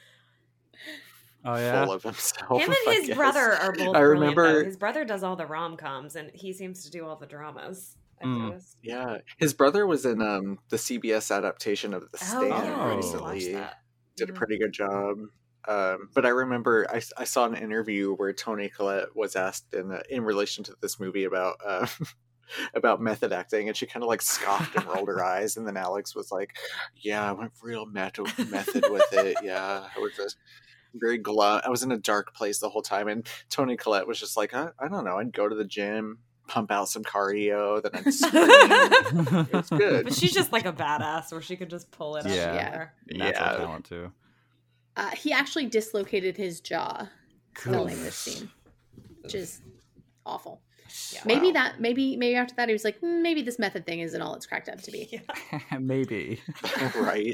Oh yeah. full of himself. Him I and his guess. brother are both I brilliant, remember- though. His brother does all the rom-coms, and he seems to do all the dramas, I've noticed. Yeah, his brother was in the CBS adaptation of The Stand yeah, recently. watched that. Did a pretty good job. But I remember I saw an interview where Toni Collette was asked in relation to this movie about about method acting, and she kind of like scoffed and rolled her eyes, and then Alex was like, "Yeah, I went real method with it. Yeah, I was just very glum. I was in a dark place the whole time." And Toni Collette was just like, I don't know. I'd go to the gym, pump out some cardio, then I'd scream. It's good. But she's just like a badass where she could just pull it Yeah. out there. Natural talent too. He actually dislocated his jaw filming this scene, which is awful. Yeah. Maybe maybe after that he was like, maybe this method thing isn't all it's cracked up to be. Maybe. Right.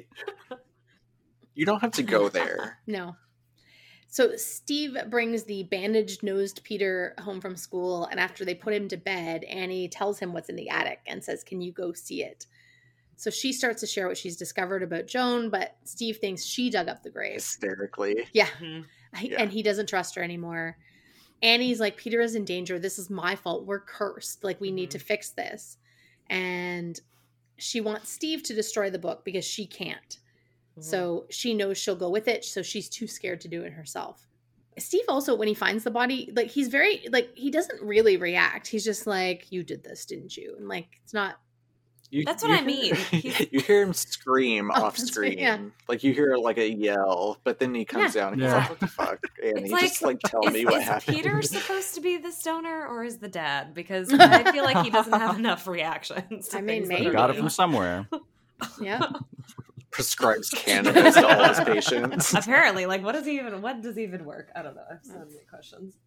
You don't have to go there. No. So Steve brings the bandaged-nosed Peter home from school, and after they put him to bed, Annie tells him what's in the attic and says, "Can you go see it?" So she starts to share what she's discovered about Joan, but Steve thinks she dug up the grave. Hysterically. Yeah. Mhm. And he doesn't trust her anymore. Annie's like, Peter is in danger. This is my fault. We're cursed. Like, we need to fix this. And she wants Steve to destroy the book because she can't. So she knows she'll go with it. So she's too scared to do it herself. Steve also, when he finds the body, like, he's very, like, he doesn't really react. He's just like, you did this, didn't you? And like, it's not. That's what I mean. You hear him scream off that's screen. right, yeah. Like you hear like a yell, but then he comes down and he's Yeah. like, "What the fuck?" And It's he just like tell me what is happened. Peter supposed to be the stoner or is the dad? Because I feel like he doesn't have enough reactions. To I mean, things that maybe. are Got it going from on. somewhere. Yeah. Prescribes cannabis to all his patients. Apparently, like, what does even work? I don't know. I have so many questions.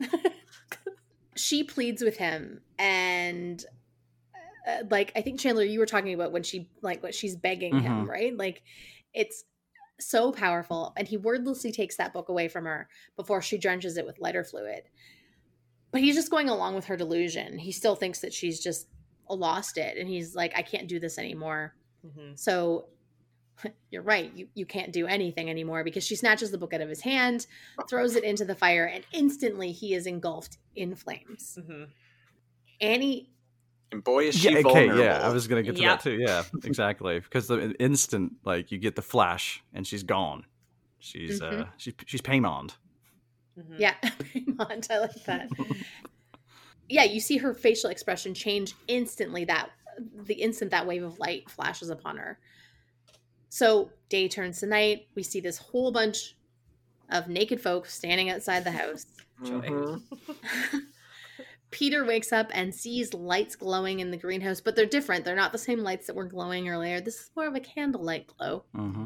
She pleads with him, and like, I think Chandler, you were talking about when she, like, what she's begging him, right? Like, it's so powerful, and he wordlessly takes that book away from her before she drenches it with lighter fluid. But he's just going along with her delusion. He still thinks that she's just lost it, and he's like, I can't do this anymore. So you're right, you can't do anything anymore, because she snatches the book out of his hand, throws it into the fire, and instantly he is engulfed in flames. Annie. And boy, is she Yeah, okay, vulnerable. yeah, I was gonna get to Yeah. that too. Yeah, exactly. Because the instant, like, you get the flash and she's gone. She's she's Paimon. Yeah, Paimon, I like that. Yeah, you see her facial expression change instantly the instant that wave of light flashes upon her. So day turns to night. We see this whole bunch of naked folk standing outside the house. Mhm. Peter wakes up and sees lights glowing in the greenhouse, but they're different. They're not the same lights that were glowing earlier. This is more of a candlelight glow.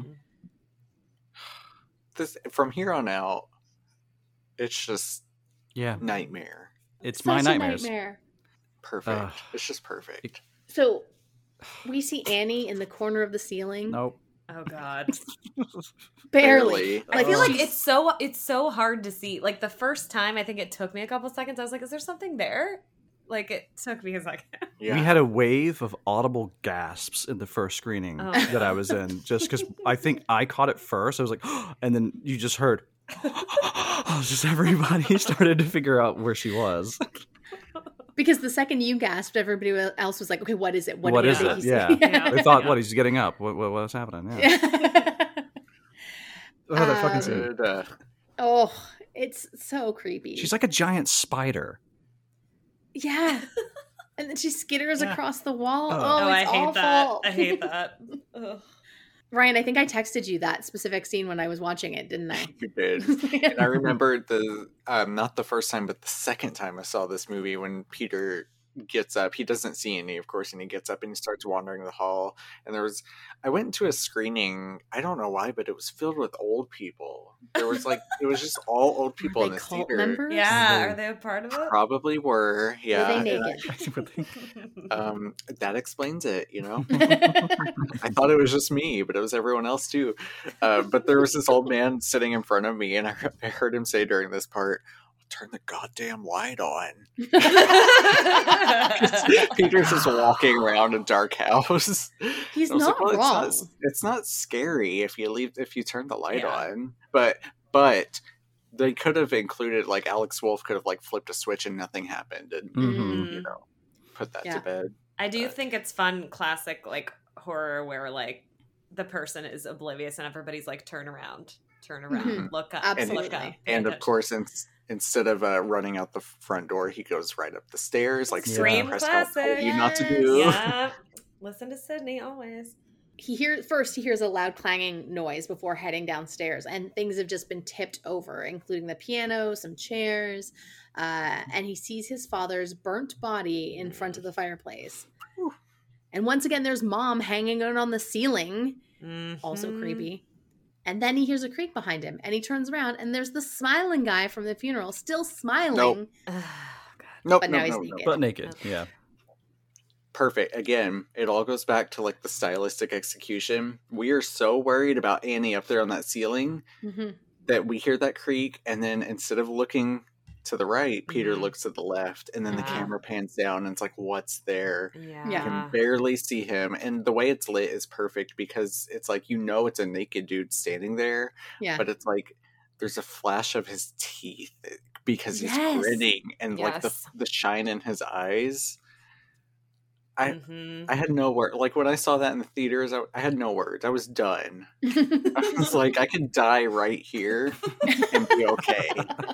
This from here on out, it's just Yeah, nightmare. it's Such my a nightmares. nightmare. Perfect. Ugh. It's just perfect. So we see Annie in the corner of the ceiling. Nope. Oh God. Barely. Barely. I feel like she's- it's so hard to see. Like the first time, I think it took me a couple seconds. I was like, "Is there something there?" Like it took me a second. Yeah. We had a wave of audible gasps in the first screening Oh. that I was in, just because I think I caught it first. I was like, and then you just heard, just everybody started to figure out where she was. Because the second you gasped, everybody else was like, okay, what is it? What is did it? he say?" Yeah. Yeah. They thought, what, he's getting up. What's happening? Yeah. Oh, that fucking scene. Good, Oh, it's so creepy. She's like a giant spider. Yeah. And then she skitters across the wall. Oh. Oh, I it's hate awful. that. I hate that. Ugh. Ryan, I think I texted you that specific scene when I was watching it, didn't I? You did. And I remember not the first time, but the second time I saw this movie when Peter gets up. He doesn't see any, of course, and he gets up and he starts wandering the hall. And I went to a screening, I don't know why, but it was filled with old people. It was just all old people Are in they the cult theater. members? Yeah, are they a part of it? Probably were, yeah. Were they And naked? that explains it, you know? I thought it was just me, but it was everyone else too. But there was this old man sitting in front of me, and I heard him say during this part, "Turn the goddamn light on." Peter's just walking around a dark house. He's I was not like, wrong. It's not scary if you turn the light Yeah. on, but they could have included, like, Alex Wolff could have, like, flipped a switch and nothing happened, and Mhm. put that Yeah. to bed. I do think it's fun, classic like horror where like the person is oblivious and everybody's like, turn around, Mhm. look up, Absolutely. look up. pay And of attention. course, instead of running out the front door, he goes right up the stairs, like Scream Prescott told classic. you not to do. Yeah. Listen to Sydney always. He hears a loud clanging noise before heading downstairs, and things have just been tipped over, including the piano, some chairs, and he sees his father's burnt body in front of the fireplace. And once again, there's Mom hanging out on the ceiling, also Mhm. creepy. And then he hears a creak behind him, and he turns around, and there's the smiling guy from the funeral, still smiling. Nope. Oh, God. Nope, But now he's naked. But naked, Okay. yeah. Perfect. Again, it all goes back to, like, the stylistic execution. We are so worried about Annie up there on that ceiling Mhm. that we hear that creak, and then instead of looking to the right, Peter Mhm. looks to the left, and then the Yeah. camera pans down, and it's like, what's there? Yeah. Yeah. You can barely see him, and the way it's lit is perfect because it's like, it's a naked dude standing there, Yeah. but it's like there's a flash of his teeth because he's Yes. grinning, and like Yes. the shine in his eyes. Mhm. I had no word. Like, when I saw that in the theaters, I had no words. I was done. I was like, I could die right here and be okay.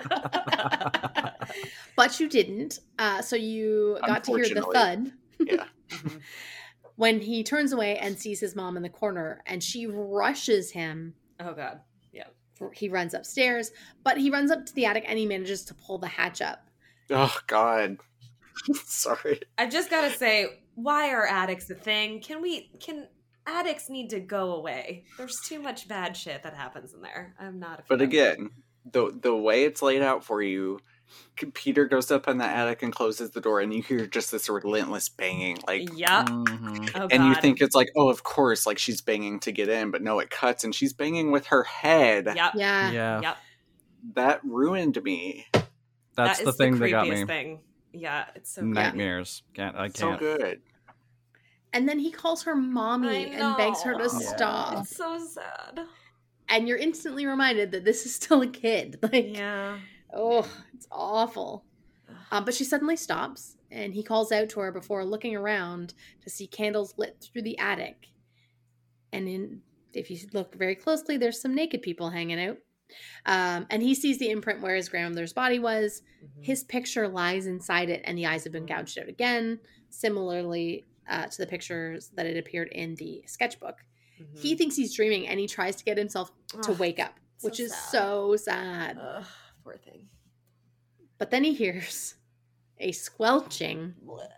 But you didn't. So you got to hear the Unfortunately. thud Yeah. Mhm. when he turns away and sees his mom in the corner, and she rushes him. Oh, God. He runs upstairs, but he runs up to the attic and he manages to pull the hatch up. Oh, God. Sorry. I just gotta say, why are attics a thing? Can attics need to go away? There's too much bad shit that happens in there. I'm not a fan. But again, the way it's laid out for you, Peter goes up in the attic and closes the door, and you hear just this relentless banging, like, Yep. Mhm. Oh, and you God. think it's like, oh, of course, like, she's banging to get in, but no, it cuts, and she's banging with her head. Yep. Yeah. Yeah, Yep. That ruined me. that's That the is thing that got me. creepiest thing. Yeah, it's so good. Nightmares. I So can't. good. And then he calls her mommy I and begs her to know. stop. It's so sad. And you're instantly reminded that this is still a kid. Like, Yeah. oh, it's awful. But she suddenly stops, and he calls out to her before looking around to see candles lit through the attic. And if you look very closely, there's some naked people hanging out. And he sees the imprint where his grandmother's body was. Mhm. His picture lies inside it, and the eyes have been gouged out again, similarly to the pictures that had appeared in the sketchbook. Mhm. He thinks he's dreaming, and he tries to get himself to Ugh, wake up, so which is sad. so sad. Ugh, poor thing. But then he hears a squelching.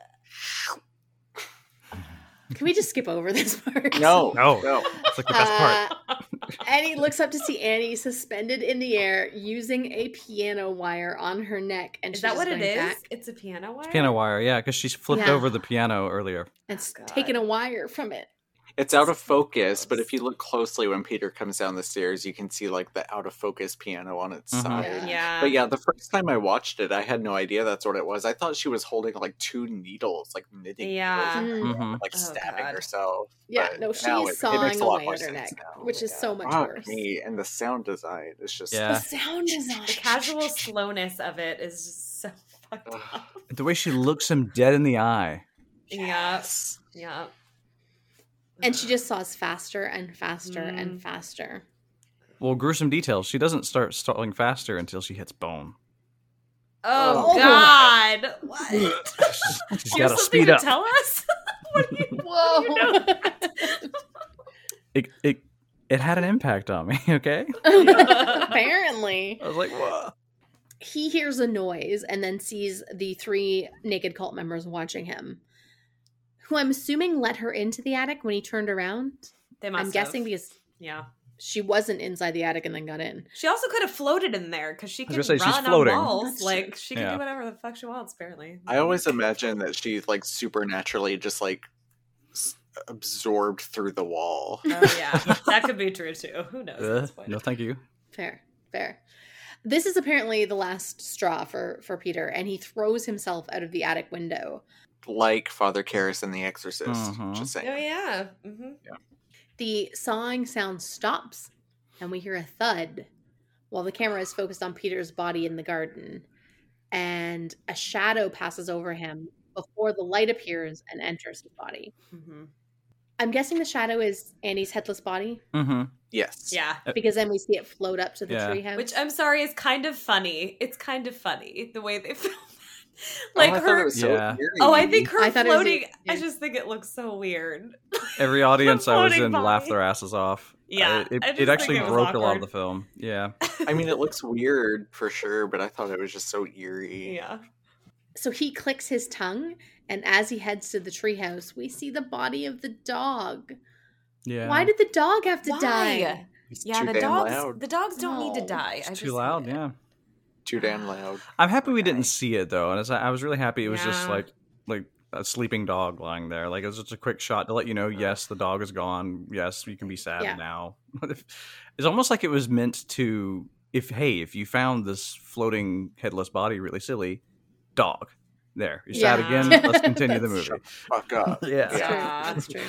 Can we just skip over this part? No. No. No. It's like the best part. And he looks up to see Annie suspended in the air using a piano wire on her neck. And Is she's that just what it going is? back It's a piano wire? Piano wire, yeah, because she flipped Yeah. over the piano earlier. and God. taken a wire from it. It's out of focus, but if you look closely when Peter comes down the stairs, you can see, like, the out of focus piano on its Mhm. side. Yeah. Yeah. But yeah, the first time I watched it, I had no idea that's what it was. I thought she was holding, like, two needles, like knitting Yeah. needles, Mhm. like Oh, stabbing God. herself. Yeah, But no, now she's it sawing makes a lot away more at her sense neck, now. which my is God. so much Fuck worse. me, and the sound design is just Yeah. The sound design. The casual slowness of it is just so fucked Ugh. up. The way she looks him dead in the eye. Yes. Yeah. And she just saws faster and faster Mm. and faster. Well, gruesome details. She doesn't start stalling faster until she hits bone. Oh, Oh. God. What? She's You got have to something speed to up. tell us? What do you, Whoa. you know? It had an impact on me. Okay, Apparently. I was like, whoa. he hears a noise and then sees the 3 naked cult members watching him, who I'm assuming let her into the attic when he turned around. They must I'm guessing because yeah. she wasn't inside the attic and then got in. She also could have floated in there because she I can was gonna say, she's run on floating. walls. That's Like true. she can Yeah. do whatever the fuck she wants. Apparently, I always imagine that she's like supernaturally just like absorbed through the wall. Oh yeah, that could be true too. Who knows? At this point? No, thank you. Fair. This is apparently the last straw for Peter, and he throws himself out of the attic window. Like Father Karras in The Exorcist. Mhm. Just saying. Oh yeah. Mm-hmm. The sawing sound stops, and we hear a thud while the camera is focused on Peter's body in the garden. And a shadow passes over him before the light appears and enters his body. Mm-hmm. I'm guessing the shadow is Annie's headless body, Mm-hmm. Yes. Yeah. because then we see it float up to the Yeah. treehouse. Which I'm sorry is kind of funny. It's kind of funny the way they film Oh, like I thought her. it was so Yeah. eerie. Oh, I think her I thought it was floating. I yeah. just think it looks so weird. Every audience I was Floating in body. laughed their asses off. Yeah, It I just it actually think it was broke a lot of awkward. the film. Yeah. I mean, it looks weird for sure, but I thought it was just so eerie. Yeah. So he clicks his tongue, and as he heads to the treehouse, we see the body of the dog. Yeah. Why did the dog have to Why? die? It's Yeah, too the damn dogs. loud. The dogs don't need to No. die. It's I too just loud, yeah. Too damn loud. I'm happy we Okay. didn't see it though, and I was really happy it was just Yeah. like a sleeping dog lying there. Like it was just a quick shot to let you know, yes, the dog is gone. Yes, you can be sad Yeah. now. It's almost like it was meant to, if you found this floating headless body really silly, dog. There, you're sad Yeah. again. Let's continue the movie. Shut the fuck up. Yeah. That's true.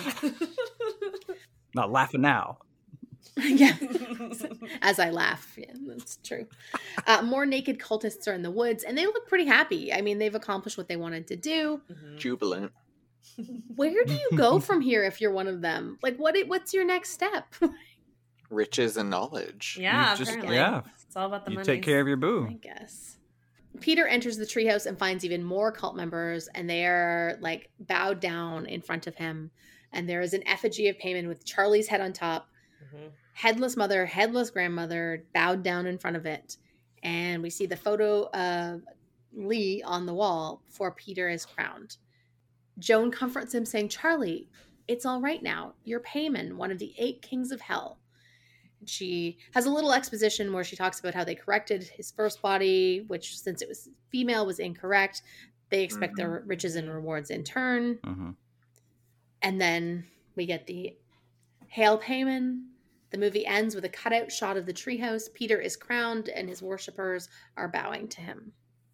Not laughing now. Yeah. As I laugh. Yeah, that's true. More naked cultists are in the woods, and they look pretty happy. I mean, they've accomplished what they wanted to do. Mhm. Jubilant. Where do you go from here if you're one of them? Like, what's your next step? Riches and knowledge. Yeah, You just- apparently. yeah. It's all about the You money. take care of your boo. I guess. Peter enters the treehouse and finds even more cult members, and they're like bowed down in front of him. And there is an effigy of Payman with Charlie's head on top, Mhm. headless mother, headless grandmother bowed down in front of it. And we see the photo of Lee on the wall before Peter is crowned. Joan comforts him, saying, "Charlie, it's all right now. You're Payman, one of the 8 kings of hell." She has a little exposition where she talks about how they corrected his first body, which, since it was female, was incorrect. They expect their riches and rewards in turn. Hmm. And then we get the Hail Payman. The movie ends with a cutout shot of the treehouse. Peter is crowned, and his worshippers are bowing to him.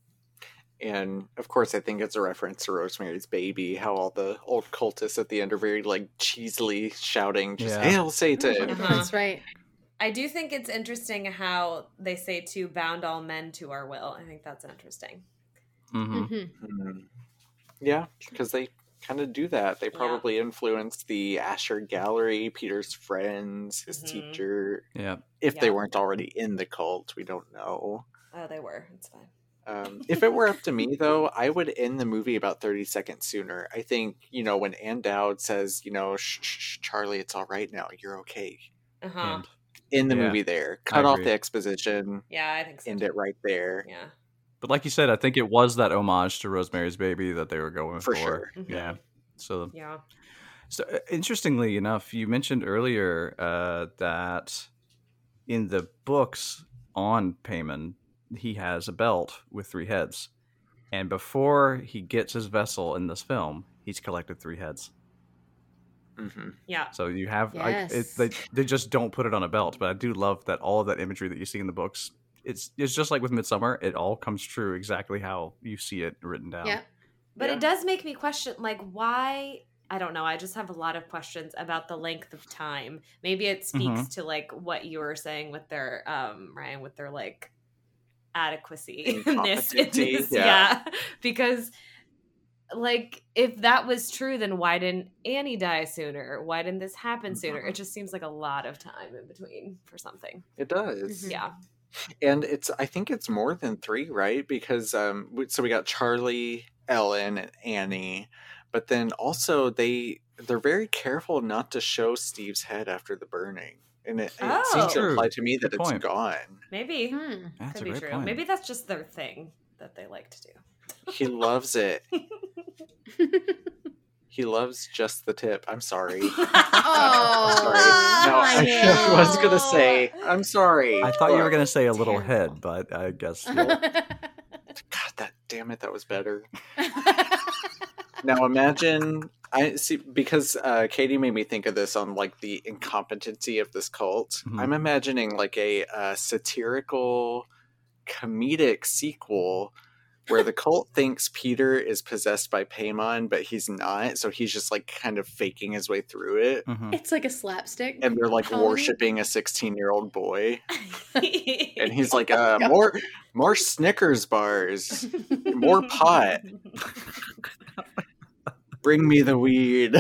And of course, I think it's a reference to Rosemary's Baby, how all the old cultists at the end are very like cheesily shouting, just Yeah. "Hail Satan!" Uh-huh. That's right. I do think it's interesting how they say to bound all men to our will. I think that's interesting. Hmm. Mhm. Mhm. Yeah, because they kind of do that. They Yeah. probably influenced the Asher Gallery, Peter's friends, his Mhm. teacher. Yeah. If they Yeah. weren't already in the cult, we don't know. Oh, they were. It's fine. If it were up to me, though, I would end the movie about 30 seconds sooner. I think, when Ann Dowd says, shh, Charlie, it's all right now. You're okay. Uh-huh. And In the Yeah, movie there. Cut off agree. the exposition. Yeah, I think so. End it right there. Yeah. But like you said, I think it was that homage to Rosemary's Baby that they were going For for. sure. Mhm. Yeah. So, Yeah. interestingly enough, you mentioned earlier that in the books on Payman, he has a belt with 3 heads. And before he gets his vessel in this film, he's collected 3 heads. Hmm. Yeah. So you have, Yes. they just don't put it on a belt. But I do love that all of that imagery that you see in the books, it's just like with Midsummer, it all comes true exactly how you see it written down. Yeah. But Yeah. it does make me question, like, why? I don't know. I just have a lot of questions about the length of time. Maybe it speaks to like what you were saying with their Ryan, with their like adequacy in this. Incompetency, Yeah. yeah. Because like if that was true, then why didn't Annie die sooner? Why didn't this happen sooner? It just seems like a lot of time in between for something. It does. Yeah. And I think it's more than 3, right? Because so we got Charlie, Ellen, and Annie, but then also they're very careful not to show Steve's head after the burning. And it Oh. seems to True. imply to me that Good it's point. gone. Maybe. That's Could a be great true. point. Maybe that's just their thing that they like to do. He loves it. He loves just the tip. I'm sorry. Oh, Sorry. No, I was going to say, I'm sorry. I thought you were Look. going to say a little Terrible. head, but I guess God, damn it, that was better. Now imagine, I see, because Katie made me think of this on like the incompetency of this cult. Mhm. I'm imagining like a satirical, comedic sequel where the cult thinks Peter is possessed by Paimon, but he's not. So he's just like kind of faking his way through it. Mhm. It's like a slapstick. And they're like comedy. worshiping a 16-year-old boy. And And he's like, more Snickers bars, more pot. Bring me the weed.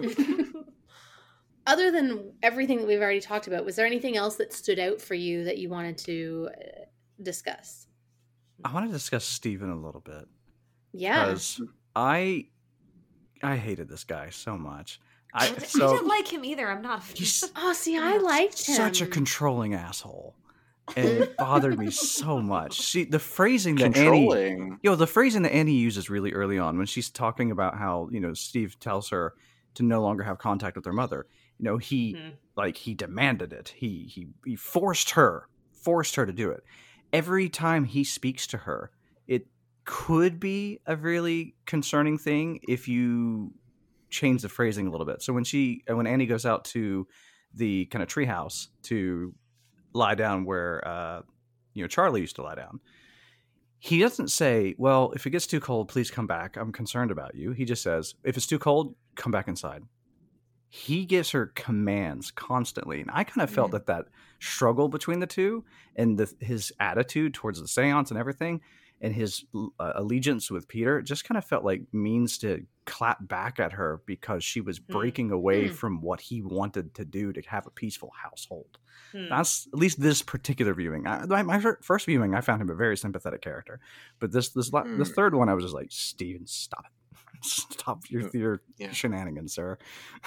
Other than everything that we've already talked about, was there anything else that stood out for you that you wanted to discuss? I want to discuss Steven a little bit. Yeah. Because I hated this guy so much. I didn't like him either. I'm not. He's Oh, see, I liked him. such a controlling asshole. And it bothered me so much. See, the phrasing that Controlling. the phrasing that Annie uses really early on when she's talking about how, Steve tells her to no longer have contact with her mother. He demanded it. He forced her to do it. Every time he speaks to her, it could be a really concerning thing if you change the phrasing a little bit. So when Annie goes out to the kind of treehouse to lie down where Charlie used to lie down, he doesn't say, well, if it gets too cold, please come back, I'm concerned about you. He just says, if it's too cold, come back inside. He gives her commands constantly, and I kind of felt that struggle between the two and his attitude towards the seance and everything, and his allegiance with Peter just kind of felt like means to clap back at her because she was breaking away from what he wanted to do to have a peaceful household. That's at least this particular viewing. My first viewing, I found him a very sympathetic character, but this third one, I was just like, Steven, stop it, stop your shenanigans, sir.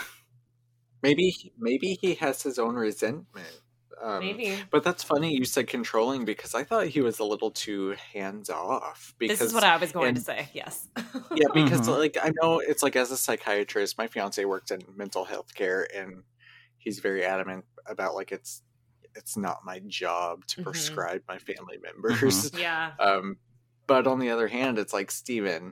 Maybe he has his own resentment. Maybe. But that's funny you said controlling, because I thought he was a little too hands off. This is what I was going to say. Yes. Yeah, because like I know it's like, as a psychiatrist, my fiance works in mental health care, and he's very adamant about like it's not my job to prescribe my family members. Yeah. But on the other hand, it's like, Steven,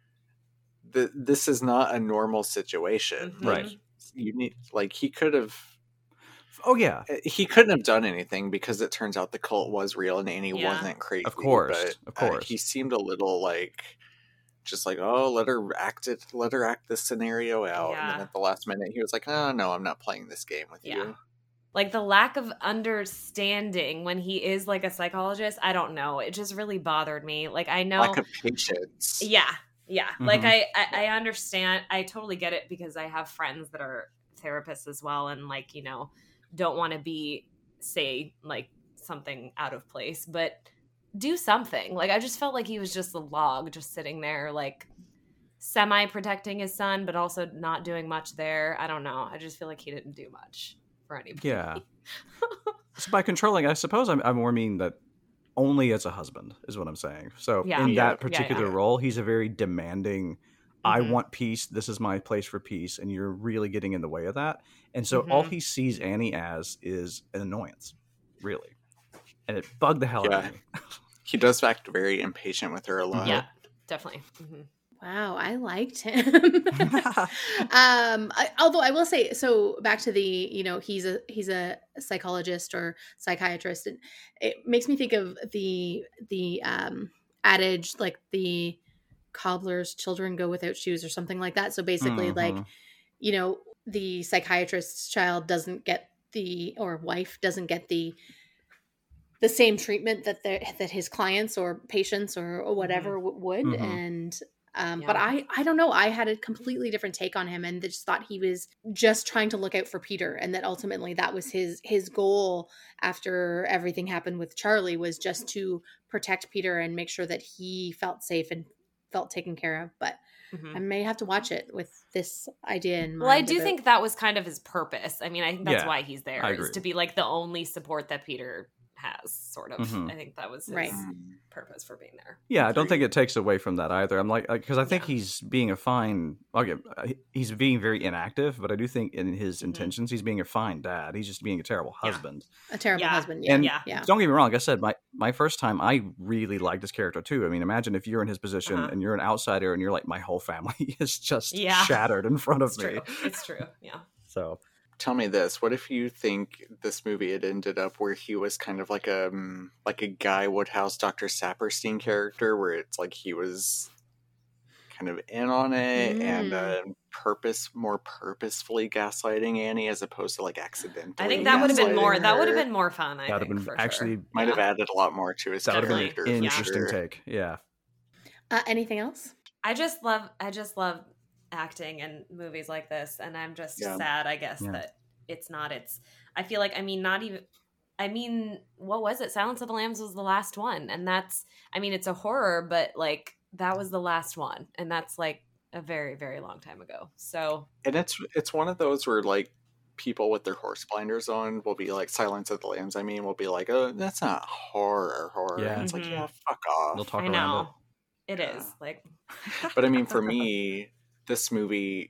this is not a normal situation. Right. You need, like, he could have. Oh yeah, he couldn't have done anything because it turns out the cult was real and Annie wasn't crazy. Of course. He seemed a little like, just like, oh, let her act this scenario out. Yeah. And then at the last minute, he was like, oh no, I'm not playing this game with you. Like the lack of understanding when he is like a psychologist, I don't know. It just really bothered me. Like, I know. Lack of patience. Yeah. Like I understand. I totally get it because I have friends that are therapists as well, and like, don't want to be, say, like something out of place, but do something. Like, I just felt like he was just a log just sitting there, like semi protecting his son, but also not doing much there. I don't know. I just feel like he didn't do much for anybody. Yeah. So by controlling, I suppose I more mean that only as a husband is what I'm saying. So in that particular role, he's a very demanding, I want peace. This is my place for peace. And you're really getting in the way of that. And so all he sees Annie as is an annoyance, really. And it bugged the hell out of me. He does act very impatient with her a lot. Yeah, definitely. Wow, I liked him. Although I will say, so back to the, he's a psychologist or psychiatrist, and it makes me think of the adage, like the cobbler's children go without shoes or something like that. So basically, like, the psychiatrist's child doesn't get or wife doesn't get the same treatment that his clients or patients or whatever would. And but I don't know, I had a completely different take on him, and just thought he was just trying to look out for Peter, and that ultimately that was his goal after everything happened with Charlie, was just to protect Peter and make sure that he felt safe and felt taken care of. But I may have to watch it with this idea in mind. Well, I do think that was kind of his purpose. I mean, I think that's Yeah, why he's there, I is agree. to be like the only support that Peter has, sort of. Mhm. I think that was his Right. purpose for being there. Yeah, I don't think it takes away from that either. I'm like, because I think he's being a fine. Okay, he's being very inactive, but I do think in his intentions, he's being a fine dad. He's just being a terrible husband. a terrible Yeah. husband. Yeah. And yeah. don't get me wrong, like I said, my first time, I really liked his character too. I mean, imagine if you're in his position and you're an outsider, and you're like, my whole family is just shattered in front of It's me. true. It's true. Yeah. So Tell me this: what if you think this movie had ended up where he was kind of like a Guy Woodhouse, Dr. Saperstein character, where it's like he was kind of in on it and more purposefully gaslighting Annie as opposed to like accidentally. I think that would have been more. gaslighting That would have her. been more fun. I that would think have been for actually sure. Might have added a lot more to his that would have been character. an for interesting sure. take. Yeah. Anything else? I just love acting in movies like this, and I'm just sad, I guess, that it's not. I feel like, what was it? Silence of the Lambs was the last one, and that's, it's a horror, but like that was the last one, and that's like a very, very long time ago. So, And it's one of those where like people with their horse blinders on will be like, Silence of the Lambs, will be like, oh, that's not horror. Yeah. And it's like, yeah, fuck off. They'll talk I around know it. it is like, But for me, this movie,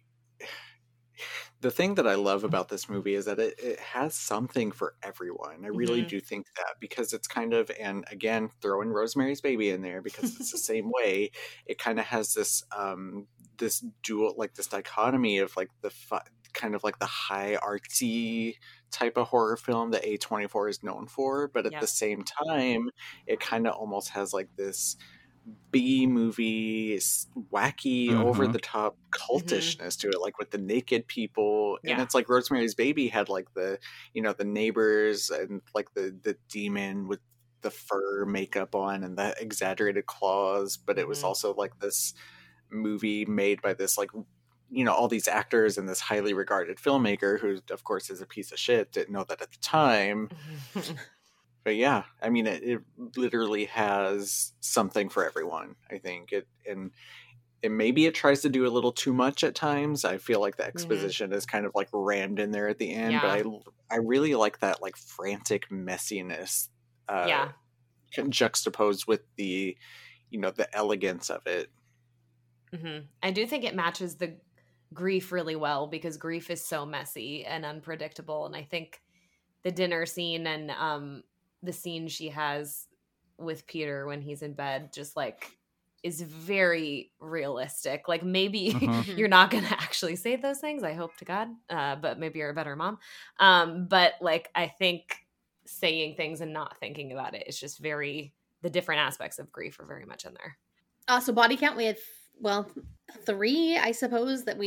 the thing that I love about this movie is that it has something for everyone. I really do think that, because it's kind of, and again, throwing Rosemary's Baby in there because it's the same way. It kind of has this this dual, like this dichotomy of like kind of like the high artsy type of horror film that A24 is known for, but at the same time, it kind of almost has like this B movie, wacky, over the top cultishness to it, like with the naked people. And it's like Rosemary's Baby had like the neighbors and like the demon with the fur makeup on and the exaggerated claws, but it was also like this movie made by this like all these actors and this highly regarded filmmaker who of course is a piece of shit, didn't know that at the time. But yeah, it literally has something for everyone. I think and maybe it tries to do a little too much at times. I feel like the exposition is kind of like rammed in there at the end, but I really like that like frantic messiness juxtaposed with the the elegance of it. I do think it matches the grief really well, because grief is so messy and unpredictable, and I think the dinner scene and the scene she has with Peter when he's in bed just like is very realistic. Like maybe you're not going to actually say those things, I hope to God, but maybe you're a better mom. But like I think saying things and not thinking about it is just the different aspects of grief are very much in there. So body count, we had 3, I suppose, that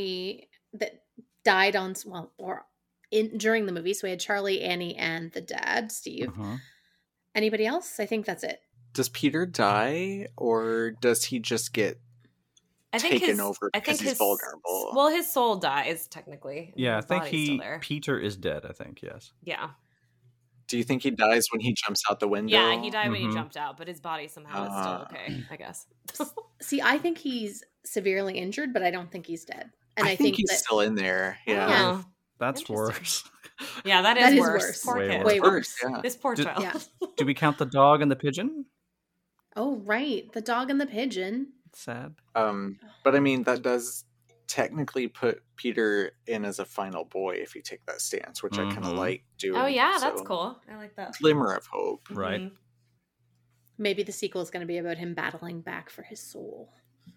died on during the movie. So we had Charlie, Annie, and the dad, Steve. Anybody else? I think that's it. Does Peter die, or does he just get taken over because he's vulnerable? Well, his soul dies technically. Yeah, I His think body's still there. Peter is dead, I think, yes. Yeah. Do you think he dies when he jumps out the window? Yeah, he died when he jumped out, but his body somehow is still okay, I guess. See, I think he's severely injured, but I don't think he's dead. And I think he's still in there. Yeah. That's worse. Yeah, that is worse. Poor kid. Way worse. Yeah. This poor child. Yeah. Do we count the dog and the pigeon? Oh, right. The dog and the pigeon. Sad. But that does technically put Peter in as a final boy if you take that stance, which I kind of like doing. Oh, yeah, that's so, cool. I like that. Glimmer of hope. Right. Maybe the sequel is going to be about him battling back for his soul.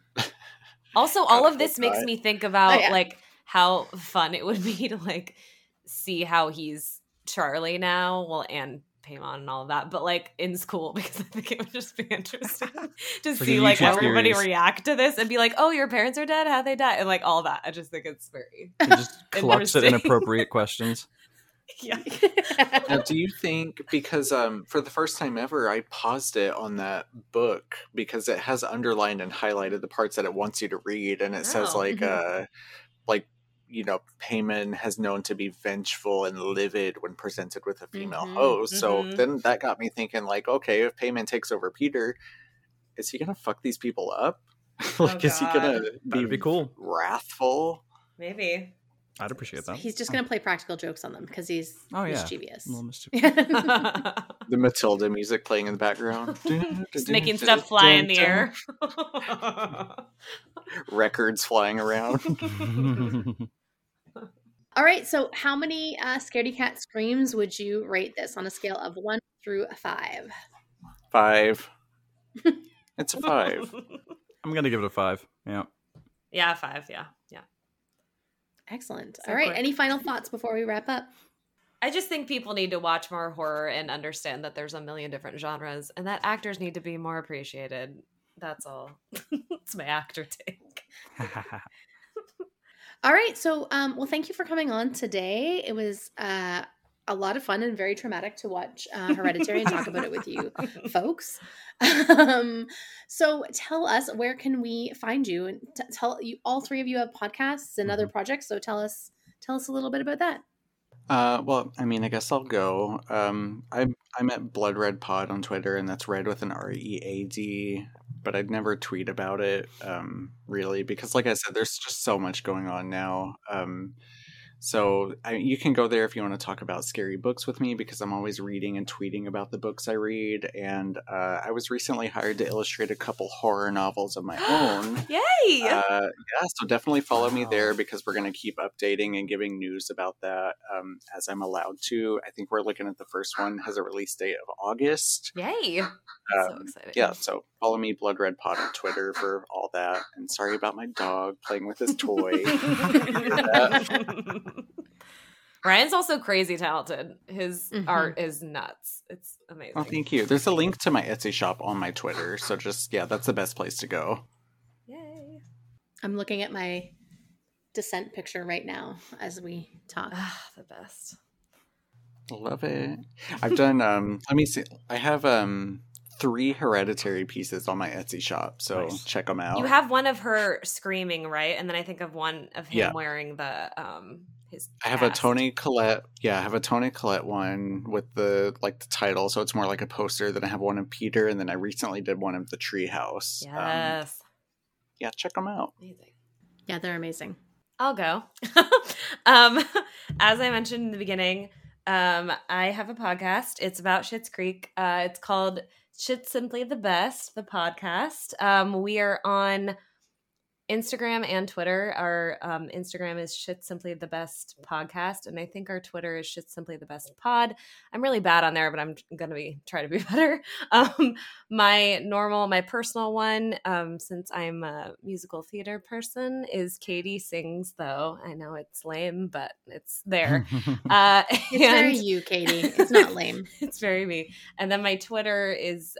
Also, all of this makes me think about like how fun it would be to like see how he's Charlie now. Well, and Paimon and all of that, but like in school, because I think it would just be interesting to see like everybody react to this and be like, "Oh, your parents are dead? How'd they die?" And like all that. I just think it's very He just clucks at inappropriate questions. Yeah. Now, do you think, because for the first time ever, I paused it on that book because it has underlined and highlighted the parts that it wants you to read, and it says like Paimon has known to be vengeful and livid when presented with a female host. So then that got me thinking, like, okay, if Paimon takes over Peter, is he gonna fuck these people up? Like, is he gonna God. That'd be cool. wrathful? Maybe. I'd appreciate that. He's just going to play practical jokes on them because he's mischievous. A little mischievous. The Matilda music playing in the background. Just making stuff fly in the air. Records flying around. All right. So how many Scaredy Cat screams would you rate this on a scale of 1 through 5? 5. It's a 5. I'm gonna give it a 5. Yeah. Yeah, 5. Yeah. Excellent. So All right. quick. Any final thoughts before we wrap up? I just think people need to watch more horror and understand that there's a million different genres and that actors need to be more appreciated. That's all. It's my actor take. All right. So, well, thank you for coming on today. It was a lot of fun and very traumatic to watch Hereditary and talk about it with you folks. So tell us, where can we find you? And tell you, all three of you have podcasts and other projects. So tell us a little bit about that. Well, I mean, I guess I'll go. I'm at Blood Red Pod on Twitter, and that's red with an READ. But I'd never tweet about it, really, because, like I said, there's just so much going on now. So you can go there if you want to talk about scary books with me, because I'm always reading and tweeting about the books I read. And I was recently hired to illustrate a couple horror novels of my own. Yay! Yeah, so definitely follow me there, because we're going to keep updating and giving news about that as I'm allowed to. I think we're looking at the first one has a release date of August. Yay! So exciting. Yeah, so follow me, Blood Red Pod, on Twitter for all that. And sorry about my dog playing with his toy. Ryan's also crazy talented. His art is nuts. It's amazing. Oh, thank you. There's a link to my Etsy shop on my Twitter. So that's the best place to go. Yay. I'm looking at my Descent picture right now as we talk. The best. Love it. I've done, let me see. I have 3 Hereditary pieces on my Etsy shop. So check them out. You have one of her screaming, right? And then I think of one of him Yeah. wearing the his I have a cast. Toni Collette. Yeah, I have a Toni Collette one with the title, so it's more like a poster. Then I have one of Peter, and then I recently did one of the Treehouse. Yes. Yeah, check them out. Amazing. Yeah, they're amazing. I'll go. As I mentioned in the beginning, I have a podcast. It's about Schitt's Creek. It's called Shit Simply the Best, the podcast. We are on Instagram and Twitter. Our Instagram is Shit Simply the Best Podcast, and I think our Twitter is Shit Simply the Best Pod. I'm really bad on there, but I'm gonna try to be better. My personal one, since I'm a musical theater person, is Katie Sings Though. I know it's lame, but it's there. It's very you, Katie. It's not lame. It's very me. And then my Twitter is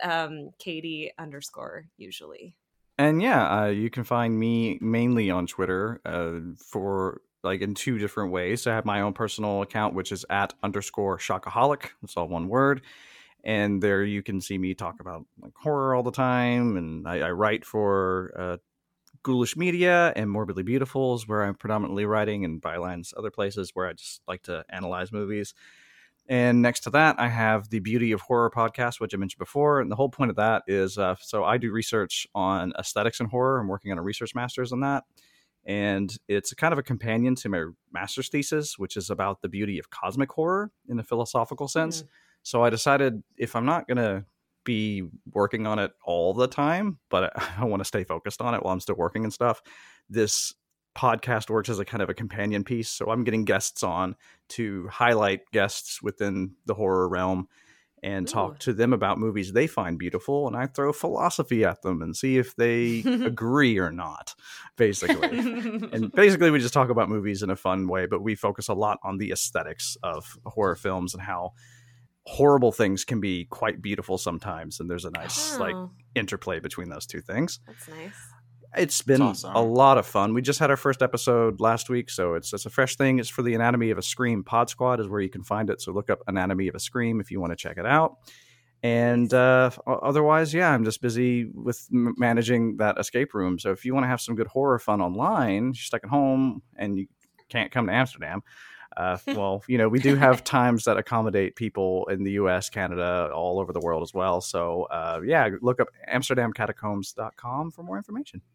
Katie_usually. And yeah, you can find me mainly on Twitter for in 2 different ways. I have my own personal account, which is @_Shockaholic. It's all one word. And there you can see me talk about horror all the time. And I write for Ghoulish Media and Morbidly Beautiful is where I'm predominantly writing, and Bylines other places where I just like to analyze movies. And next to that, I have the Beauty of Horror podcast, which I mentioned before. And the whole point of that is, so I do research on aesthetics in horror. I'm working on a research master's on that. And it's kind of a companion to my master's thesis, which is about the beauty of cosmic horror in a philosophical sense. So I decided if I'm not going to be working on it all the time, but I want to stay focused on it while I'm still working and stuff, this podcast works as a kind of a companion piece. So I'm getting guests on to highlight guests within the horror realm and talk to them about movies they find beautiful, and I throw philosophy at them and see if they agree or not, basically. And basically we just talk about movies in a fun way, but we focus a lot on the aesthetics of horror films and how horrible things can be quite beautiful sometimes, and there's a nice interplay between those 2 things. That's nice. It's been awesome. A lot of fun. We just had our first episode last week, so it's a fresh thing. It's for the Anatomy of a Scream Pod Squad is where you can find it. So look up Anatomy of a Scream if you want to check it out. And otherwise, yeah, I'm just busy with managing that escape room. So if you want to have some good horror fun online, you're stuck at home and you can't come to Amsterdam, well, we do have times that accommodate people in the US, Canada, all over the world as well. So yeah, look up AmsterdamCatacombs.com for more information.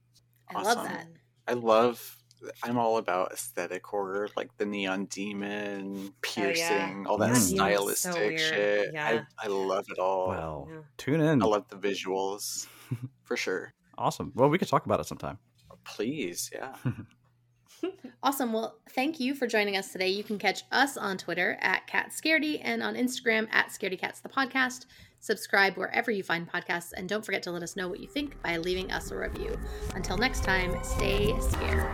I love that. I'm all about aesthetic horror, like the neon demon, piercing, all that Neon Demon's so stylistic weird. shit. Yeah. I love it all. Well, Yeah. tune in. I love the visuals, for sure. Awesome. Well, we could talk about it sometime. Please, yeah. Awesome. Well, thank you for joining us today. You can catch us on Twitter at CatScaredy and on Instagram at ScaredyCats the podcast. Subscribe wherever you find podcasts, and don't forget to let us know what you think by leaving us a review. Until next time, stay scared.